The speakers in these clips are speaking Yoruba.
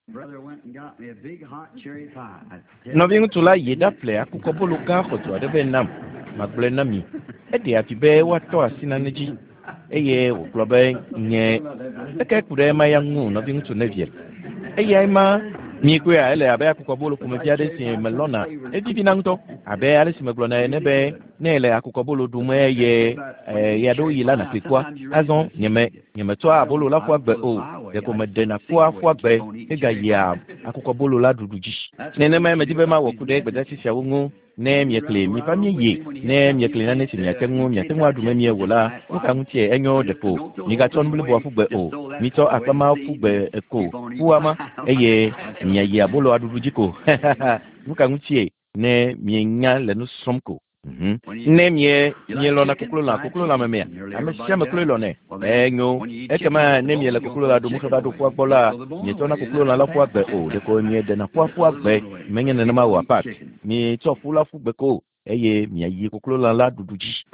No vingu tula yeda ple akuko bolo ga khoto de benam magle nami edi afi be wato asina neji eye wo globe nye eke kude ma yangu no vingu tu neviel eye ma mi ku ya ele abe akuko bolo kuma fiade si melona edi binangto abe ale si meglona nebe nele akuko bolo du me ye ya do yila na pikwa azon nyeme to abolo la fwa gbe o de ko medena fwa gbe ega ya akuko bolo la duduji nene ma me dibe ma wo kude gbe si sia wongu ne miekle mi fa mi ye ne miekle na ne si miatengu adu me mi ewola nka ntie enyo depo mi ga ton bulibo afugbe o mi to akama afugbe eko fuama eye mi ye abolo aduduji ko nka ntie ne mi nya le no somko ne mie lo na koklo la memea amesia meklo lo ne enyo ekema ne mie le koklo la do mu ba do kwa bola mi to na koklo la kwa gbe o de ko mi de na kwa gbe menye ne ma wa pat mi to fula fu gbe ko eye mi ayi koklo la duduji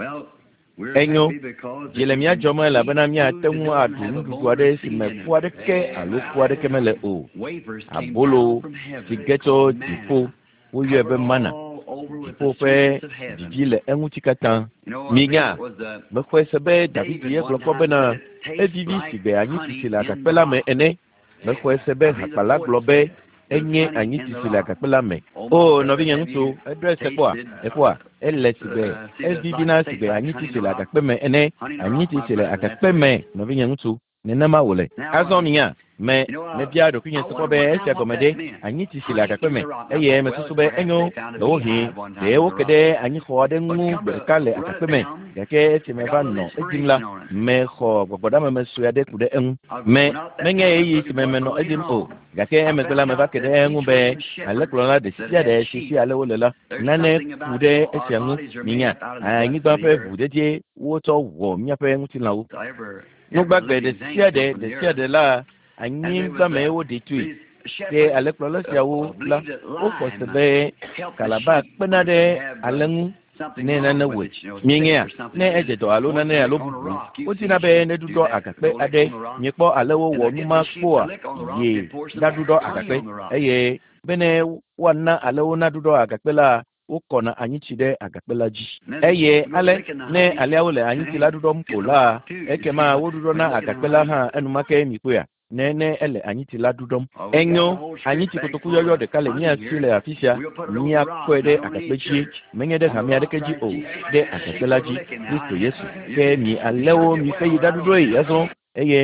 enyo Jeremia jomo la bana mi atenwu adu dudu ade si me fu ade ke alo fu ade ke mele o abolo ti geto dipo wo ye be mana pour faire vivre un outil katan miga me faut saber David hier gloko bena e vivi si be anyi ti la kapela me ene me faut saber hakala globe enye anyi ti la kapela me oh no bien nto address quoi elle si be e vivi na si be anyi ti la kapela me ene anyi ti la kapela me no bien nto nena ma wole azomiya me bia do kunye so be ese gomede anyi ti sila ka peme eye me so be enyo do hi de wo kede anyi kho de ngu be kale aka peme yake ti me ba no ejimla me kho gboda me so ya de ku de en me nge yi ti me no ejim o yake me bela me ba kede engu be ale klola de sia de si ale wo lela nane ku de ese ngu minya anyi ba fe bu de je wo to wo mya fe ngu ti lawo no gbagbe de sia de la anyi ba me wo de tui ke ale klola sia wo la o ko se be kalaba pena de alengu ne na we minya ne eje to alo na ne alo o ti na be ne dudo akape ade mi po alewo wo nu ma po a ye da dudo akape eye bene wana alewo na dudo akape la uko na anyi chide agakpela ji eye ale ne ale awole anyi tila dudo mpola ekema wodudo na agakpela ha enumake mikwe ya nene ele anyi tila dudom enyo anyi tikotoku yoyo de kale ni asile afisia ni akwede agakpechi menyede hamia dekeji o de agakpela ji Kristo Yesu ke mi alewo mi fe yidadudo yeso eye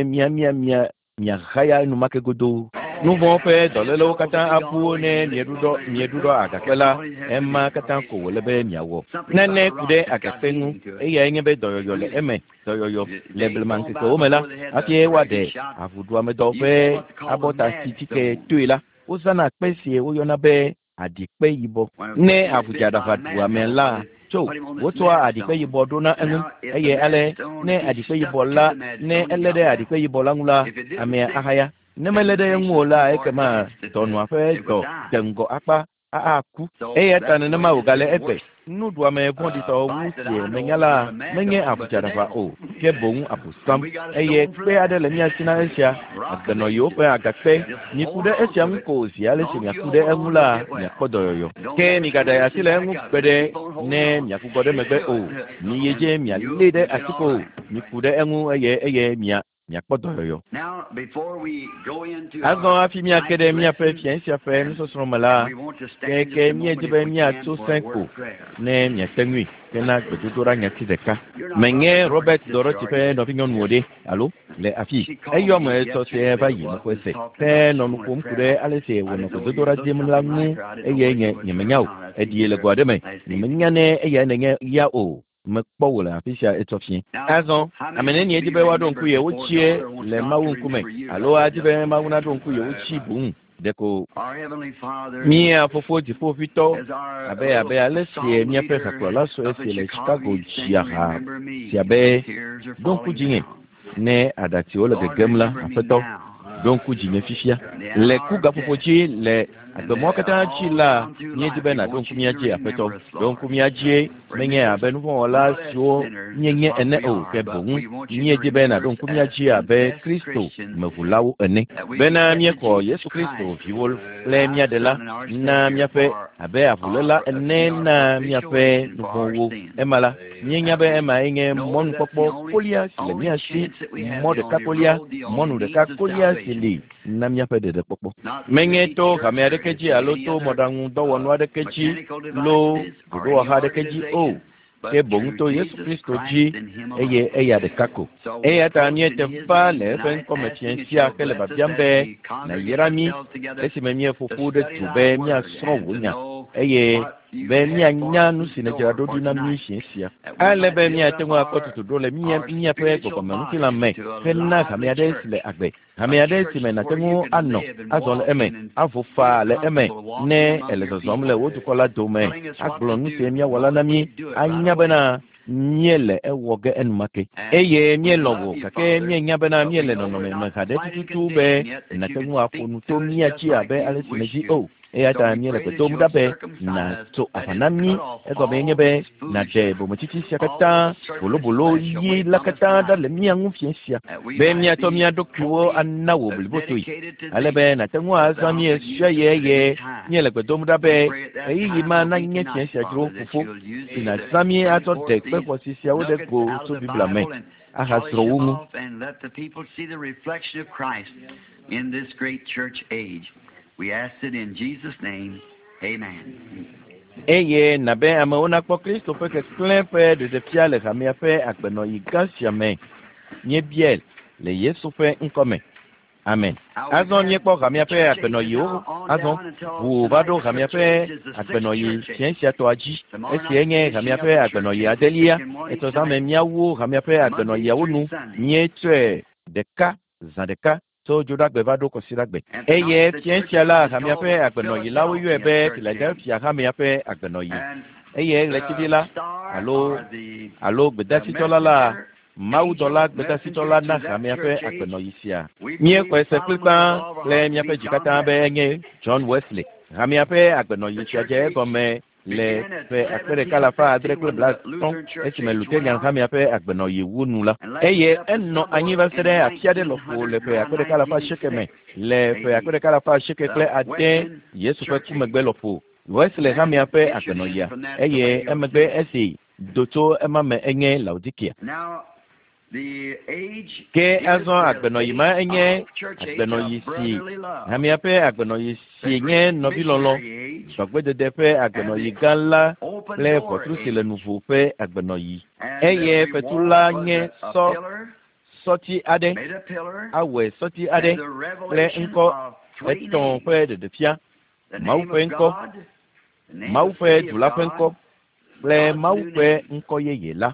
mia haya enumake godo Nous fait dans le locata apune miedudo agakela emma katanko wolebe miawo nene kude agafenu eya nyebe doyoyo le eme doyoyo lebleman ko omela afie wade avudu amedofe abota titike tuila usana pesie uyona be adikpe yibo ne avujada fatu amela so wotwa adikpe yibo dona enu eye ale ne adikpe yibo la ne elede adikpe yibo langula ame ahaya nemelede ngola ekema tonu afe do dengo apa aku eyata ne ma ugale epe nudu ame bondi to wutie menyala menye abujada fa o ke bon apusam eye pe adele mi asina esia adeno yo pe agakpe ni kude esia nko si ale si mi kude engula mi kodoyoyo ke mi gada ya sile ngu pede ne mi akugode megbe o mi yeje mi alede atiko mi kude engu eye mi kodoyoyo Avant afimi academia pe fiancia fe nous sommes là que mi ejebe mi atu 5 ne mi tengui kena betutora nyati deka menye Robert Dorothy pe no vinyon wode allo le afi ayo mo so se ba yi mo kwese pe no mu kum kure ale se wono ko dodora jimla mu eye nye menyawo edie le gwademe ni menyane eye ne ya o mekpo wala afisha etofien azon amene ni ejibe wa don kuye wuchie le mawu nkume alo ajibe mawu na don kuye wuchi bun deko mi afofo jifo fito abe alesi mi ape kakla so esi le Chicago jiaha si abe don kujinye ne adati ola de gemla afeto don kujinye fifia le kuga fofochi le Agbe kata chi la nye di bena don kumia ji apeto don kumia ji menye abenu fo la sio nye ene o ke bon nye di bena don kumia ji abe Kristo mevulawo ene bena mie ko Yesu Kristo viwol le mia de la na mia fe abe avulela ene na mia fe nuwo emala nye nya be ema enge mon popo kolia le mia si mo de kapolia monu de kapolia sili na mia fe de popo menye to kamia de keji aloto modangu do wonu de keji lo do ha de keji o ke bonto Yesu Kristo ji eye eya de kako eya ta mie te fa le fen kometiencia ke le babiambe na yerami esi memie fufu de tube mia so wunya eye be mia nya nu sinejira do dina mi hiesia ale be mia te wa kotutu do le mia pe ko manu kila me fenna kamia de le agbe kamia de si me na tengu anno azol eme afufa le eme ne ele zom le wotu kola do me agblo nu se mia wala na mi anya bena miele ewoge enmake eye mielowo kake mienya bena miele no me kade tutu be na tengu afunu to mia chi abe ale sineji o eya ta miele ko to mudabe na to afanami ezo benye be na de bo mchichi siakata bolo yi lakata da le mia ngufiesia be mia to mia dokuo annawo bulbotoi ale be na tengu azami ye miele ko to mudabe eyi ma na nye chensia jro fufu ina zami ato de pe ko sisia o de go to bibla me aha srowumu and let the people see the reflection of Christ in this great church age. We ask it in Jesus' name. Amen. Eye na be amaona kwa Kristo pe ke plein pe de defia le kamia fe akbeno yigasia me nye biel le Yesu fe nkome. Amen. Azon nye kwa kamia pe akbeno yo azon bu bado kamia pe akbeno yi ciencia to aji esienye kamia pe akbeno yi adelia eto zame miawo kamia pe akbeno yi awunu nye tue deka zadeka so jodak be vado considagbe eye ciencia la kamia pe akbeno yi lawo yu ebe Philadelphia kamia pe akbeno yi eye lekidila alo bedasi tola la mau dola bedasi tola na kamia pe akbeno yi sia mie ko ese klipa le mia pe jikata be nye John Wesley kamia pe akbeno yi sia je gome le pe akpere kalafa adre kle bla ton esime lute nyan kamia pe akbeno yi wunu la eye enno anniversaire afiade lo fo le pe akpere kalafa shekeme le pe akpere kalafa shekekle ade Yesu pe kumegbe lo fo Wesley kamia pe akbeno ya eye emegbe esi doto emame enye Laodikia ke azon akbeno yi ma enye akbeno yi si kamia pe akbeno yi si nye nobilolo sọgbẹ dẹdẹ fẹ agbẹnọ yi gala lẹ fọtúrúsì lẹ nuvo fẹ agbẹnọ yi ẹyẹ fẹtúlá nye sọtí adẹ awẹ sọtí adẹ lẹ ńkọ ẹtọn fẹ dẹdẹ fia màwù fẹ ńkọ màwù fẹ dùlá fẹ ńkọ lẹ màwù fẹ ńkọ yẹyẹ la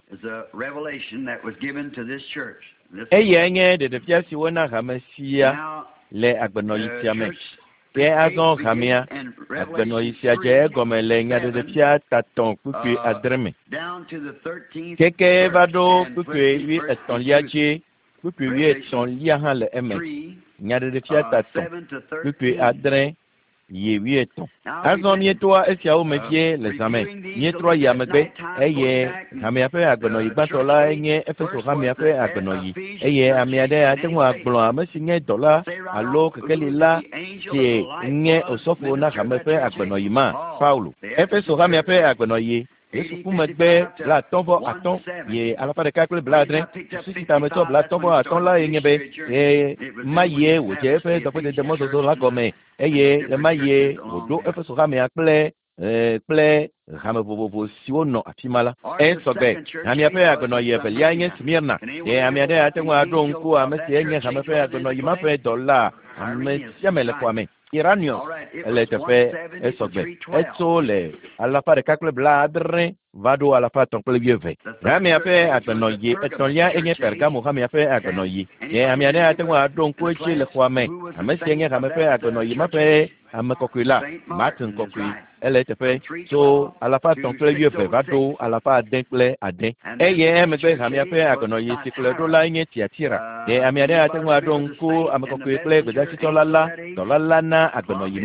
ẹyẹ ẹnyẹ dẹdẹ fia si wọn náà hàmẹ síya lẹ agbẹnọ yi tiamẹ. Ke azon kamia akbeno isia je gomele nya de pia taton kuku adreme keke vado kuku wi eton liaje kuku wi eton lia han le eme nya de pia taton kuku adre ye wi eton azon mietoa esia o mefie les amen mietoa ya megbe eye kamia pe akbeno igbatola enye efeso kamia pe akbeno yi eye amiade atenwa agbon amesinye dola alo kekelila tie nye osofo na kamepe agbeno yi ma Paulo efeso kamia pe agbeno yi Yesu kumegbe la tombo aton ye alafa de kakle bladre sisi tameto bla tombo aton la yenyebe e maye woje fe dopo de demozo do la gome eye le maye odo efeso kamia ple rame vovovo siwono atimala sobe kamia pe agbeno yi fe lianye Smirna ye amia de atenwa adonku amesi enye kamepe agbeno yi ma pe dollar amesi amele kwame Iranios elle te fait esogbe etole ala fa de kakle bladre vado ala fa ton vieux ve rami ape agbenoyi etolia enye Pergamo rami ape agbenoyi ye amiade atenwa donku eche le kwame amesi enye rami ape agbenoyi ma pe amekokula Martin kokui elle te fait so ala fa ton vieux ve vado ala fa denple aden eye emegbe rami ape agbenoyi sikle do la enye Tiatira ye amiade atenwa donku amekokui ple gbedasi tola la na agbeno yi ma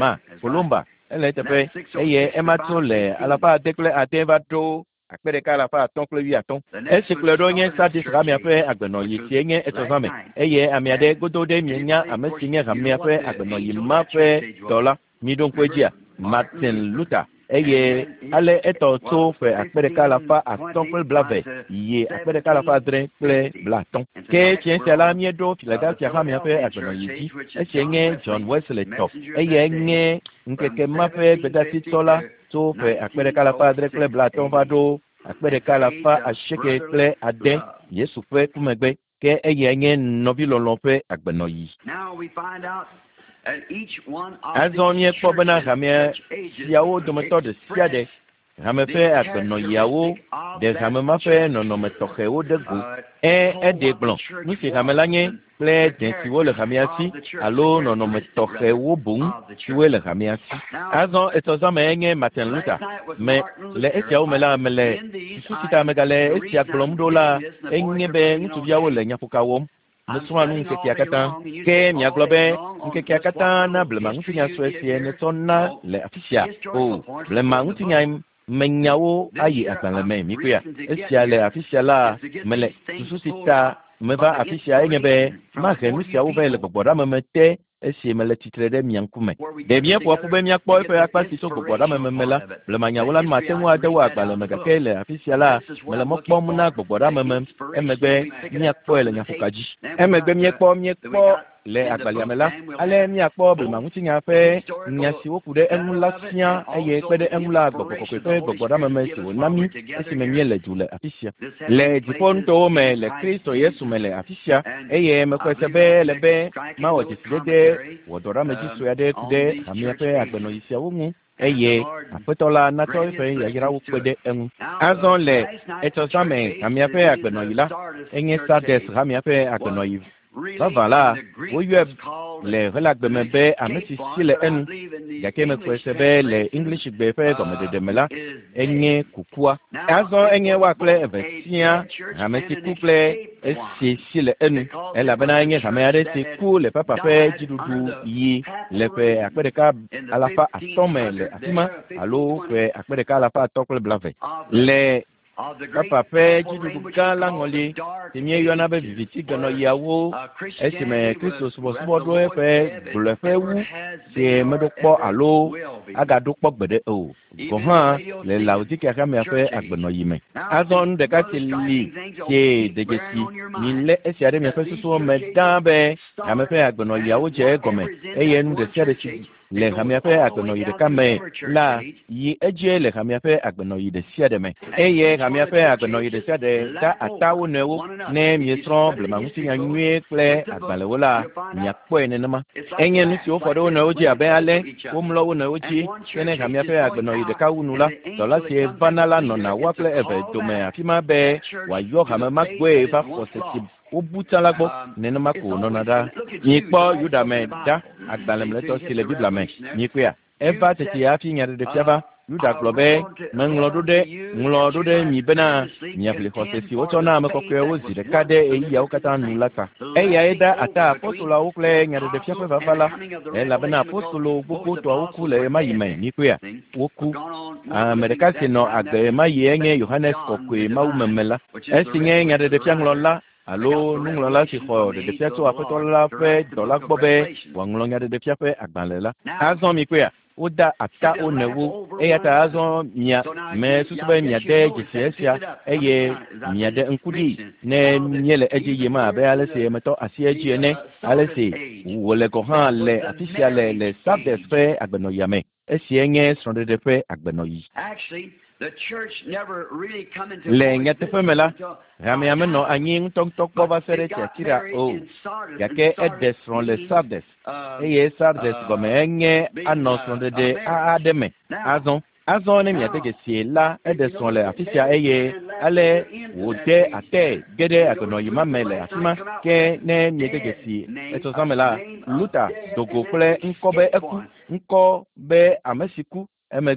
Colomba, elle était fait, et Emato, les Alapa, Déclé, Atevato, akpere kala fa ton kle wi aton ese kle do nye sa disra mi afe agbeno yi tie nye etozame eye amiade godode mienya amesinye ramia afe agbeno yi ma fe dola mi don kwejia Martin Luther eye ale eto to fe akpere kala fa aton kle blave ye akpere kala fa dre kle blaton ke tien sela mi do Philadelphia ha mi afe agbeno yi ji ese nye John Wesley to eye nye nkeke ma fe bedati tola to fe akpere kala fa dre kle blaton va do akpere kala fa asheke kle ade Yesu fe kumegbe ke eye nye nobi lolon fe agbeno yi azonye kpobena hamia siawo dometo de siade hame fe agbeno yawo de hame ma fe nonome toxewo de go de blon nusi hame la nye kple den siwo le hamia si alo nonome toxewo bun siwo le hamia si azon etozame nye Martin Luther me le esiawo me la me le susita me gale esia glom do la enye be ntubiawo le nyapukawo Musuma nkeke akata ke miaglobe nkeke akata na blema ngutinya swese ne tonna le afisia o blema ngutinya menyawo ayi akanleme mikuya esia le afisia la mele susita meva afisia engebe ma genusia wo vele gbogboda memete esi mele titre de miankume de bien pour be miakpo efe akpasi to gbogboda memela blema nyawo la ma tenwa adewa agbale megake le afisia la mele mokpo muna gbogboda memem emegbe miakpo ele nyafukaji emegbe miekpo le agbaliamela ale miakpo blema ngutinya fe nyasi wokude enula sia eye kpede enula gbogbokokofe gbogboda memesi wonami esi memiele dule afisia le diponto me le Kristo Yesu mele afisia eye mekwesebe lebe ma wojiside wodora mejiso yade kude amiafe agbeno isia wongu eye apetola nato ife yagira wukpede enu azon le etosame amiafe agbeno yila enye Sardes amiafe agbeno yi Vavala, oyueb le relagbeme be amesi sile enu gake me kwesebe le English be fe comme de demela enye kukua azon enye wakle evetia amesi couple esi sile enu ela bena enye kamere si ku le papa fe jidudu yi le fe akpedeka alafa atome le atima alo fe akpedeka alafa atokle blave le papa fe jidudu kala ngoli timie yona be viviti gano yawo esime Kristo subo do fe bule fe wu se medokpo alo agadokpo gbede o gohan le laudike kame fe agbeno yime azon de katili ke degesi ni le esiade me fe suso me dabe ame fe agbeno yawo je gome eye nu de seresi le kame fe agbeno yide kame la yi eje le kame fe agbeno yide siade me eye kame fe agbeno yide siade ta atawo newo ne mietron blema ngusinya nwe kle agbalewola nyakpo enema enye nusi ofodo na oji abe ale omlo na oji kene kame fe agbeno yide kawunula dola se vanala nona wakle eve dome afima be wa yo kame makwe va foseti obutalagbo nenema ko nonada nyikpo yudame da agbalemleto sile biblame nyikwa eva tete afi nyade de fiaba yuda globe nglodude mi bena nyafli foseti otona mekokwe ozi de kade eya okata nulaka eya eda ata apostola okle nyade de fiaba vavala la bena apostolo gbogbo to okule mayime nyikwa woku amerikasi no agbe mayenye Yohannes kokwe maumemela esinye nyade de fianglola alo nunglola si kho de fiato apetola fe dola gbobe wanglonya de fiafe agbanlela azon mikwa oda ata onewo eyata azon mia me susube mia de jesia eye mia de nkudi ne nyele eje yema be alese meto asieje ne alese wole ko han le official le Sardes fe agbeno yame esienye sonde de fe agbeno yi the church never really come into le nyatefemela ramiame no anyi tok bova sere tira o yake edesron le Sardes eye Sardes gomenye annonce de ademe azon ne miate ke siela edesron le afisia eye ale wode ate gede agono yima mele asima ke ne miate ke si eto samela Luther dogo kle nkobe eku nko be amesiku emegbe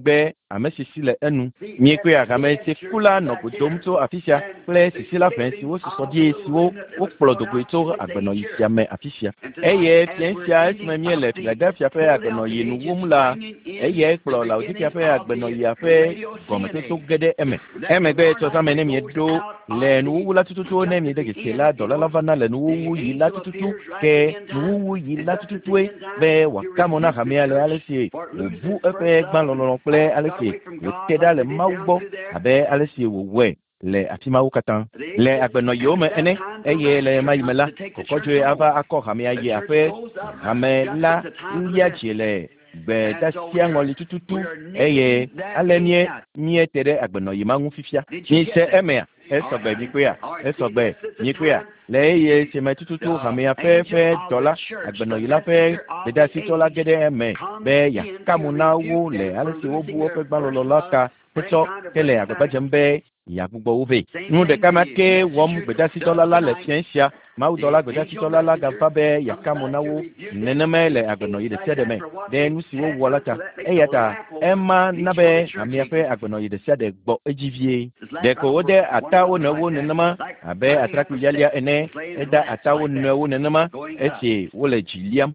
ame sisi le enu miekpe ame se kula nɔ godom tso afi sia kple sisi la fɛn siwo susɔ die siwo wokplɔ do goe tso agbenɔyi sia me afi sia eye fia sia esime mie le Philadelphia ƒe agbenɔyi nu wom la eye kplɔ Laodikea ƒe agbenɔyia ƒe gɔmetoto ge ɖe emegbe tsɔzãme ne mieɖo le nuwuwu la tututu ne miede gese la dɔléla vana le nuwuwu yi la tututu ke nuwuwu yi la tututue be wòaka na hamea le ale si wòbu eƒe gbãlɔlɔ kple ale si wòte ɖa le Mawu gbɔ abe ale si wòwɔe le afi mawo katã le agbenɔyiwo me ene eye le ma yi me la kɔkɔdzoe ava akɔ hamea yi aƒe hame la lia dzi le gbedasia ŋɔli tututu eye ale miete ɖe agbenɔyi ma ŋu fifia mise emea esɔgbe mikpea esɔgbe mikpea le eye sime tututu hamea ƒe dɔla agbenɔyi la ƒe gbedasitɔ la ge ɖe eme be yakamu na wo le ale si wobu woƒe gbãlɔlɔ la ta hetsɔ ke le agbagba dzem be yagbugbɔ wo vɛ nu ɖeka ma ke wɔm gbedasitɔ la le fia sia mawudɔla gbedasitɔ la gava be yakamu na wo nenema le agbenɔyi ɖe sia ɖe me ɖe nu si wowɔ la ta eya ta ema na be hamea ƒe agbenɔyi ɖe sia ɖe gbɔ edzi vie ɖeko wode ata wo nɔewo nenema abe atrakpui yalia ene eda ata wo nɔewo nenema esi wole dzi liam.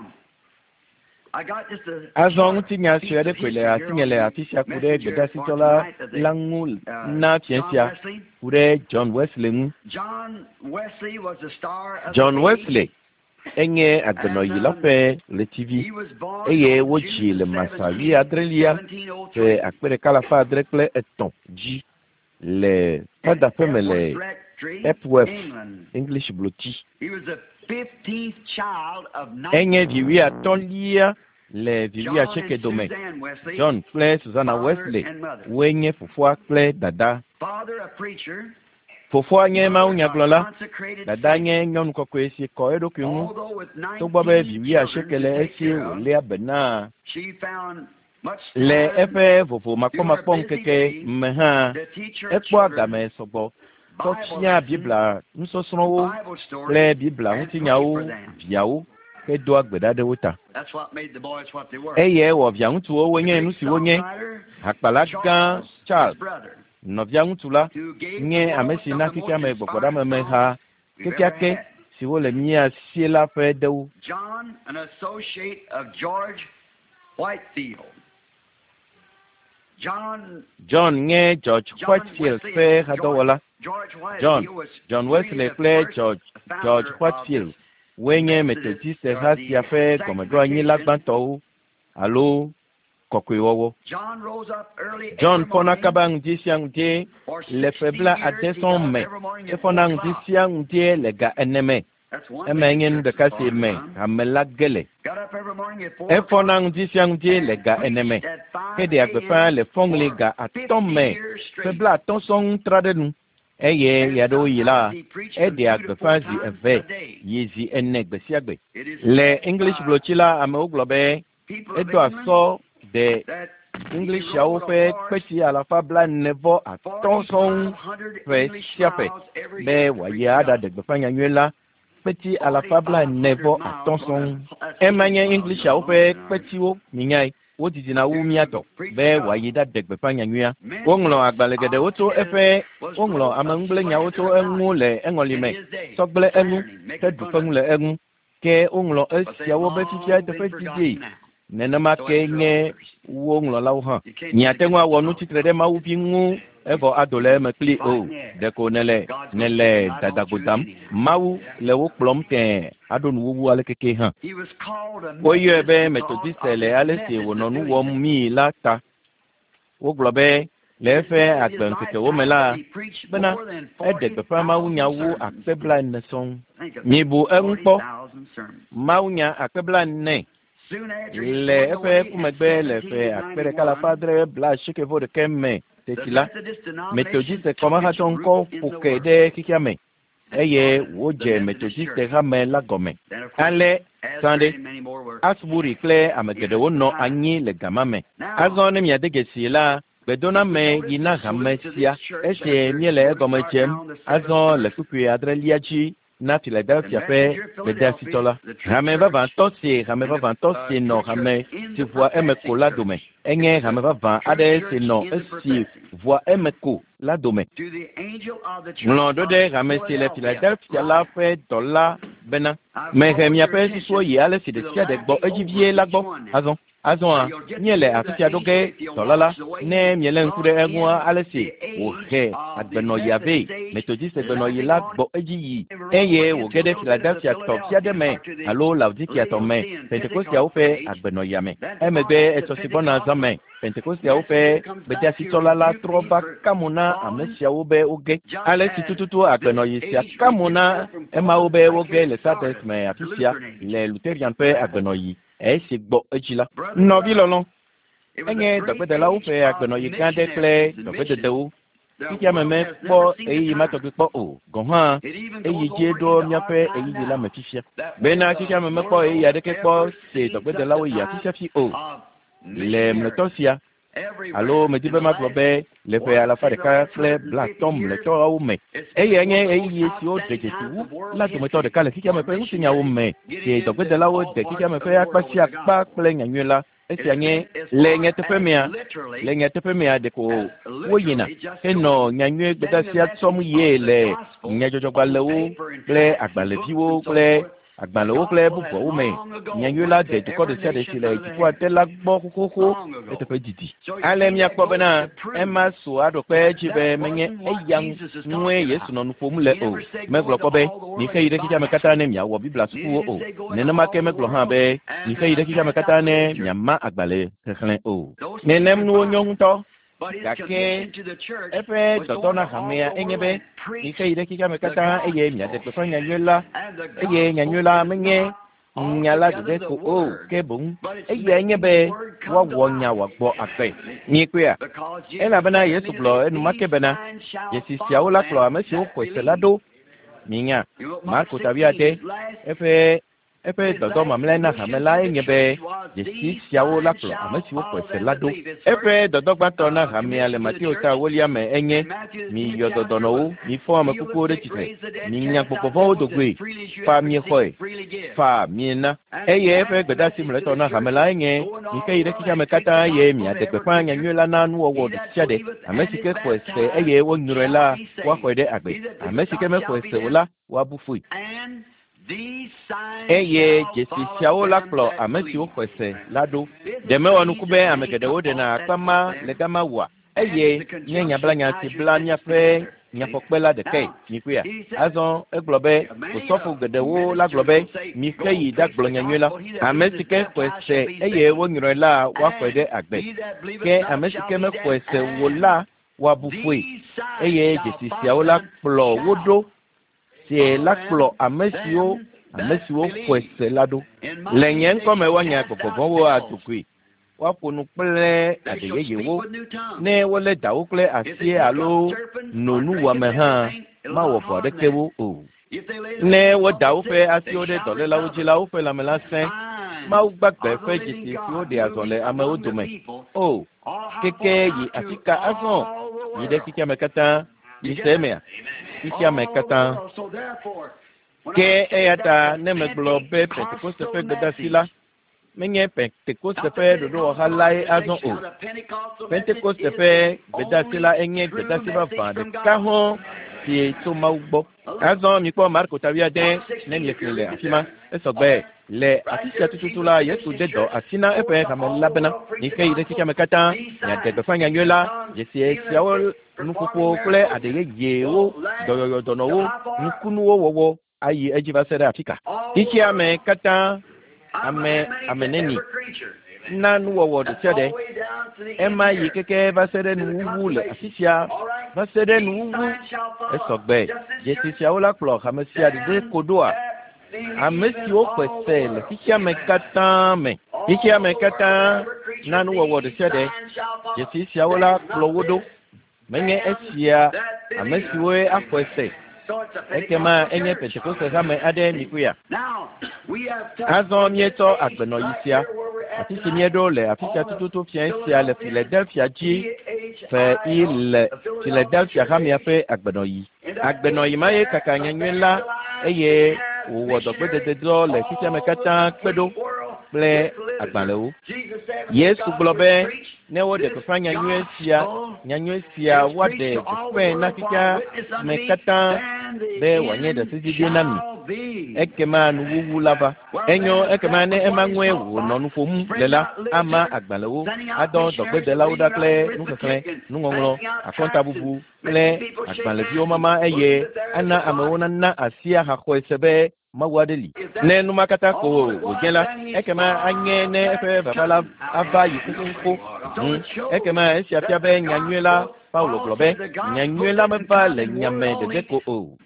Azɔ ŋutinya sue ɖe koe le asinye le afi sia ku ɖe gbedasitɔ la ŋu na fia sia ku ɖe John Wesley ŋu. John Wesley enye agbenɔyi la ƒe ɣletivi eye wodzi le masa 17 ƒe 1903 dzi le fadaƒe me le Epworth English Bloti. Enye vi 15 le vi 9 dome. John kple Susanna Wesley wenye fofoa kple dada. Fofoa nye mawunyagblɔla, dada nye nyɔnu kɔkɔe si kɔ eɖokui ŋu togbɔ be vi 9 le esi wòlia bena le eƒe vovo makpɔmakpɔ ŋkeke me hã ekpɔ agame sɔgbɔ tɔfia Bibla nusɔsrɔ̃wo kple Bibla ŋutinyawo viawo ke do agbe ɖa ɖe wo ta. Eye wɔ via ŋutsuwo wonye nu si wonye. Akpala gã Charles nɔvia ŋutsu la nye ame si na kekea me gbɔgbɔɖame me ha kekeake si wole mia sie la ƒe ɖewo. John nye George Whitefield ƒe hadɔwɔla. John Wesley kple George Whitefield wenye Methodist ha sia ƒe gɔmedɔanyi la gbãtɔwo alo kɔkɔewɔwɔ. John fɔna kaba ŋdi sia ŋdi le ƒe 60 me. Efɔna ŋdi sia ŋdi le ga 4 me. Eme nye nu ɖeka si me ame la ge le. Efɔna ŋdi sia ŋdi le ga 4 me. Ke ɖe agbeƒã le fɔŋli ga 5 me. Ƒe 50 sɔŋ tra ɖe nu. Eye yaɖewo yi la eɖe agbeƒã zi 2 yi zi 4 gbe sia gbe. Le English Blotsi la amewo gblɔ be edo asɔ de Englishiawo ƒe kpetsi 445 sɔŋ ƒe sia ƒe be wòayi aɖaɖe gbeƒã nyanyuie la kpetsi 445 sɔŋ. Ema nye Englishiawo ƒe kpetsiwo minyae wodidina wu miatɔ be wòayi ɖaɖe gbeƒã nyanyuia. Woŋlɔ agbalẽ geɖewo tso woŋlɔ ameŋugblẽnyawo tso eŋu le eŋɔli me sɔgble eŋu ke du feŋu le eŋu ke woŋlɔ esiawo be fifia teƒe didie. Nenema ke nye woŋlɔlawo hã. Miate ŋu awɔ nu tsitre ɖe Mawu ƒi ŋu evɔ ado le eme kpli o. Ɖeko nele dadago dam. Mawu le wo kplɔm tẽ aɖo nuwuwu ale keke hã. Woyɔe be Methodist le ale si wònɔ nu wɔm mi la ta. Wogblɔ be le eƒe agbeŋkekewo me la bena eɖe gbeƒã mawunya wu 40 sɔŋ. Mibu eŋu kpɔ. Mawunya 40 le eƒe kumegbe le ƒe 1991 me teti la Methodist kɔmehatɔ ŋkɔ ƒoke ɖe kikea me eye wodze Methodist hame la gɔme. Ale Sunday Asbury kple ame geɖewo nɔ anyi le gama me. Azɔ ne miade gesi la gbedoname yina hame sia esi miele egɔme dzem azɔ le kpukpui 7 dzi na Philadelphia ƒe gbedasitɔ la. Hame vavãtɔ si nɔ hame si ʋua eme ko la dome Enye hame vava ade se no esi voa emeko la dome. Nglondo de hame se le Philadelphia la fe dola bena. Mehemia pe suso yi ale si de tia de gbo ejivie la gbo. Azon nyele afisia doge dolala ne miele nkude egwa ale si wo he agbeno yave methodist agbeno yila gbo eji eye wo gede Philadelphia top sia de me alo Laodikia to me Pentecostia wo fe agbeno yame emegbe etosibona zame Pentecostia wo fe betia si tolala troba kamuna amesia wo be oge ale si tututu agbeno yisia kamuna ema wo be oge le Sabbath me afisia le Lutheran pe agbeno yi si gbo ejila no bi lolon enye dope de la wo fe agbeno yi kan de kle dope de dewu kiki ameme po eyi ma to po o gohan eyi je do nya fe eyi de la mefifia be na kiki ameme po eyi ade ke po se dope de la wo ya fifia fi o le metosia allo me dibe ma globe le fe ala fa de ka kle black tom le to o me eyi enye eyi si o de tu la to me to de ka le kiki ameme nsi nya wo me se dope de la wo de kiki ameme akpa si akpa kle nya nyela esi anye lenye tepemia de ko woyina eno nyanywe bedasia somu yele nyajojo gbalewo ple agbaleviwo ple agbalewo ple bubo ume nyanywe la de ko de sede sile ko atela gbo kokoko etepe didi alem yakpo bena ema so adope jibe menye eyang nwe Yesu no nufomu le o meglo kobe ni fe ide kija mekata ne mia wo bibla suku o ne na make meglo ha be ni fe ide kija mekata ne nyama agbale keklen o ne nem nu nyonto kake efe dotona hamia enyebe ni fe ide kija mekata eye mia de pefa nyanyula menye nyala de ko o kebun eye enyebe wa wonya wa gbo ape ni kwea ena bana Yesu blo enu make bana Yesu siaola klo amesi o kweselado minya Marko tabiate efe dodo mamlena hamela enyebe Yesu siaola klo amesi o kweselado efe dodo gbatona hamia le Matthew ta William enye mi yododo no mi fo amekuko de tite minya popovo dogwe fa mi khoe fa miena eye efe gbeda simleto na hamela enye mi fe ire kija mekata ye mi ade pepa nya nyela na nu owo de tiade amesike kwese eye wo nyurela wa kwede agbe amesike me kwese ola wa bufui eye Jesi siaola klo amesi wo kwese lado deme wonu kube amegede wo de na kama legama wa eye nyenya blanya ti blanya fe nya pokpela de kai ni kuya azon eglobe osofu gede wo la globe mi kai da glonya nyela amesike kwese eye wo nyurela wa kwede agbe ke amesike me kwese wola wa bufui eye Jesi siaola klo wodo si la klo amesio kwese lado lenyen kome wanya kokoko wo atukui wa ponu ple adeyeye wo ne wole dawo ple asie alo nonu wa meha ma wo bode kewo o ne wo dawo fe asio de dole la uji la fe la melasen ma gbagbe fe Jesi si o de azole ame odome o keke yi afika azon yi de kike mekata yi semea kike mekata ke eyata ne meglobe Pentecoste fe bedasila menye Pentecoste fe dodo halai azon o Pentecoste fe bedasila enye bedasiba va de kaho ti to maugbo azon mi po Marko tawia de ne mi ekele afima esogbe le afisia tutula Yesu dedo atina epe kamela bena ni fe ide kika mekata ya de befanya nyela Jesi siawo nukuko kule adeye yewo doyoyo donowo nukunu wo ayi ejiba sere Afrika iki ame kata ameneni nanu wo de sede ema yi keke ba sere nuwu le afisia ba sere nuwu esogbe Jesi siaola klo hamesia de kodoa amesi o kwesele iki ame kata nanu wo de sede Jesi siaola klo wodo menye esia amesi we akwese ekema enye Pentecoste hame ade nikuya azon mieto agbeno yisia afisi miedo le afisa tututu fiansia le Philadelphia ji fe ile Philadelphia hame ape agbeno yi maye kakanya nwela eye wo dogbe de do le kiti mekata pedo ple agbalewo Yesu globe ne wo de kufa nyanyo sia wa de kufa na kika mekata be wanye de sidi na mi ekema nuwu lava enyo ekema ne emanwe wo nonu fom lela ama agbalewo adon dogbe de lauda kle nukekle nungonglo akonta bubu le agbalevi o mama eye ana amewona na asia hakwe sebe mawadeli ne numakata ko ogela ekema anye ne efe babala ava yikukunko ekema esi apia be nyanywela Paulo globe nyanywela meba le nyame de deko o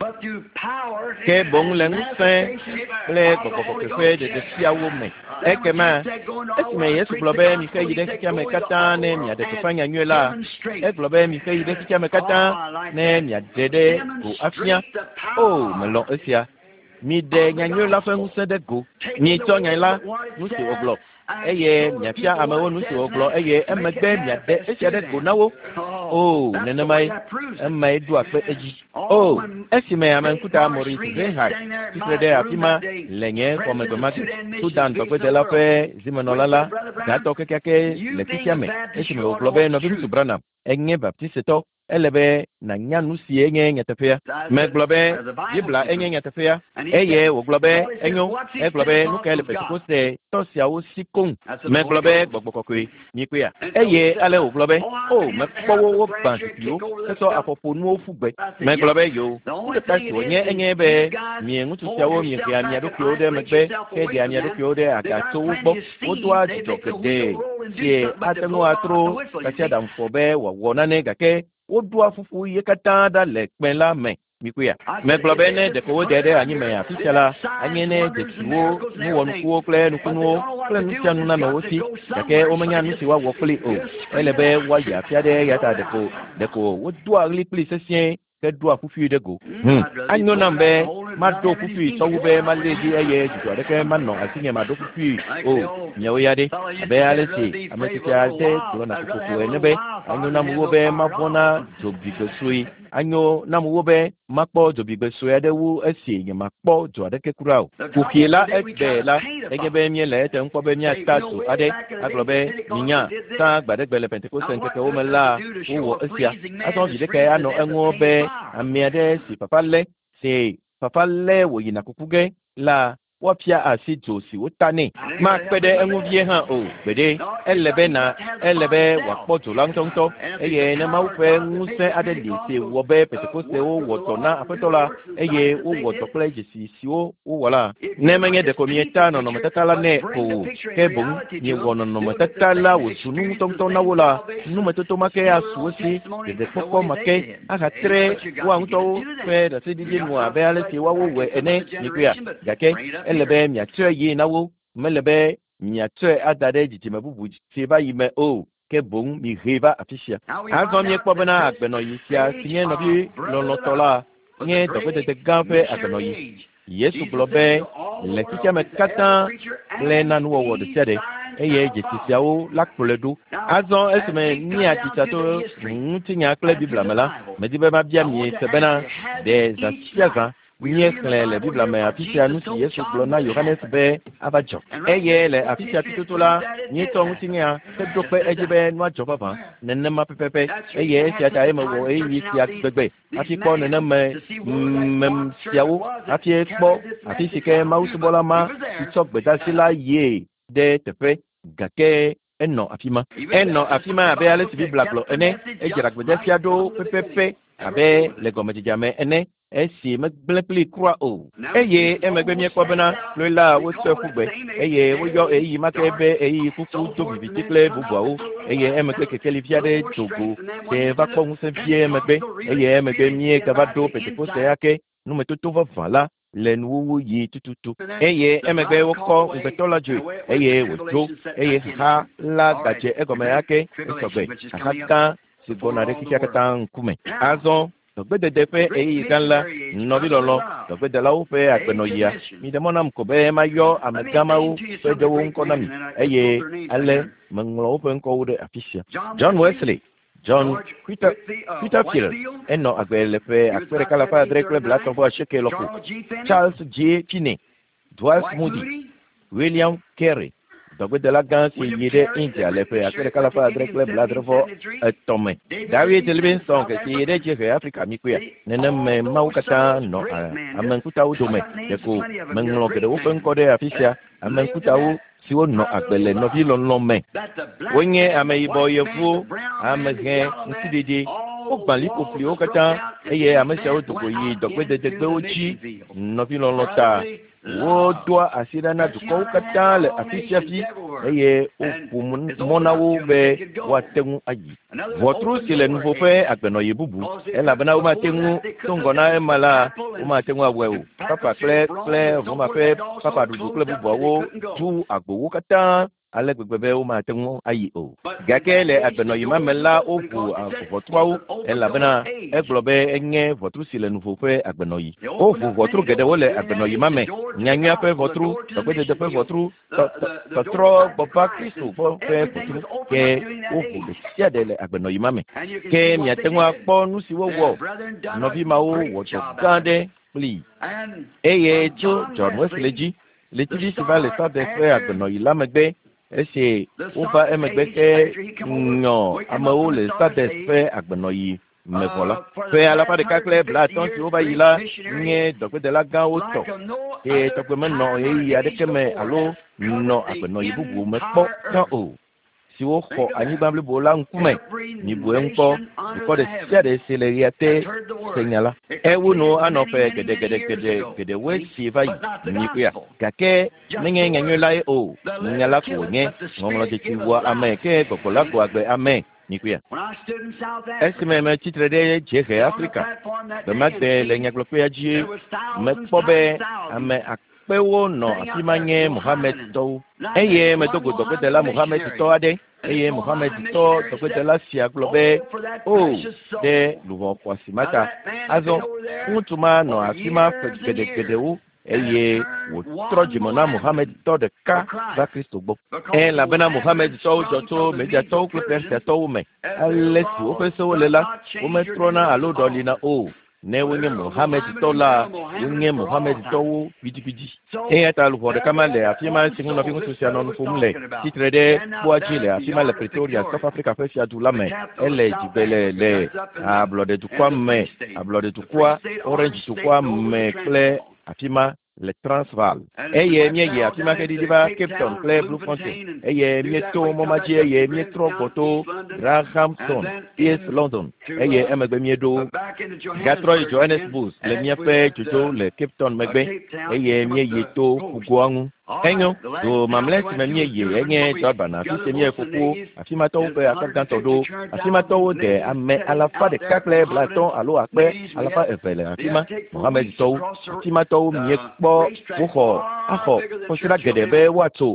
ke bon le nse le kokoko kefe de siawo me ekema esime Yesu globe mi ke yide kikia me kata ne mi ade kufanya nywela globe mi ke yide kikia me kata ne mi ade ko afia o melo esia mi de nyanywela fa nse de go ni to nyala nusi oglo eye nyafia amewo nusi oglo eye emegbe mi ade esia de go nawo oh nenamai emai du ape eji oh esime amankuta amori zehai tikrede afima lenye komegoma Sudan tokwe de la fe zimenolala gato kekeke le kitiame esime oglobe no bisu brana enye baptiste to elebe na nyanu si enye nyatefia me globe yibla enye nyatefia eye oglobe enyo globe nukele petikoste tosia o sikon me globe gbogbokokwe nikwea eye ale oglobe oh me powo banjipio so apopo nu ofugbe me globe yo de pasi onye enye be mi engutu siawo mi ya mi adokyo de megbe ke de mi adokyo de agato ugbo odwa jokede ye atenu atro katia dam fobe wona ne gake odua fufu yekata da lekpela me mikuya me globene de ko de anyi me ya fisala anyene de tuwo nu won kuo kle nu kuno kle nu tianu na me wosi gake o manya nu siwa wo kle o elebe wa ya fiade ya ta de ko odua li please sien ke dua fufu de go anyo nambe ma do fufu so wo be ma leji eye jujo de ke ma no asinye ma do fufu o nyawo ya de be alesi ametia de ko na fufu enebe anyo namu wo be ma bona jobi go sui anyo namu wo be makpo jobi be sui adewu esi nye makpo jo de ke kurao kukiela ekbela egebe miele te nkpo be mi atatu ade aglobe ninya ta gbadegbele pentecost nke o mela wo esia aso jide ke ano enwo be amiade si papa le wo yina kukuge la wapia asito si wotane ma pede enwuvie ha o bede elebe wakpoto langtonto eye na maupe nguse adedi se wobe pentecoste o wotona afetola eye o wotokle jesi si o wala nemenye de komieta no matatala ne ko kebun ni wono no matatala wo sunu tonto na wola nu matoto make asuosi de poko make aka tre wa nto fe da sidije no abele ti wa wo we ene nikuya gake elebe miatre yi nawo melebe miatre adade jitime bubu ti ba yime o ke bon mi heva afisia azon mi ekpobena agbeno yi sia tinye no bi lolotola nye dokete de gafe agbeno yi Yesu globe le kitia me kata le nanu wo de sede eye jetisiawo lakpoledu azon esme ni atitato ntinya kle bibla mela medibe ma bia mi sebena de zasiaza Nye le Bible me afisia nusi Yesu glona Yohanes be abajo eye le afisia tutola nye to ntinya se dope ejebe no ajo baba nenema pepepe eye sia ta eme wo eyi sia gbegbe afiko nenema mem siawo afiekpo afisike mausubola ma itsogbeda sila ye de tepe gake eno afima abe ale Bible glo ene ejira gbede sia do pepepe abe le gomejame ene esi megblepli krua o eye emegbe mi ekobena lola wo sefugbe eye wo yo eyi makebe eyi fufu to bibitikle bubuawo eye emegbe kekeli fiade togo te va ko nse fie emegbe eye emegbe mi gavado petepose yake nu metoto va vala le nuwu yi tututu eye emegbe wo ko ubetola ju eye wojo eye ha la gaje egome yake esogbe akaka sigona rekikia kata nkume azon Dogbe de fe eyi ganla nobi lolo dogbe de la o fe agbeno ya mi de monam ko be ma yo amagama o fe de won ko nami eye ale manglo o fe nko de afisia John Wesley John Peter Field eno agbele fe akpere kala fa dre club la ton bo cheke loko Charles J. Finney Dwight Moody William Carey dɔgbedela gã si yi ɖe India le ƒe akpe ɖeka le ƒe adre kple blaadre-vɔ etɔ̃ me. David Livingstone ke si yi ɖe dziehe Afrika mikuia. Neneme mawu katã nɔ ame ŋkutawo dome. Ɖeko meŋlɔ geɖewo ƒe ŋkɔ ɖe afi sia. Ame ŋkutawo siwo nɔ agbe le nɔvi lɔlɔ me. Wonye ameyibɔ yevuwo, amehɛ, ŋutiɖiɖi. Wogbã liƒoƒliwo katã eye ame siawo do go yi dɔgbededegbewo dzi nɔvi lɔlɔ ta. Wodoa asi ɖa na dukɔwo katã le afi sia afi eye woƒo mɔ na wo be woate ŋu ayi. Ʋɔtru si le nuvo ƒe agbenɔyi bubu elabena womate ŋu to ŋgɔ na ema la womate ŋu awɔe o. Papa kple Roma ƒe papa ɖuɖu kple bubuawo tu agbowo katã ale gbegbe be womate ŋu ayi o. Gake le agbenɔyi ma me la woʋu ʋɔtruawo elabena egblɔ be enye ʋɔtru si le nuvo ƒe agbenɔyi. Woʋu ʋɔtru geɖewo le agbenɔyi ma me. Nyanyua ƒe ʋɔtru, dɔgbedede ƒe ʋɔtru, tɔtrɔ gbɔva Kristo ƒe ʋɔtru ke woʋu ɖe sia ɖe le agbenɔyi ma me. Ke miate ŋu akpɔ nu si wowɔ nɔvi mawo wɔ dɔ gã ɖe kpli eye tso John Wesley dzi le tsi si va le Sardes ƒe agbenɔyi la megbe. Esi wova emegbe ke nyɔ amewo le Sardes ƒe agbenɔyi mevɔ la. Ƒe alafa ɖeka kple blaatɔ̃ si wova yi la nye dɔgbedela gãwo tɔ. Eye tɔgbe menɔ ɣeyiɣi aɖeke me alo nɔ agbenɔyi bubu me kpɔ gã o. Siwo xɔ anyigba blibo la ŋkume, mibu eŋkpɔ, dukɔ ɖe sia ɖe si le ɣia te senya la. Ewu no anɔƒe geɖewoe si va yi mikuia. Gake menye nyanyɔe lae o, nunya la ko wònye, ŋɔŋlɔ dzesi wɔ ame ke gbɔgbɔ la ko agbe ame mikuia. Esime me tsitre ɖe dziehe Afrika, gbe ma gbe le nyagblɔƒea dzi, mekpɔ be ame akpewo nɔ afi ma nye Mohammed tɔwo. Eye medo go dɔgbedela Mohammed tɔ aɖe. Eye Mohammed tɔ dɔgbedela sia gblɔ be o ɖe luʋɔ xɔasi ma ta. Azɔ ŋutsu ma nɔ afi ma ƒe geɖewo eye wòtrɔ dzime na Mohammed tɔ ɖeka va Kristo gbɔ. Elabena Mohammed tɔwo dzɔ tso Mediatɔwo kple Persiatɔwo me. Ale si woƒe sewo le la, wometrɔna alo ɖɔlina o. Ne wonye Mohammed tɔ la, wonye Mohammed tɔwo vidivi. Eya ta luʋɔ ɖeka ma le afi ma si ŋu nɔvi ŋutsu sia nɔ nu ƒom le tsitre ɖe kpoa dzi le afi ma le Pretoria, South Africa ƒe fiadu la me. Ele dzigbe le ablɔɖe dukɔa me, ablɔɖe dukɔa, Orange dukɔa me kple afi ma le Transvaal. Eye míeyi afi ma ke ɖiɖi va Cape Town kple Bloemfontein. Eye míeto mɔ ma dzi eye míetrɔ gbɔto Grahamstown, East London. Eye emegbe míeɖo gatrɔ yi Johannesburg le míaƒe dzodzo le Cape Town megbe. Eye míeyi to Fugoa ŋu. Enyo, do mamlɛ si me míeyi enye Durban afi si mie ƒoƒo afi ma tɔwo ƒe akpagãtɔ ɖo. Afi ma tɔwo de ame alafa ɖeka kple blaetɔ̃ alo akpe alafa eve le afi ma. Mohammed tɔwo, afi ma tɔwo miekpɔ woxɔ axɔ kɔsiɖa geɖe be woatso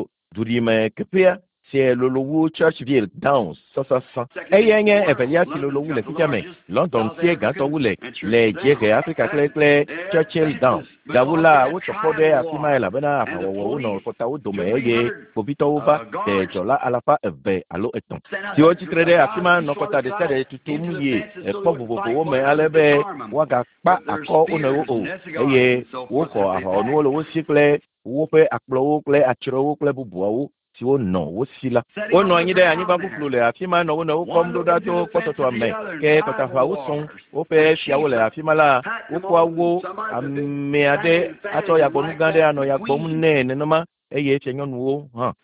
duɖime keƒea si lolowu Churchville Downs sɔsɔsɔ. Eye nye evelia si lolowu le fifia me. London sie gãtɔwu le dziehe Afrika kple Churchill Downs. Gawu la wotsɔ kɔ ɖe afi ma elabena aʋawɔwɔwo nɔ kɔtawo dome eye kpovitɔwo va de dzɔla alafa eve alo etɔ̃. Siwo tsitre ɖe afi ma nɔ kɔta ɖe sia ɖe tutum yi ekpɔ vovovowo me ale be woagakpa akɔ wo nɔewo o. Eye woxɔ aʋawɔnuwo le wo si kple woƒe akplɔwo kple atsrɔewo kple bubuawo siwo nɔ wo si la. Wonɔ anyi ɖe anyigba ƒuƒlu le afi ma nɔ wo nɔewo kpɔm ɖo ɖa to kpɔtɔtɔa me. Ke kɔtaʋawo sɔŋ woƒe fiawo le afi ma la, wokɔa wo ame aɖe atsɔ yagbɔnu gã aɖe anɔ yagbɔm nɛ nenema. Eye fianyɔnuwo hã.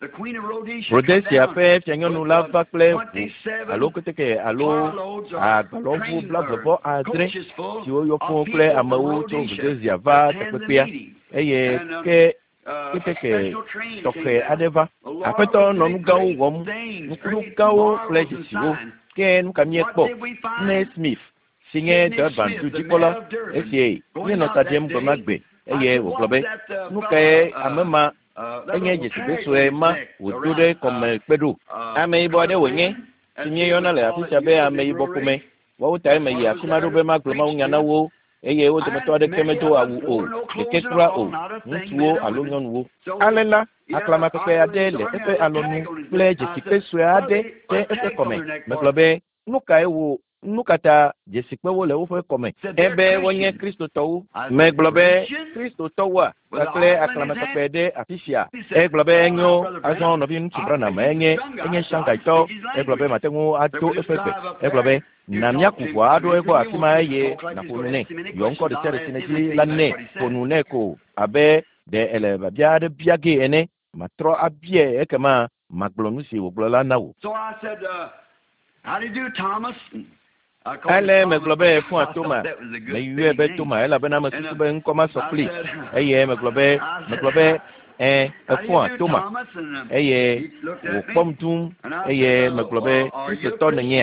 Rhodesia ƒe fianyɔnu la va kple ʋu alo keteke alo agbalɔʋu blaeve-vɔ-adre siwo yɔ fũu kple amewo tso Rhodesia va takpekpea. Eye ke keteke tɔxɛ aɖe va. Aƒetɔ nɔ nu gãwo wɔm, nukunu gãwo kple dzesiwo. Ke nu ka míekpɔ? Ne Smith si nye Durban dukɔla esie míenɔ ta ɖem gbe ma gbe eye wògblɔ be nu kae ame ma enye dzesi sue ma wòdo ɖe kɔme kpe ɖo. Ameyibɔ aɖe wònye si míeyɔna le afi sia be ameyibɔ ƒome. Woawo ta eme yi afi ma ɖo be magblɔ mawunya na wo. Eye wo dometɔ aɖeke medo awu o, ɖeke kura o, ŋutsuwo alo nyɔnuwo. Ale la, aklamakpekpe aɖe le eƒe alɔnu kple dzesikpe sue aɖe ɖe eƒe kɔme. Megblɔ be nu kae wo nukata jesikpe wo le woƒe kɔme ebe wonye kristotɔwo megblɔ be kristotɔwoa kakle aklamakpekpe ɖe afi sia egblɔ be enyo azɔ nɔvi ŋutsu Branham enye Shangaitɔ egblɔ be mate ŋu ado eƒe gbe egblɔ be na míaku ʋua aɖo egbɔ afi ma eye naƒo nu nɛ yɔ ŋkɔ ɖe sia ɖe si nedzi la nɛ ƒo nu nɛ ko abe ɖe ele babia aɖe bia ge ene matrɔ abie ekema magblɔ nu si wògblɔ la na wo. Ale megblɔ be fún Toma meyɔe be Toma elabena mesusu be ŋkɔ masɔ kpli eye megblɔ be efún Toma eye wòkpɔm tum eye megblɔ be kristotɔ nenye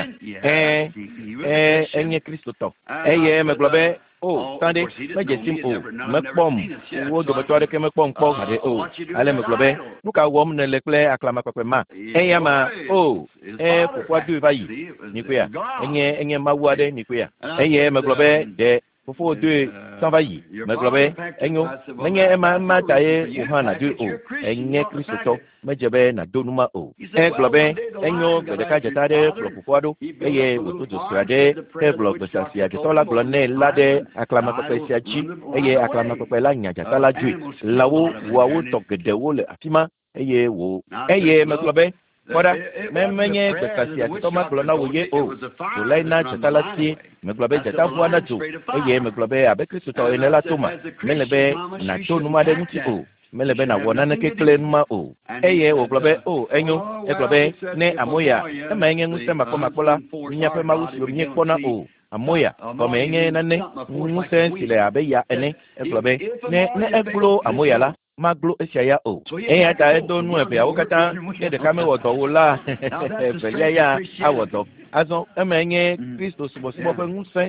enye kristotɔ eye megblɔ be o tande mejesim o mekpɔm wo dometɔ aɖeke mekpɔm kpɔ haɖe o ale megblɔ be nu ka wɔm nele kple aklamakpekpe ma eya ma o fofoa doe va yi nikoe enye mawu aɖe nikoe eye megblɔ be ɖe fofo doe sã va yi megblɔ be enyo menye ema ta ye wòhã nadoe o enye kristotɔ medze be nado numa o egblɔ be enyo gbeɖeka dzeta ɖe kplɔ fofoa ɖo eye wòdo dosua ɖe egblɔ gbesasia dzetɔ la gblɔ nɛ la ɖe aklamakpekpe sia dzi eye aklamakpekpe la nya dzata la dzoe lãwo wɔawo tɔ geɖewo le afi ma eye megblɔ be kɔɖa menye gbesasia dzetɔ ma gblɔ na wò ye o wòlae na dzata la sie megblɔ be dzata ʋua na dzo eye megblɔ be abe kristotɔ ene la Toma mele be nato numa ɖe ŋuti o mele be nawɔ naneke kple numa o eye wògblɔ be o enyo egblɔ be ne amoya ema enye ŋusẽ makpɔmakpɔ la míaƒe mawu siwo míekpɔna o amoya gɔme enye nane ŋusẽ si le abe ya ene egblɔ be ne eglo amoya la maglo esia ya o eya ta edo nu eveawo katã ye ɖeka mewɔ dɔ wo la evelia ya awɔ dɔ azɔ eme enye Kristo subɔsubɔ ƒe ŋusẽ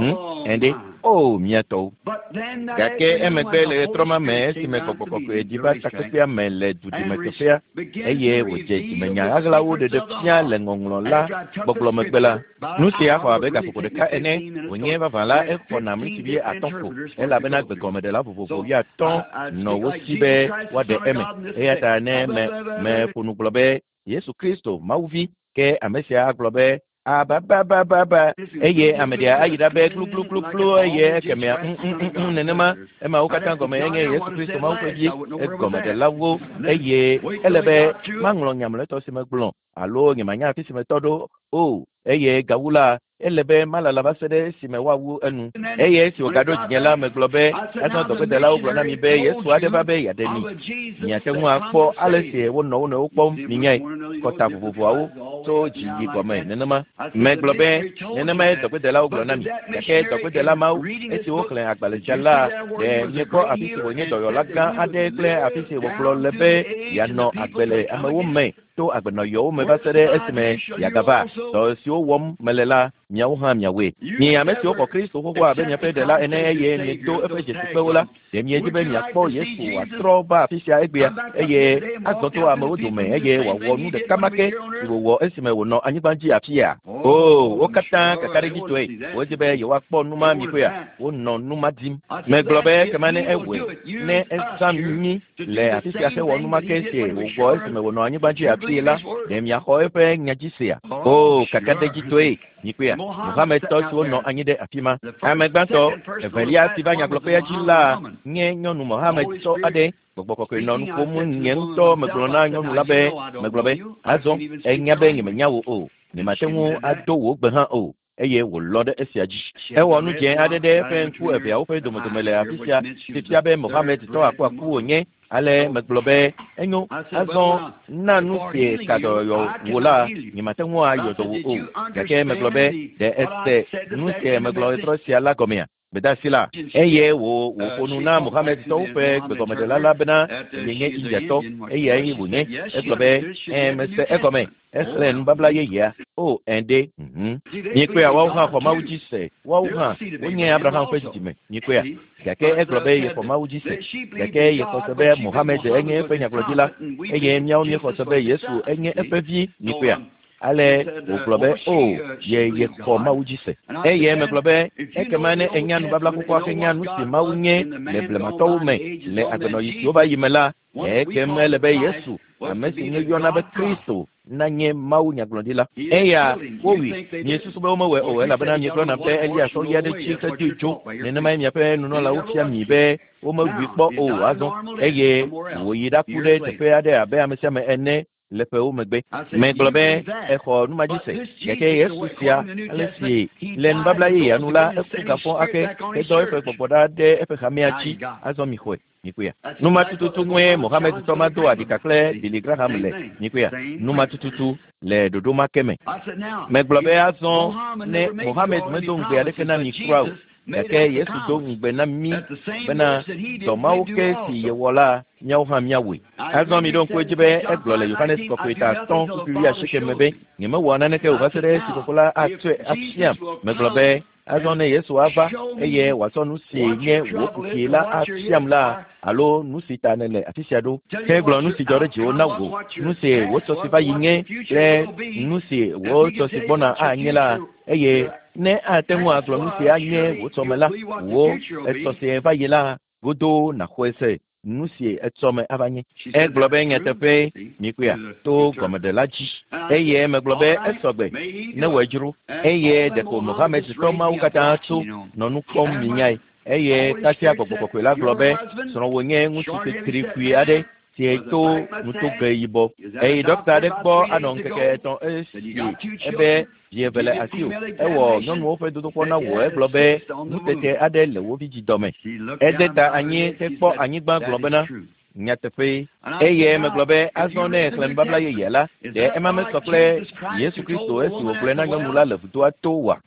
ende o miatɔwo gake emegbe le trɔma me esime kɔkɔkɔkɔe di va takpekpea me le dudime teƒea eye wòdze dzimenya aɣlawo ɖeɖe fia le ŋɔŋlɔ la gbɔgblɔ megbe la nu si axɔ abe gaƒoƒo ɖeka ene wònye vavã la exɔna mlitsuvi atɔ̃ ko elabena gbegɔmeɖela vovovo wi atɔ̃ nɔ wo si be woaɖe eme eya ta ne meƒo nu gblɔ be Yesu Kristo mawuvi ke ame sia agblɔ be ababababa eye ame ɖea ayi ɖa be klukluklu eye ekemea nenema emawo katã gɔme enye Yesu Kristo mawu ƒe vi egɔmeɖelawo eye ele be maŋlɔ nyamlɔtɔ si megblɔ alo nyemanya afi si metɔ ɖo o eye gawu la ele be malala va se ɖe esime woawu enu eye esi wògaɖo dzinye la megblɔ be azɔ dɔgbedelawo gblɔ na mi be Yesu aɖe va be yeaɖe mi miate ŋu akpɔ ale si wonɔ wo nɔewo kpɔm minyae kɔta vovovoawo tso dzi yi gɔme nenema megblɔ be nenema ye dɔgbedelawo gblɔ na mi gake dɔgbedela mawu esi woxlẽ agbalẽdzia la ɖe miekpɔ afi si wònye dɔyɔla gã aɖe kple afi si wògblɔ le be yeanɔ agbe le amewo me to agbenɔyɔwo me va se ɖe esime yeagava dɔ siwo wɔm mele la miawo hã miawoe mi ame siwo xɔ Kristo xoxo abe miaƒe ɖela ene eye miedo eƒe dzesikpewo la ɖe miedzi be miakpɔ Yesu wòatrɔ va afi sia egbea eye azɔ to amewo dome eye wòawɔ nu ɖeka ma ke si wòwɔ esime wònɔ anyigba dzi afia o wo katã kakaɖedzi toe wodzi be yewoakpɔ numa mi koea wonɔ numa dim megblɔ be kema ne ewɔe ne ezã mi le afi sia hewɔ numa ke si wòwɔ esime wònɔ anyigba dzi afia la ɖe miaxɔ eƒe nyadzi sia o kakaɖedzi toe nyikoea Mohametɔ siwo nɔ anyi ɖe afi ma ame gbãtɔ evelia si va nyagblɔƒea dzi la nye nyɔnu Mohametɔ aɖe gbɔgbɔ kɔkɔe nɔ nu ƒom nye ŋutɔ megblɔ na nyɔnu la be megblɔ be azɔ enya be nyemenya wo o nyemate ŋu ado wò gbe hã o eye wòlɔ ɖe esia dzi ewɔ nu dzẽ aɖe ɖe eƒe ŋku eveawo ƒe domedome le afi sia fifia be Mohametɔ akuaku wònye ale megblɔ be enyo azɔ na nu si kadɔyɔ wò la nyemate ŋu ayɔ dɔ wò o gake megblɔ be ɖe ese nu si megblɔ etrɔ sia la gɔmea bedasi la eye wòƒo nu na Mohametɔwo ƒe gbegɔmeɖela la bena yenye Indiatɔ eye wònye egblɔ be mese egɔme exlẽ nubabla yeyea o ende nyikoea woawo hã xɔ Mawu dzi se woawo hã wonye Abraham ƒe dzidzime nyikoea gake egblɔ be yexɔ Mawu dzi se gake yexɔ se be Mohamed enye eƒe nyagblɔdzila eye míawo míexɔ se be Yesu enye eƒe vi nyikoea ale wògblɔ be o yexɔ Mawu dzi se eye megblɔ be ekema ne enya nubabla xoxoa xe nya nu si Mawu nye le blematɔwo me le agbenɔɣi siwo va yi me la ekem ele be Yesu amesi nye yona be Kristo na nye mau nyaglondila eya wowi ni susu be omawe o ela bana mi klona pe elia so ya de chi ka ticho ne ma mi pe no la ufia mi be o ma wi po o azon eye wo yida kude te pe ade abe amesi me ene le pe o megbe me globe e ko nu majise geke yesu sia alesi len babla ye anula e ka fon ake e do e pe popoda de e pe khamiachi azon mi khwe nikuya numa tututu mwe Mohamed Tomato adikakle Billy Graham le nikuya numa tututu le dodoma keme me globe azon ne Mohamed medongbe adekena mikrao yake Yesu dongbe na mi bena domauke si yewola nyauha miawe azon mi don kwejibe eglole Yohanes kokwita ton kupiya shike mebe ngeme wana neke ubasere sikokola atwe achiam me globe azon ne Yesu ava eye wasonu si nye wokukila achiam la alo nusi tanele atisiado keglo nusi jore jiwo nawo nusi woso sifa yinge le nusi woso sibona anyela eye ne atenwa aglo nusi anye wotomela wo etose vayela godo na kwese nusi etome avanye eglobe nyetepe mikuya to gomedelaji eye meglobe esogbe ne wejuru eye deko Mohamed toma ukata tu nonu kom minyai eye katia gbogbo la globe sono wonye ngusi petri kui ade tieto nuto geibo eye doctor de gbo anon keke ton ebe bievele asio ewo nonu ofe dodo kona wo e globe nutete ade le wo biji dome edeta anyi tekpo anyi gba globe na nyatepe eye me globe azone klen babla ye yela de emame sokle Yesu Kristo esi okle na nyonula le futu atowa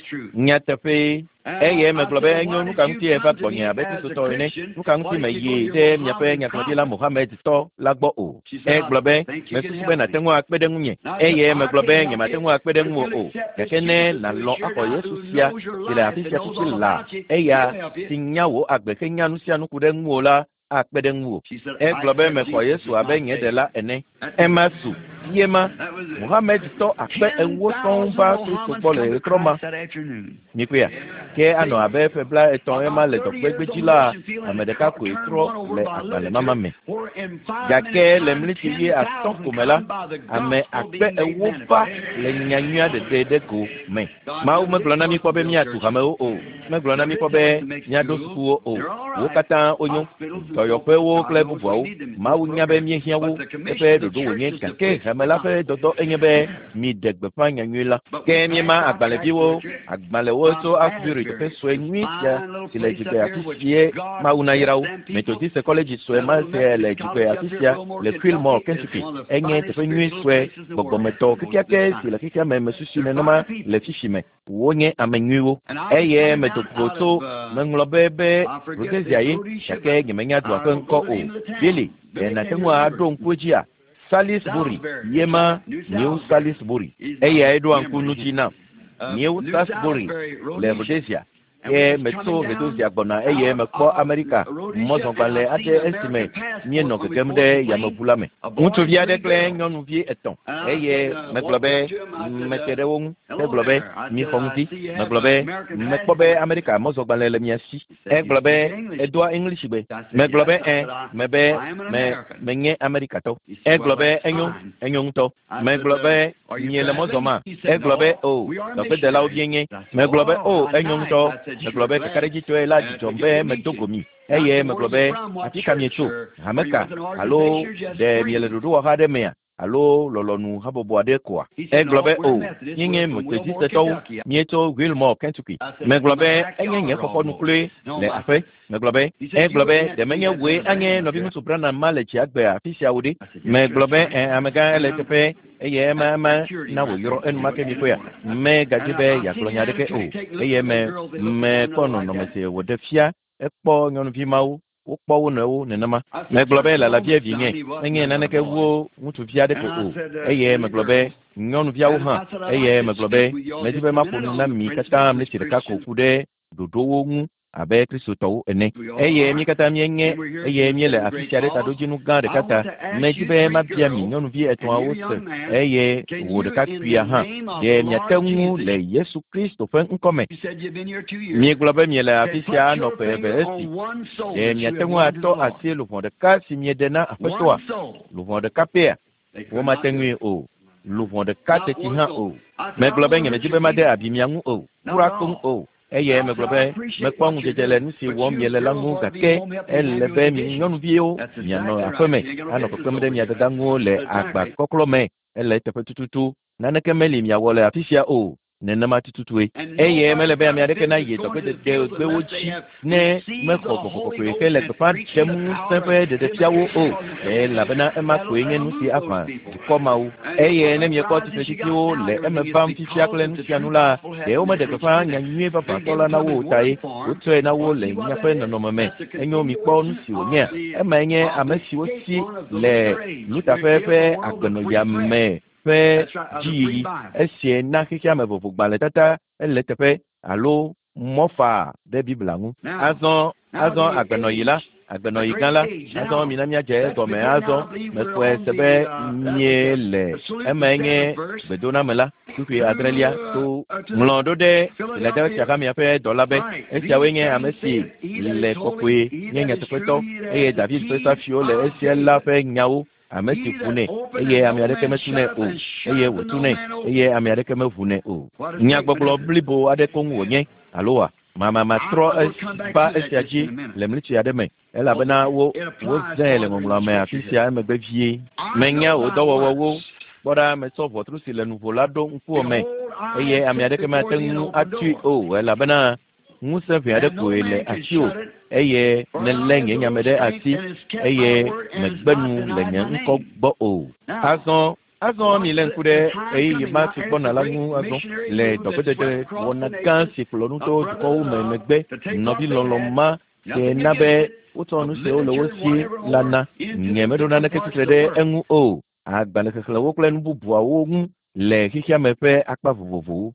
nyatepe eye me globe enyo nuka nti eva konya beti soto ene nuka nti me ye de miape nyaklodi la Mohamed to lagbo o e globe me susube na tenwa akpede nwunye eye me globe nyama tenwa akpede nwo o kekene na lo ako Yesu sia ile afisia tutila eya tinyawo agbeke nyanu sia nukude nwo la akpede nwo e globe me ko Yesu abenye de la ene emasu yema Mohamed to akpe enwo sonba Kristo pole ekroma nikuya ke ano abe febla eton ema le to gbejila amedeka ko etro le akale mama me gake le mliti ye aton komela ame akpe enwo fa le nyanyua de ko me ma o me glona mi ko be mi atu kama o me glona mi ko be nya do suku o wo kata onyo to yo pe wo klebu bo ma wo nya be mi hia wo pe do do nye kake amela fe dodo enyebe mi degbe pa nyanyula ke mi ma agbale biwo agbale wo so akbiri to pe so enwia ti le jibe afisie ma una yirawo Methodist college so ma se le jibe afisia le Fillmore Kentucky enye te pe nwi so gbogbo meto kike si le kike me mesusu ne ma le fifime wonye amenwiwo eye metokoto menglobebe rotezia chake gemenya dwa ko o bili na tenwa don kojia Salisbury yema New Salisbury eye edo ankunu tina New Salisbury le Rhodesia e meto Rhodesia gbona eye mekpo America mozongbale ade estimate mi no kegemde ya mabulame mutu via de kle nyonu vie eton eye meglobe meterewon meglobe mi fonti meglobe mekpobe America mozongbale le miasi e globe edo English be meglobe mebe menye America to e globe enyon to meglobe nyele mozoma e globe o dobe de la obienye meglobe o enyon to meglobe kareji to ela jombe medogomi eye meglobe atika miecho hameka alo de biele dodo akademia alo lolonu habobo adekwa e globe o yinye Methodist to mieto Wilmore Kentucky meglobe enye kokko nukle le afe meglobe e globe de menye we anye no bi soprana malechi agbe afisia wodi meglobe amega eletepe eye mama na wo yoro en make mi koya me gajibe ya klonya deke o eye me kono no mese wo defia ekpo nyonu vi mawo wo kpo wo na wo nenama meglobe la vie vinye enye naneke wo mutu via deke o eye meglobe nyonu via wo ha eye meglobe mejibe maponu na mi kata mle tireka ko kude dodo wo mu abe Kristo tɔwo ene eye mi katã mienye eye miele afi sia ɖe taɖodzinu gã ɖeka ta medi be mabia mi nyɔnuvi etɔ̃awo se eye wò ɖekakpuia hã ɖe miate ŋu le Yesu Kristo ƒe ŋkɔ me. Miegblɔ be miele afi sia nɔ ƒe eve esi ɖe miate ŋu atɔ asi luʋɔ ɖeka si mieɖe na Aƒetɔa luʋɔ ɖeka pɛa womate ŋui o. Luʋɔ ɖeka teti hã o. Megblɔ be nyemedi be made abi mia ŋu o kura koŋ o. Eye megblɔ be mekpɔ ŋudzedze le nu si wɔm miele la ŋu gake ele be mi nyɔnuviwo mianɔ aƒe me anɔ kpekpem ɖe mia dada ŋuwo le agba kɔklɔ me ele teƒe tututu naneke meli miawɔ le afi sia o. Nenema tututue eye mele be ame aɖeke na yi dɔgbedegbewo dzi ne mexɔ gbɔgbɔkɔkɔe ke le gbeƒã ɖem ŋusẽ ƒe ɖeɖefiawo o elabena ema koe nye nu si aʋa dukɔ mawo eye ne miekpɔ titetiwo le eme bam fifia kple nu sia nu la ɖewo meɖe gbeƒã nyanyuie vavãtɔ la na wo tae wotsɔe na wo le miaƒe nɔnɔme me enyo mikpɔ nu si wònyea ema nye ame siwo si le nutaƒe ƒe agbenɔya me ƒe dziyiyi esie na xexea me vovo gbalẽtata ele teƒe alo mɔfa ɖe Biblia ŋu. Azɔ agbenɔyi la agbenɔyi gã la azɔ mina miadze egɔme azɔ mexɔe se be miele eme nye gbedoname la tukui adrelia to ŋlɔ ɖo ɖe Filadelfia xa miaƒe dɔla be esiawoe nye ame si le kɔkɔe nye nyateƒetɔ eye David ƒe safiwo le esia la ƒe nyawo ame si ƒune eye ame aɖeke metune o eye wòtune eye ame aɖeke mevune o. Nyagbɔgblɔ blibo aɖe koŋ wònye aloa matrɔ ba esia dzi le mlitsi aɖe me elabena wozãe le ŋɔŋlɔa me afi sia emegbe vie menya wò dɔwɔwɔwo kpɔɖa metsɔ ʋɔtru si le nuvo la ɖo ŋkuwo me eye ame aɖeke mate ŋu atui o elabena ŋusẽ ʋɛ aɖe koe le asiwò eye nelé nye nyame ɖe asi eye megbenu le nye ŋkɔ gbɔ o. Azɔ mi le ŋku ɖe eye ma si gbɔna la ŋu azɔ le dɔgbedede wɔna gã si kplɔ nuto dukɔwo me megbe nɔvi lɔlɔ ma ke na be wotsɔ nu siwo le wo si la na nye meɖo naneke tsitre ɖe eŋu o. Agbalẽ xexlẽwo kple nu bubuawo ŋu le xixia me ƒe akpa vovovowo.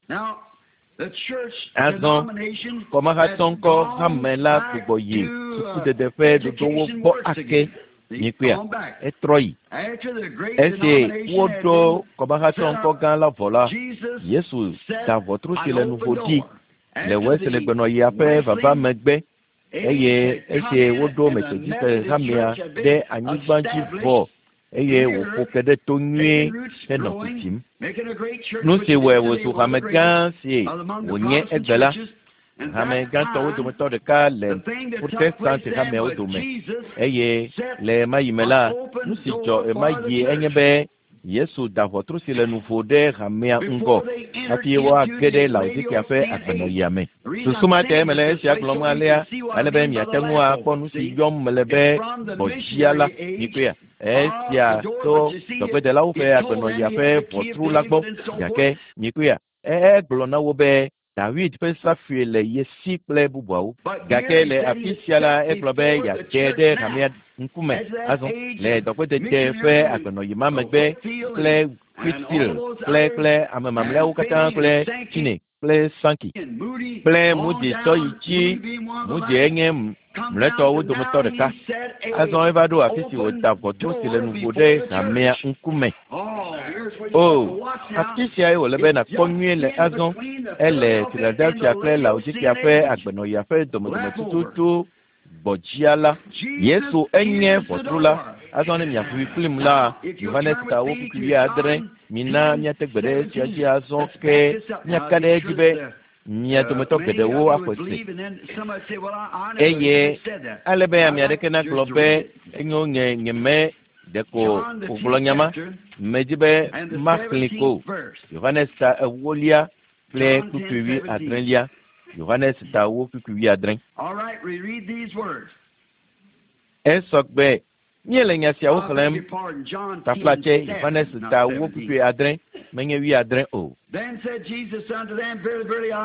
Azɔ kɔmahatɔŋkɔ hame la sugbɔ yi sukudede ƒe dodowo gbɔ ake nyikpea etrɔ yi esi woɖo kɔmahatɔŋkɔ gã la vɔ la Yesu da ʋɔtru si le nuvo ɖi le wesi le gbenɔyia ƒe vava megbe eye esi woɖo Metodiste hamea ɖe anyigba dzi vɔ eye wòƒo ke ɖe to nyuie henɔ tutim. Nu si wɔe wòzu hame gã si wònye egbe la hame gãtɔwo dometɔ ɖeka le protestant hameawo dome eye le ema yi me la nu si dzɔ ema yi enye be Yesu da ʋɔtru si le nuvo ɖe hamea ŋgɔ hafi woage ɖe Laodikea ƒe agbenɔyia me. Susuma te mele esia gblɔm alea ale be miate ŋu akpɔ nu si yɔm mele be gbɔdzia la nyikpea esia to dɔgbedelawo ƒe agbenɔyia ƒe ʋɔtru la gbɔ gake nyikpea egblɔ na wo be David ƒe safui le ye si kple bubuawo gake le afi sia la egblɔ be yadze ɖe hamea ŋkume azɔ le dɔgbedede ƒe agbenɔyi ma megbe kple Priscil kple ame mamlɛawo katã kple Tine kple Sanki kple Mudi tɔ yi dzi Mudi enye mlɔetɔwo dometɔ ɖeka azɔ eva ɖo afi si wòda ʋɔtru si le nuvo ɖe hamea ŋkume. Afi siae wòle be nakpɔ nyuie le azɔ ele Filadelfia kple Laodikea ƒe agbenɔyia ƒe domedome tututu gbɔdzia la Yesu enye ʋɔtru la azɔ ne miaƒui kplim la Yohanes ta wo kuku 17 mina miate gbe ɖe esia dzi azɔ ke miaka ɖe edzi be mia dometɔ geɖewo axɔ se eye ale be ame aɖeke nagblɔ be enyo nyeme ɖeko wògblɔ nyama medzi be maxlẽ ko. Yohanes ta 8 kple kuku 17 Yohanes ta wo kuku 17. Esɔgbe miele nya siawo xlẽm taflatse Yohanes ta wo kuku 17 menye 17 o.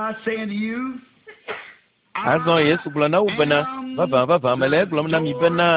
Azɔ Yesu gblɔ na wo bena vavã mele egblɔm na mi bena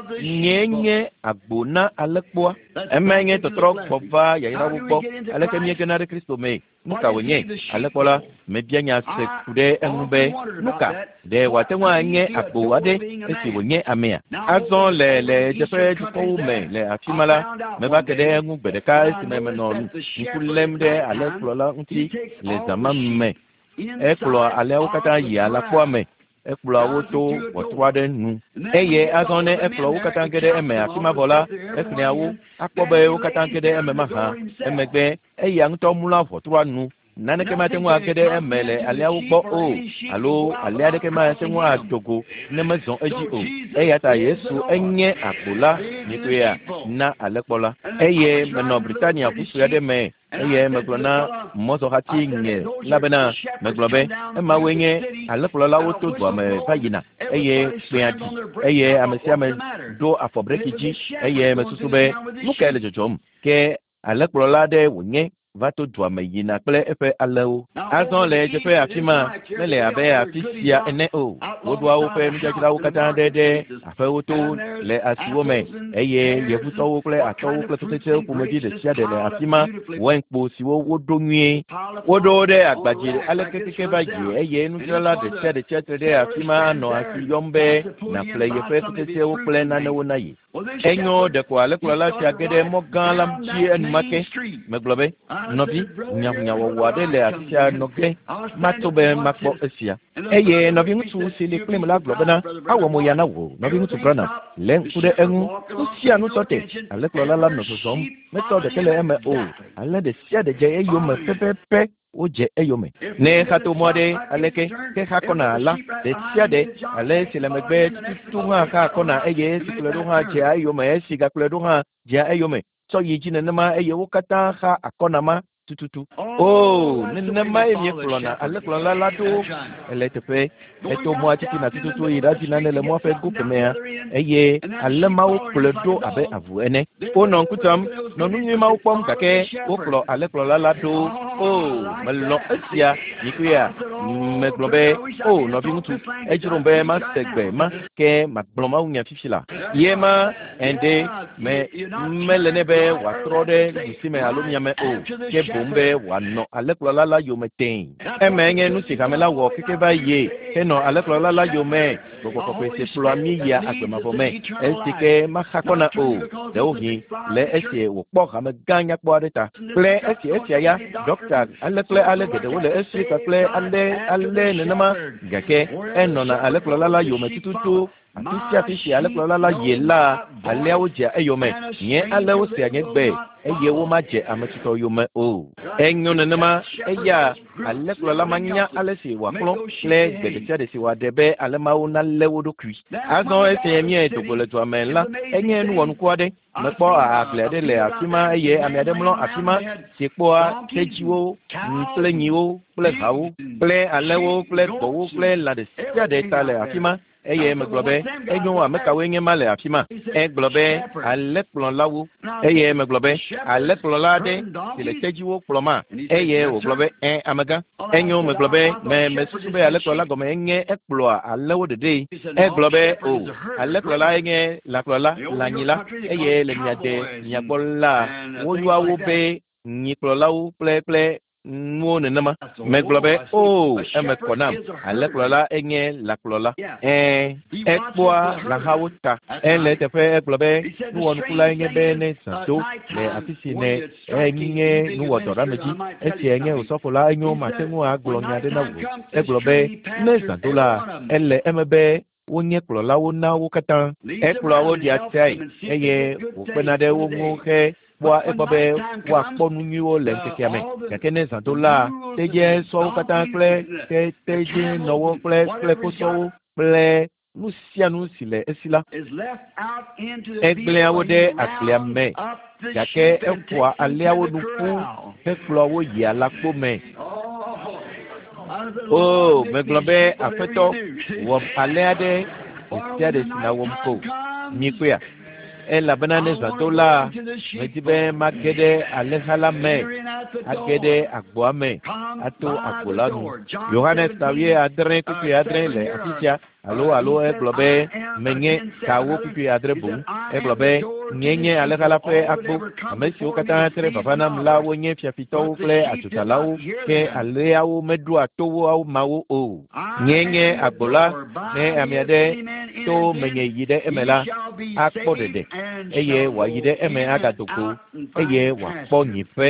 nye agbona alekpoa emenye totro kpova ya ira wupo aleke mie kenare Kristo me nuka wenye alekola mebianya se kude enube nuka de watenwa nye agbo ade esi wenye amea azon le jefe juko me le afimala meba kede engu bedeka esi me non nkulemde aleklola nti le zamame eklo ale ukata ya la kwame ekplo awoto otwade nu eye azone ekplo ukata ngede eme afima bola ekniawo akpobe ukata ngede eme maha emegbe eye nto mula fotwa nu naneke matenwa ngede emele aliawo gbo o alo aliade ke matenwa adogo ne mezon eji o eye ta Yesu enye akpola nikuya na alekpola eye meno Britannia kusu yade me eye meglona mozo hati nye labena meglobe ema wenye aleklola woto do me fayina eye peati eye amesia me do afobrekiji eye mesusube mukele jojom ke aleklola de wenye vato do me yina ple efe alewo azon le jefe afima mele abe afisia ene o wodwa wo fe mjajira wo kata de afe woto le asiwome eye yefuto wo ple ato wo ple tete ko meji de sia de le afima wenpo siwo wodo nwie wodo de agbaji alekeke baji eye nutrala de sia de chete de afima no asiyombe na ple yefe tete wo ple na ne wona yi enyo de ko alekula sia gede mo galam chi en make meglobe nobi nya wade le asia noge matobe makbo esia eye nobi mutu sili klim la globena awo mo yana wo nobi mutu brana len kude enu sia nu sote alekula la no sosom metode kele eme o ale de sia de je eyo me pepepe oje eyome ne khato mode aleke ke khakona la de sia de ale sile megbe tunga khakona eye sikledo ha je eyome siga kledo ha je eyome so yiji ne ma eye wokata ha akona ma tututu oh ne ma eye klona ale klona la do ele tepe eto mo atiti na tututu iraji na le mo fe gupe me eye ale ma o kledo abe avu ene ono nkutam no nunyi ma upom kake oklo ale klona la do oh malo esia nikuya meglobe oh no bintu ejirombe ma segbe ma ke magloma unya fifila yema ende me melenebe watrode disime alumya me o ke bombe wano aleklola la yometen emenye nu sikamela wo keke ba ye keno aleklola la yome boko pese plami ya agbema fome estike mahakona o de ohi le esie wo kpo kame ganya kpo adeta ple esie ya doctor alekle alegede wole esie ka ple ale nenama gake enona aleklola la yome tututu atisi aleklola la yela alewo je eyome nye alewo se anyegbe eye wo ma je ametito yome o enyo nenama eya aleklola manya alesi wa klo le gede de si wa debe alemawo na lewo do kwi azon ese mi to gole to amela enye nu wonu kwade mepo aglede le afima eye amiade mlo afima sepoa tejiwo ple nyiwo ple hawo ple alewo ple kowo ple la de sia de tale afima eye meglobe enyo ameka wenye male afima eglobe aleklon lawo eye meglobe aleklon lade le tejiwo ploma eye oglobe amaga enyo meglobe me susube aleklon lagome enye ekploa alewo dede eglobe o aleklon la enye laklola lanyila eye le nyade nyagbola woywa wo be nyiklolawo ple nwone nama meglobe o emekonam aleklola enye laklola ekpoa la hawuta ele tefe eglobe nuwon kula enye bene santo le afisine enye nuwodora meji eti enye usofola enyo matengu aglonya de nawo eglobe ne santo la ele emebe wonye klola wona wokatan ekloa wo dia tai eye wopenade wo ngoke wa ebobe wa kponu nyiwo le nkekiame kekene zandola teje so kata kle teje nowo kle koso kle nusianu sile esila egleawo de akleame gake ekwa aliawo nuku eklowo yi alakpo me oh meglobe afeto wo aleade tia de sina womko nyikuya elabena ne zãto la medi be mage ɖe alẽha la me age ɖe agboa me ato agbo la nu. Yohanes 9:7 le afi sia. Alo egblɔ be menye kawo 7 boŋ. Egblɔ be nye alẽha la ƒe agbo. Ame siwo katã tre vava nam la wonye fiafitɔwo kple adzotalawo, ke alẽawo meɖoa to wo mawo o. Nye agbo la, ne ame aɖe to menye yi ɖe eme la, akpɔ ɖeɖe, eye wòayi ɖe eme agado go, eye wòakpɔ nyiƒe.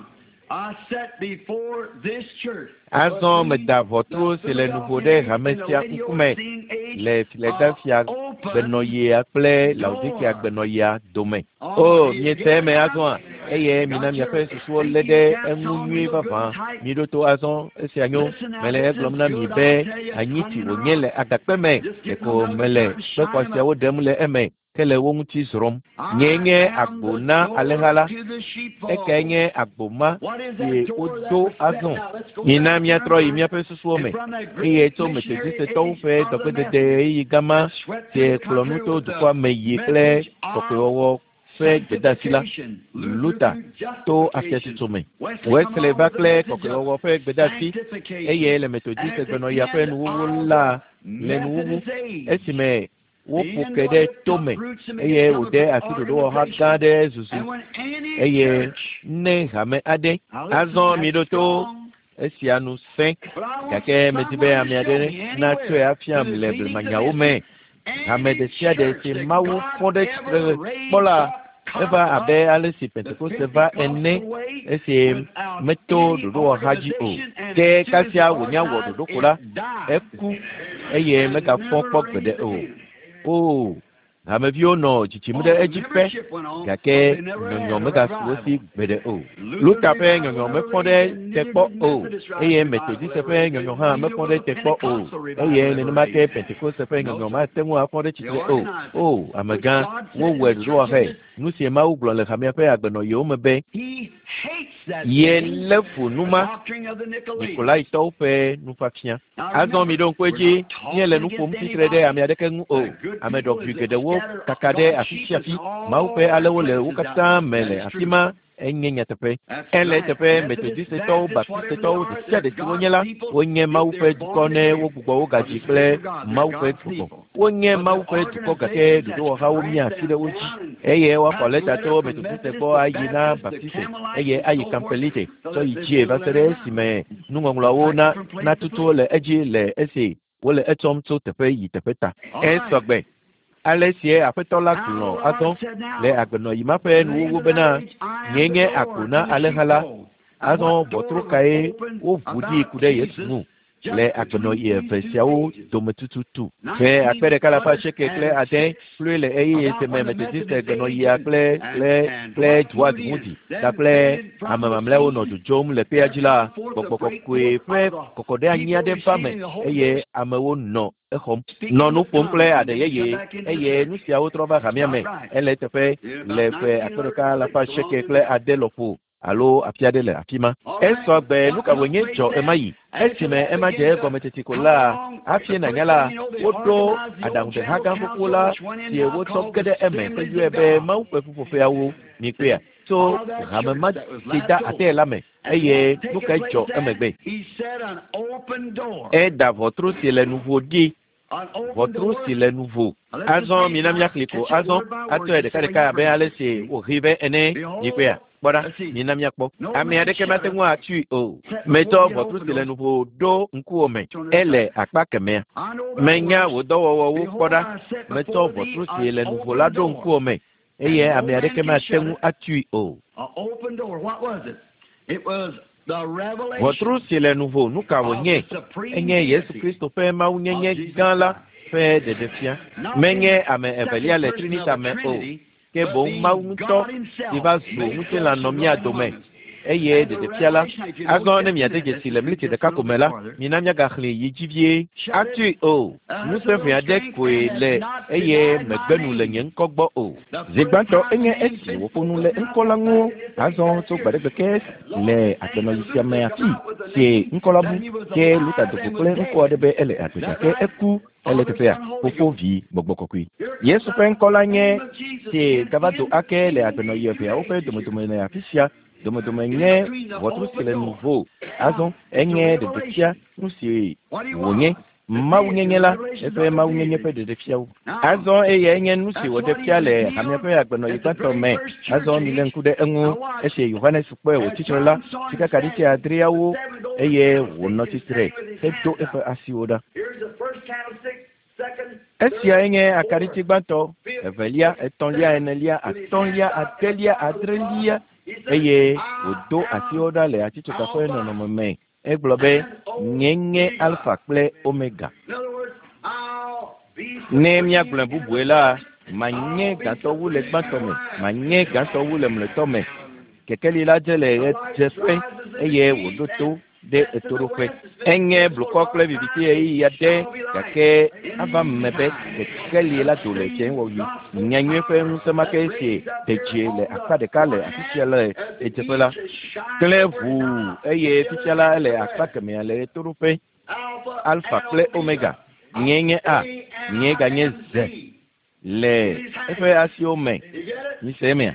Azɔ meda ʋɔtru si le nuƒo ɖe hame sia ŋkume le Philadelphia gbenɔyia kple Laodikea gbenɔyia dome. O, miete eme azɔa, eye mina miaƒe susuwo lé ɖe eŋu nyui vavã. Mi ɖo to azɔ esia nyo, mele egblɔm na mi be anyitsi wònye le agakpe me, ko mele kpe xɔasiawo ɖem le eme, ke le wo ŋuti zrɔm. Nye agbo na alẽha la, eke nye agbo ma si wodo azɔ. Mina miatrɔ yi miaƒe susuwo me, eye tso Methodistɔwo ƒe dɔgbedede yi gama si kplɔ nu to dukɔa me yi kple kɔkɔewɔwɔ ƒe gbedeasi la, Luther to afiatutu me, Wesley va kple kɔkɔewɔwɔ ƒe gbedeasi, eye le Methodist gbenɔyia ƒe nuwuwu la le nuwuwu esime woƒo ke ɖe tome, eye wòde asi ɖoɖo ha gã ɖe zuzu, eye ne hame aɖe azɔ mi ɖo to esia nu sẽ, gake medi be ame aɖe natsɔe afiam le blemanyawo me. Hame ɖe sia ɖe si Mawu fɔ ɖe tsitre kpɔ la, eva abe ale si Pentekoste va ene, esi meto ɖoɖo ha dzi o, ke kasia wònya wɔ ɖoɖo ko la, eku, eye megafɔ kpɔ gbeɖe o. O, hameviwo nɔ tsitsim ɖe edzi pɛ, gake nyɔnyɔ megasiwo si gbeɖe o. Luther ƒe nyɔnyɔ mefɔ ɖe te kpɔ o, eye Methodist ƒe nyɔnyɔ hã mefɔ ɖe te kpɔ o, eye nenema ke Pentekoste ƒe nyɔnyɔ mate ŋu afɔ ɖe tsitre o. O, amegã, wowɔe ɖoɖoa hɛ. Nu si Mawu gblɔ le hamea ƒe agbenɔyiwo me be ye lé fu numa Nikolaitɔwo ƒe nufiafia. Azɔ mi ɖo ŋkue dzi, nye le nu ƒom titre ɖe ame aɖeke ŋu o. Ame ɖɔʋui geɖewo kaka ɖe afi sia afi. Mawu ƒe alewo le wo katã me le afi ma. Enye nyateƒe. Ele teƒe Methodistɔwo, Baptistɔwo, ɖe sia ɖe si wonye la, wonye Mawu ƒe dukɔ ne wogbugbɔ wo gadzi kple Mawu ƒe dukɔ. Wonye Mawu ƒe dukɔ gake ɖoɖowɔhawo mia asi ɖe wo dzi. Eye woaxɔ leta to Methodist gbɔ ayi na Baptist, eye ayi Campbellite, tsɔ yi dzie va se ɖe esime nuŋɔŋlɔwo natutu le edzi le esi wole etsɔm tso teƒe yi teƒe ta. Esɔgbe. Ale sie aƒetɔ la gblɔ azɔ le agbenɔyi ma ƒe nuwuwu bena nye agbo na alẽha la, azɔ ʋɔtru kae woʋu ɖi ku ɖe Yesu ŋu le agbenɔyi eve siawo dome tututu. Ƒe 1990 kloe le eye seme Methodist gbenɔyia kple Duaz ŋuti kple ame mamlɛawo nɔ dzodzom le ƒea dzi la, gbɔgbɔ kɔkɔe ƒe kɔkɔɖe anyi aɖe va me, eye amewo nɔ exɔm, nɔ nu ƒom kple aɖe yeye, eye nu siawo trɔ va hamea me. Ele teƒe le ƒe 1990 lɔƒo alo afi aɖe le afi ma. Esɔ gbe nu ka wònye dzɔ ema yi. Esime ema dze gɔmetsitsi ko la, hafi nanya la, woɖo aɖaŋuɖeha gã ƒoƒo la si wotsɔ ge ɖe eme heyɔe be Mawu ƒe ƒuƒoƒeawo mikpea tso hame ma si da ate la me, eye nu ka dzɔ emegbe. Eda ʋɔtru si le nuvo ɖi, ʋɔtru si le nuvo. Azɔ mina miaxli ko, azɔ atɔe ɖekaɖeka abe ale si wòhi be ene mikpea. Kpɔɖa, mina miakpɔ. Ame aɖeke mate ŋu atui o. Metsɔ ʋɔtru si le nuvo ɖo ŋkuwo me. Ele akpa kemea. Menya wò dɔwɔwɔwo kpɔɖa. Metsɔ ʋɔtru si le nuvo la ɖo ŋkuwo me. Eye ame aɖeke mate ŋu atui o. Ʋɔtru si le nuvo, nu ka wònye? Enye Yesu Kristo ƒe mawunyenye gã la ƒe ɖeɖefia. Menye ame evelia le Trinita me o. Ke boŋ Mawu ŋutɔ si va zu ŋutilã nɔ mía dome, eye de fiala azon ne miate je si le mlite de kakomela minamia gakhli yijivie atu o nupe fiade koele eye megbenu le nyen kogbo o zigbanto enye esi wo fonu le nkolangu azon to gbadebeke le ateno yisiame afi se nkolabu ke luta de kokle nko de be ele atja ke eku ele tefea fofo vi gbogbokokui yesu pe nkolanye se tabato ake le ateno yefea o pe domodomo na afisia domodomo nye votre c'est nouveau azon enye de tia nous si wonye maunyenye la efe maunyenye pe de fiawo azon enye nous si wo de fiale amia pe agbono yipato me azon mi lenku de enwu ese Yohane supe wo titrola tika kariti adriawo eye wo notitre eto efe asioda esia enye akariti gbanto evelia etonlia enelia atonlia atelia adrelia eye odo ati oda le ati to kaso eno no me eglobe nyenye alpha kple omega nemia glembu buela manye gato wule gbantome manye gato wule mletome kekeli la jele jefe eye odo to de etorofe enye bloko kple bibiti e ya de kake ava mebe kekeli la dole chen wo yu nyanwe fe nsema ke si teje le akade kale afisiale etefela klevu eye fisiala le akake me le etorofe alpha kple omega nyenye a nye ganye z le efe asiome ni semia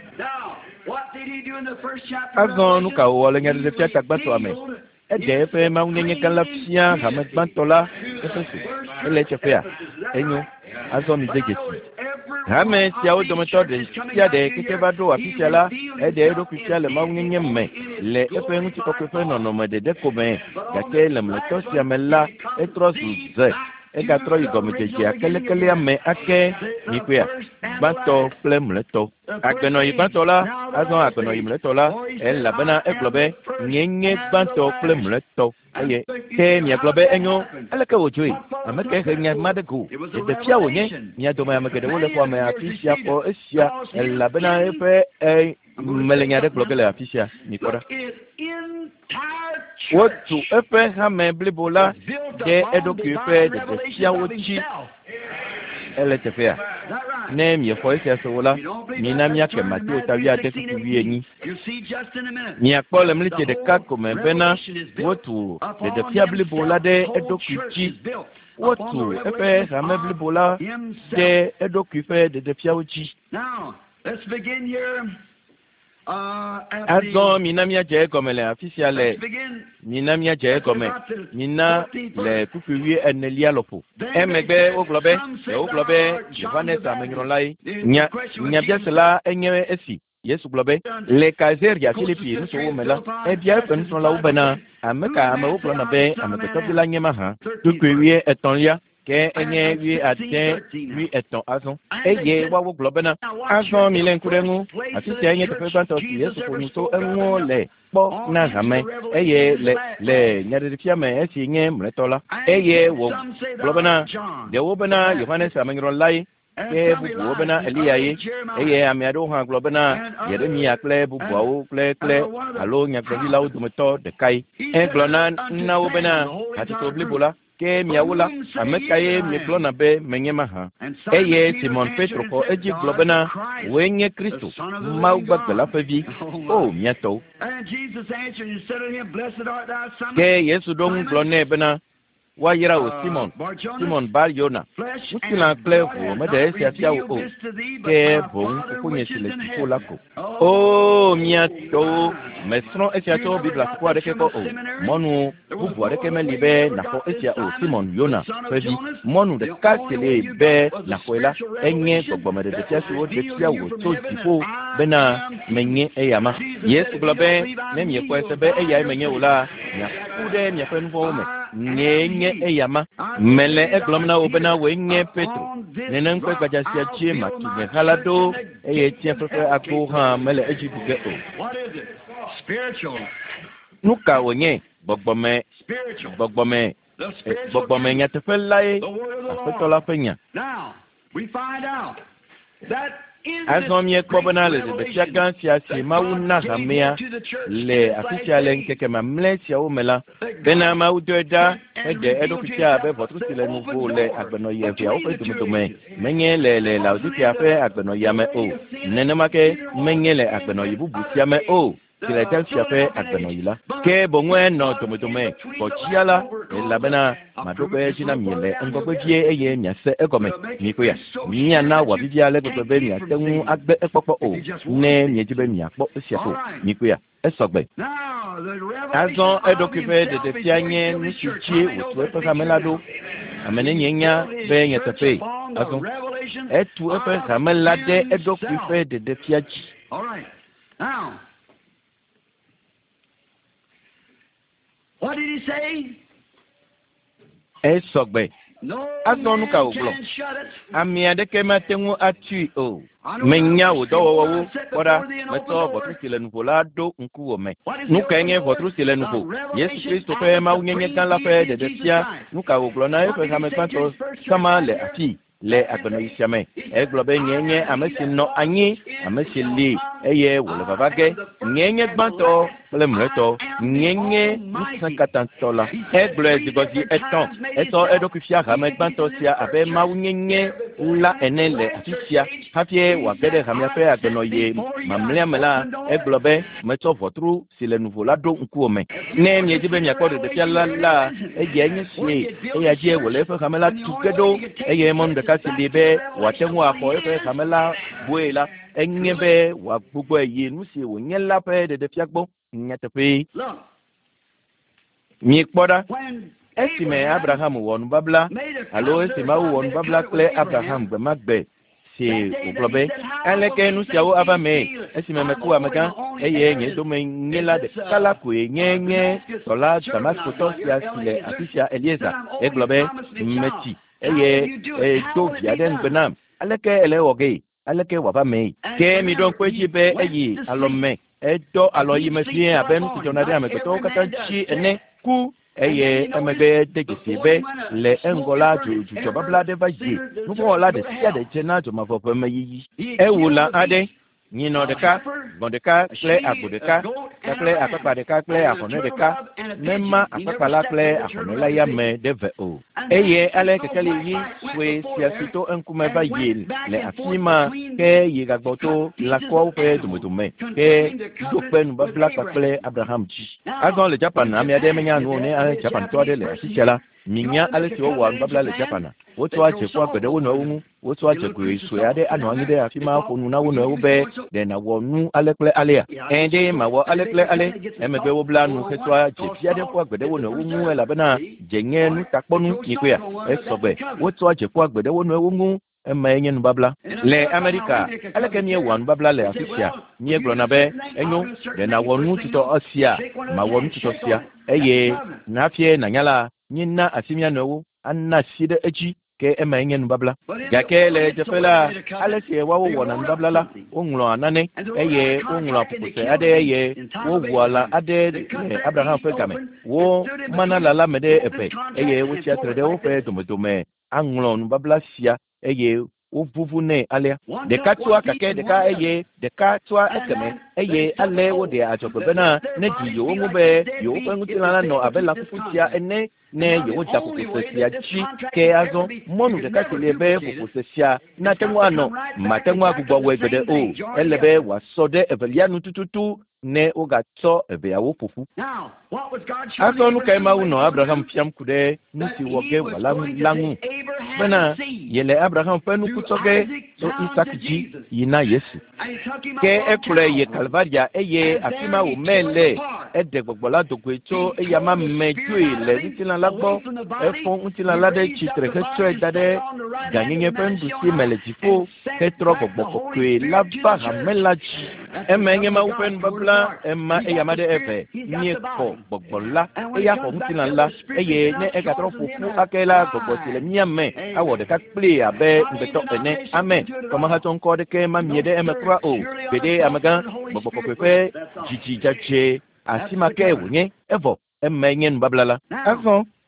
azon nu ka wo le nyade de fiata gbato ame ede fe ma unyenye kala fia ha me gbantola efesu ele chefea enyo azo mi zegesi ha me tia o domoto de tia de keke vado afisiala ede do fisiala ma unyenye me le efe nti kokwe no no me de dekome gake le mleto sia mela etrosu ze ega tro igomejeje akelekele ame ake nikwea gbanto plemleto agbeno ibantola azon agbeno imletola el labana eglobe nyenye gbanto plemleto eye ke mi eglobe enyo aleke ojoi ameke henya madego de fia wonye mi adoma ameke de wole kwa me afisia ko esia el labana efe melenya de globele afisia nikora wotu efe ha me blibola de edokufe de fia wochi ele tefea ne mi fo ese sola mi na mi ake mateo tawia de kuwi enyi mi akpole mlite de kako me bena wotu de fia blibola de edokuchi wotu efe ha me blibola de edokufe de fia wochi. Now let's begin here. Azon minamia je comme le officiel minamia je comme mina le kukuwi enelia lopo emegbe oglobe Johannes amenyolai nya biasela enye esi Yesu globe le kazer ya Philippi nso womela e bia fen so la ubana ameka amewoplo na be amekotobila nyema ha kukuwi etonlia ke enye wi ate wi eton azon eye wawo globena azon milen kurengu asisi enye te febanto Yesu kunso enwo le po na game eye le nyade fiame esi nye mletola eye wo globena de wobena Yohannes amengro lai ke bu wobena Elia yi eye amiado ha globena Yeremia kle bu bwawo kle alo nyakdila udumeto de kai e glona na wobena atito blibola ke miawola amekaye miklona be menyema ha eye Simon Petro ko eji globena wenye Kristo mauba gala fevi o miato ke Yesu dong glone bena wa yira o Simon Bar Yona mutila klevo mede esi afia o ke bon kunye sile tikolako o miato mesron esi ato bibla kwa de ko o monu bubu de ke melibe na ko esi o Simon Yona fevi monu de kasele be na koela enye gbogbomede de tia si o de tia wo to tipo bena menye eyama Yesu globe ne mi ko ese be eya menye wala nya kude mi fe nvo me nye eyama mele eglomna obena wenye Petro nenen ko gbajasia chie matuge halado eye tie fefe akpo ha mele ejibuge o Spiritual nuka wonye bogbome nya tefelae afetola fenya. Now we find out that azomie kpɔbena le ɖeɖefia gã sia si Mawu na hamea le afi sia le ŋkeke mamlɛ siawo me la, bena Mawu dɔe ɖa eɖe eɖokui fia abe ʋɔtru si le nuvo le agbenɔyi eveawo ƒe domedome menye le Laodikea ƒe agbenɔyia me o, nenema ke menye le agbenɔyi bubu sia me o, Philadelphia ƒe agbenɔyi la, ke boŋue nɔ domedome kɔdzia la elabena maɖo ƒe dzi na mi le ŋgɔgbevie eye miase egɔme mikpoe miana wòavivia le gbegbe be miate ŋu agbe ekpɔkpɔ o ne miedzi be miakpɔ esia ko mikpoe esɔgbe. Azɔ eɖokui ƒe ɖeɖefia nye nu si dzi wòtu eƒe hame la ɖo, ame ne nyenya be nye teƒe azɔ etu eƒe hame la ɖe eɖokui ƒe ɖeɖefia dzi. What did he say? Esɔgbe. Azɔ nu ka wògblɔ. Ami aɖeke mate ŋu atui o. Menya wò dɔwɔwɔwo kpɔɖa metɔ ʋɔtru si le nuƒo la ɖo ŋkuwò me. Nu kae nye ʋɔtru si le nuƒo? Yesu Kristo ƒe mawunyenye gã la ƒe ɖeɖefia. Nu ka wògblɔ na eƒe hame gbãtɔ sama le afi le agbenɔyi sia me. Egblɔ be nye ame si nɔ anyi, ame si li eye wòle vava ge, nye gbãtɔ kple mlɔetɔ, nye ŋusẽkatãtɔ la. Egblɔe zigɔzi etɔ̃, etɔ eɖokui fia hame gbãtɔ sia abe mawunyenye la ene le afi sia hafi wòage ɖe hamea ƒe agbenɔyi mamlɛa me la. Egblɔ be metsɔ ʋɔtru si le nuvo la ɖo ŋkuwò me. Ne miedzi be miakpɔ ɖeɖefia la eyae nye sie eya dzi wòle eƒe hame la tu ge ɖo eye mɔnu ɖeka si li be wòate ŋu axɔ eƒe hame la boe la enye be wòagbugbɔe yi nu si wònye la ƒe ɖeɖefia gbɔ nyateƒe. Mikpɔ ɖa, esime Abraham wɔ nubabla alo esi Mawu wɔ nubabla kple Abraham gbe ma gbe si wògblɔ be aleke nu siawo ava mee esime meku amegã eye nye dome nye la ɖeka la koe nye tɔla Damaskotɔ sia si le afi sia Eliezer. Egblɔ be meti eye do vi aɖe ŋugbe nam, aleke ele wɔ ge, aleke wòava mee? Ke mi ɖo ŋkue dzi be eyi alɔme edɔ alɔ yi me fie abe nu si dzɔna ɖe amegbetɔwo katã dzi ene ku eye emegbe de dzesi be le eŋgɔ la dzudzɔ babla aɖe va yi nuvɔwɔla ɖe sia ɖe dze na dzɔmavɔ ƒe meyiyi. Ewu lã aɖe, nyinɔ ɖeka, gbɔ̃ ɖeka kple agbo ɖeka kple akpakpa ɖeka kple ahɔnɛ ɖeka, mema akpakpa la kple ahɔnɛ la ya me ɖe ve o. Eye ale kekeli yi sue sia si to eŋkume va yi le afi ma ke yi gagbɔ to lãkɔawo ƒe domedome ke ɖo kpe nubabla kpakple Abraham dzi. Azɔ le Japan ame aɖe menya nuwo ne Japantɔ aɖe le afi sia la, minya ale si wowɔa nubabla le Japan. Wotsɔ adze kɔ agbe ɖe wo nɔewo ŋu, wotsɔ adze goe sue aɖe anɔ anyi ɖe afi ma ƒo nu na wo nɔewo be ɖe nawɔ nu ale kple alea. Ɖe mawɔ ale kple ale, emegbe wobla nu hetsɔ adze fia ɖe kɔ agbe ɖe wo nɔewo ŋu elabena dze nye nutakpɔnu nyikoea esɔgbe. Wotsɔ adze kɔ agbe ɖe wo nɔewo ŋu eme nye nubabla. Le Amerika, aleke miewɔa nubabla le afi sia, miegblɔna be enyo ɖe nawɔ nu tutɔ sia, mawɔ nu tutɔ sia eye nafie nanya la mina asi mia nɔewo ana si ɖe edzi ke ema nye nubabla. Gake le dzeƒe la, ale si woawo wɔna nubabla la, woŋlɔ nane eye woŋlɔ ƒoƒose aɖe eye wowɔa lã aɖe le Abraham ƒe game. Wo mana lã la me ɖe eve eye wotsi atsitre ɖe woƒe domedome aŋlɔ nubabla sia eye wovuvu nɛ alea. Ɖeka toa kake ɖeka eye ɖeka toa ekeme eye ale woɖe adzɔgbe bena ne dzi yewo ŋu be yewoƒe ŋutilã la nɔ abe lãkuku sia ene ne yewoda ƒoƒose sia dzi ke azɔ mɔnu ɖeka si le be ƒoƒose sia nate ŋu anɔ mate ŋu agbugbɔ wɔe gbeɖe o, ele be wòasɔ ɖe evelia nu tututu ne wogatsɔ eveawo ƒoƒu. Azɔ nu kae Mawu nɔ Abraham fiam ku ɖe nu si wɔ ge wòala la ŋu bena yele Abraham ƒe nukutsɔge tso Isak dzi yina Yesu. Ke ekplɔe yi Kalvaria eye afi ma wòmee le eɖe gbɔgbɔ la do goe tso eyama me dzoe le ŋutilã la gbɔ, efɔ ŋutilã la ɖe tsitre hetsɔe da ɖe gãnyenye ƒe nuɖusi me le dziƒo hetrɔ gbɔgbɔ kɔkɔe la va hame la dzi. Eme nye Mawu ƒe nubabla ema eyama ɖe eve miekɔ gbɔgbɔ la eya xɔ ŋutilã la eye ne egatrɔ ƒoƒu ake la gbɔgbɔ si le mía me awɔ ɖeka kpli abe ŋgbetɔ ene. Amen. Kɔmehatɔ ŋkɔ ɖeke ma mie ɖe eme kura o. Gbeɖe amegã gbɔgbɔ kɔkɔe ƒe dzidzi dzadze asi ma ke wònye evɔ eme nye nubabla la. Azɔ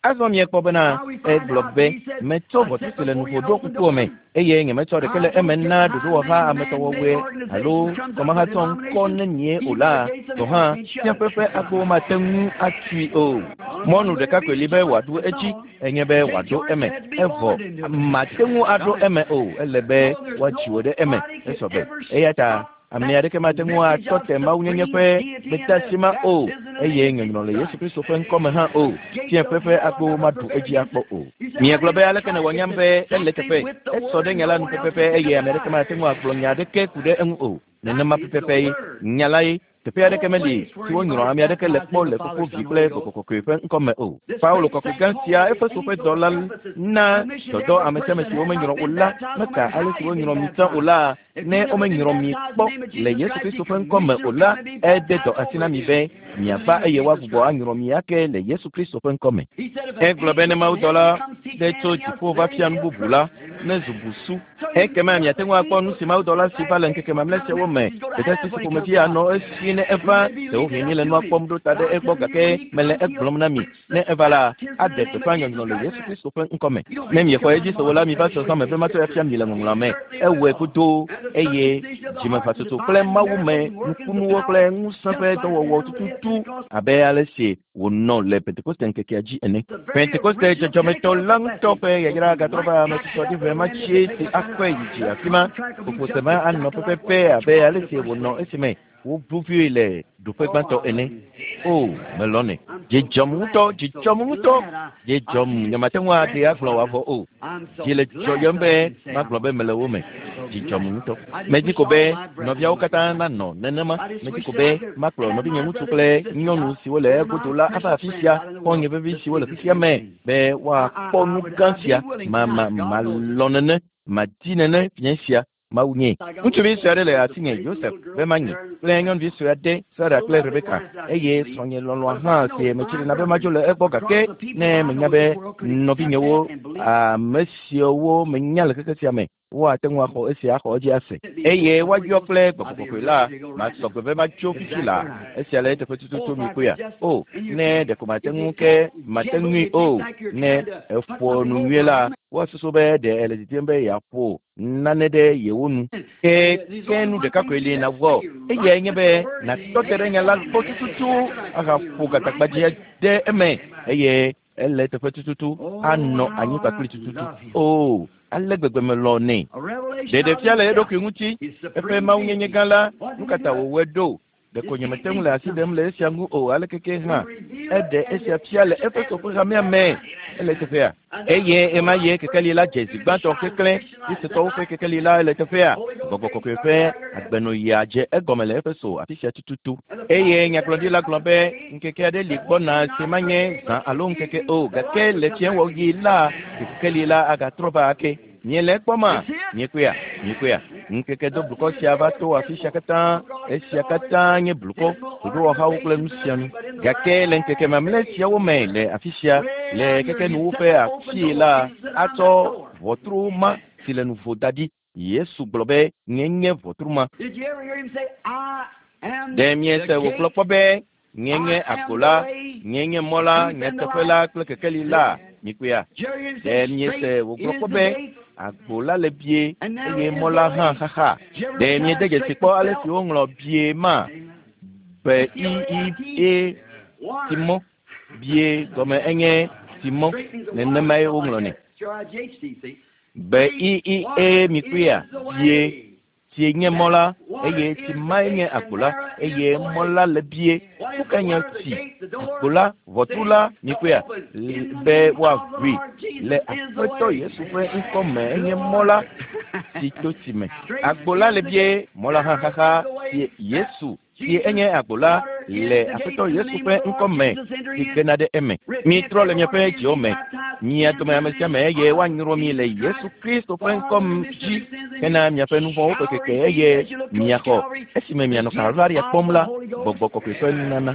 azɔ mi ekpɔ bena egblɔ be metsɔ vɔtisi le nuƒo ɖo kuku me eye nye metsɔ ɖeke le eme na ɖoɖo wɔ hã ametɔwɔwɔe alo kɔmahatɔ ŋkɔ ne nye o la gɔ hã fiaƒe ƒe agbo mate ŋu atui o. Mɔnu ɖeka koe li be wòaɖo edzi enye be wòaɖo eme evɔ mate ŋu aɖo eme o ele be woadziwo ɖe eme esɔ be eya ta ame aɖeke mate ŋu atɔ te mawunyenye ƒe gbetasi ma o eye nyɔnyrɔ le Yesu Kristo ƒe ŋkɔme hã o fiaƒe ƒe agbo maɖo edzi akpɔ o. Miegblɔ be aleke ne wɔnyam be ele teƒe esɔ ɖe nya la nu pɛpɛpɛ eye ame aɖeke mate ŋu agblɔ nya aɖeke ku ɖe eŋu o nenema pɛpɛpɛ nya la ye teƒe aɖeke meli si wonyrɔ ame aɖeke le kpɔ le Fofo Vi kple Gbɔgbɔ Kɔkɔe ƒe ŋkɔme o. Paulo kɔkɔe gã sia Efeso ƒe dɔ la na dɔdɔ ame sia ame si womenyrɔ o la meka ale si wonyrɔ mi tsã o la ne womenyrɔ mi kpɔ le Yesu Kristo ƒe ŋkɔme o la ede dɔ asi na mi be miava eye woagbugbɔ anyrɔ mi ake le Yesu Kristo ƒe ŋkɔme. Egblɔ be ne mawudɔla ɖe tso dziƒo va fia nu bubu la nezu busu ekema miate ŋu akpɔ nu si mawudɔla si va le ŋkeke mamlɛ siawo me ɖetesi si ƒomevi anɔ esi ne eva ɖewohĩ mi le nua kpɔm ɖo ta ɖe egbɔ gake mele egblɔm na mi ne eva la aɖe teƒea nyɔnyrɔ le Yesu Kristo ƒe ŋkɔme. Ne miexɔ edzi se wo la miva sɔ zãme be matɔ afia mi le ŋɔŋlɔ me ewɔe kudo eye dzimefatsotso kple Mawu me nukunuwo kple ŋusẽ ƒe dɔwɔwɔ tututu abe ale si wònɔ le Pentekoste ŋkekea dzi ene. Pentekoste dzɔdzɔmetɔ la ŋutɔ ƒe yayra gatrɔ va ame susɔ ɖi vɛ ma tsie si akɔe yi dzi afi ma ƒoƒose ma anɔ pɛpɛpɛ abe ale si wònɔ esime wobuvi le ɖoƒe gbãtɔ ene. O melɔne dzidzɔm ŋutɔ nyemate ŋu aɖe agblɔ wòavɔ o dzi le dzɔyɔm be magblɔ be mele wo me dzidzɔm ŋutɔ. Medi ko be nɔviawo katã nanɔ nenema medi ko be makplɔ nɔvi nye ŋutsu kple nyɔnu siwo le egodo la ava afi sia kpɔ nye vevi siwo le fifia me be woakpɔ nu gã sia malɔ nene madi nene fia sia Mawu nye. Ŋutsuvi sue aɖe le asinye Joseph be manye kple nyɔnuvi sue aɖe Sara kple Rebeka eye srɔ̃nye lɔlɔa hã si metsiri na be madzo le egbɔ gake ne menya be nɔvinyewo ame siwo menya le keke sia me woate ŋu axɔ esi axɔ edzi ase eye woayɔ kple Gbɔgbɔ Kɔkɔe la masɔgbe be matso fifi la esia le teƒe tututu mi koe o ne ɖeko mate ŋu ke mate ŋui o ne eƒo nu nyuie la woasusu be ɖe ele didim be yeaƒo nane ɖe yewo nu ke nu ɖeka koe li na vɔ eye nye be natɔ te ɖe nya la gbɔ tututu agaƒo gatagbadzia ɖe eme eye ele teƒe tututu anɔ anyi kpakpli tututu o ale gbegbe melɔ nɛ ɖeɖefia le eɖokui ŋuti eƒe mawunyenye gã la nu katã wòwɔe ɖo ɖeko nyemete ŋu le asi ɖem le esia ŋu o ale keke hã eɖe esia fia le eƒe sɔƒe hamea me ele teƒea eye ema ye kekeli la dze zi gbãtɔ keklẽ kristatɔwo ƒe kekeli la ele teƒea Gbɔgbɔ Kɔkɔe ƒe agbenoyia dze egɔme le Efeso afi sia tututu eye nyagblɔɖila gblɔ be ŋkeke aɖe li gbɔna si manye zã alo ŋkeke o gake le fiẽwɔɣi la kekeli la agatrɔ va ake miele ekpɔma miekoea ŋkeke do blukɔ sia va to afi sia katã esia katã nye blukɔ ɖoɖowɔhawo kple nu sia nu gake le ŋkeke mamlɛ siawo me le afi sia le keke nuwo ƒe afi la atsɔ ʋɔtru ma si le nuvo da ɖi Yesu gblɔ be nye ʋɔtru ma. Ɖe miese wògblɔ kpɔ be nye agbola nye mɔ la nye teƒe la kple kekeli la mikoea ɖe miese wògblɔ kpɔ be agbo la le bie eye mɔ la hã xaxa ɖe miede dzesi kpɔ ale si woŋlɔ bie ma be timɔ bie gɔme enye timɔ nenema ye woŋlɔ nɛ be mikoea bie tie nye mɔ la eye tima nye agbo la eye mɔ la le bie woke nye ti agbo la ʋɔtru la mikoea be woaʋui le Aƒetɔ Yesu ƒe ŋkɔme enye mɔ la si to time agbo la le bie mɔ la hã xaxa si Yesu si enye agbo la le Aƒetɔ Yesu ƒe ŋkɔme si gena ɖe eme mitrɔ le miaƒe dziwo me mia dome ame sia me eye woanyrɔ mi le Yesu Kristo ƒe ŋkɔme dzi hena miaƒe nu vɔ̃wo ƒe keke eye miaxɔ esime mianɔ Kalvaria kpɔm la Gbɔgbɔ Kɔkɔe ƒe nunana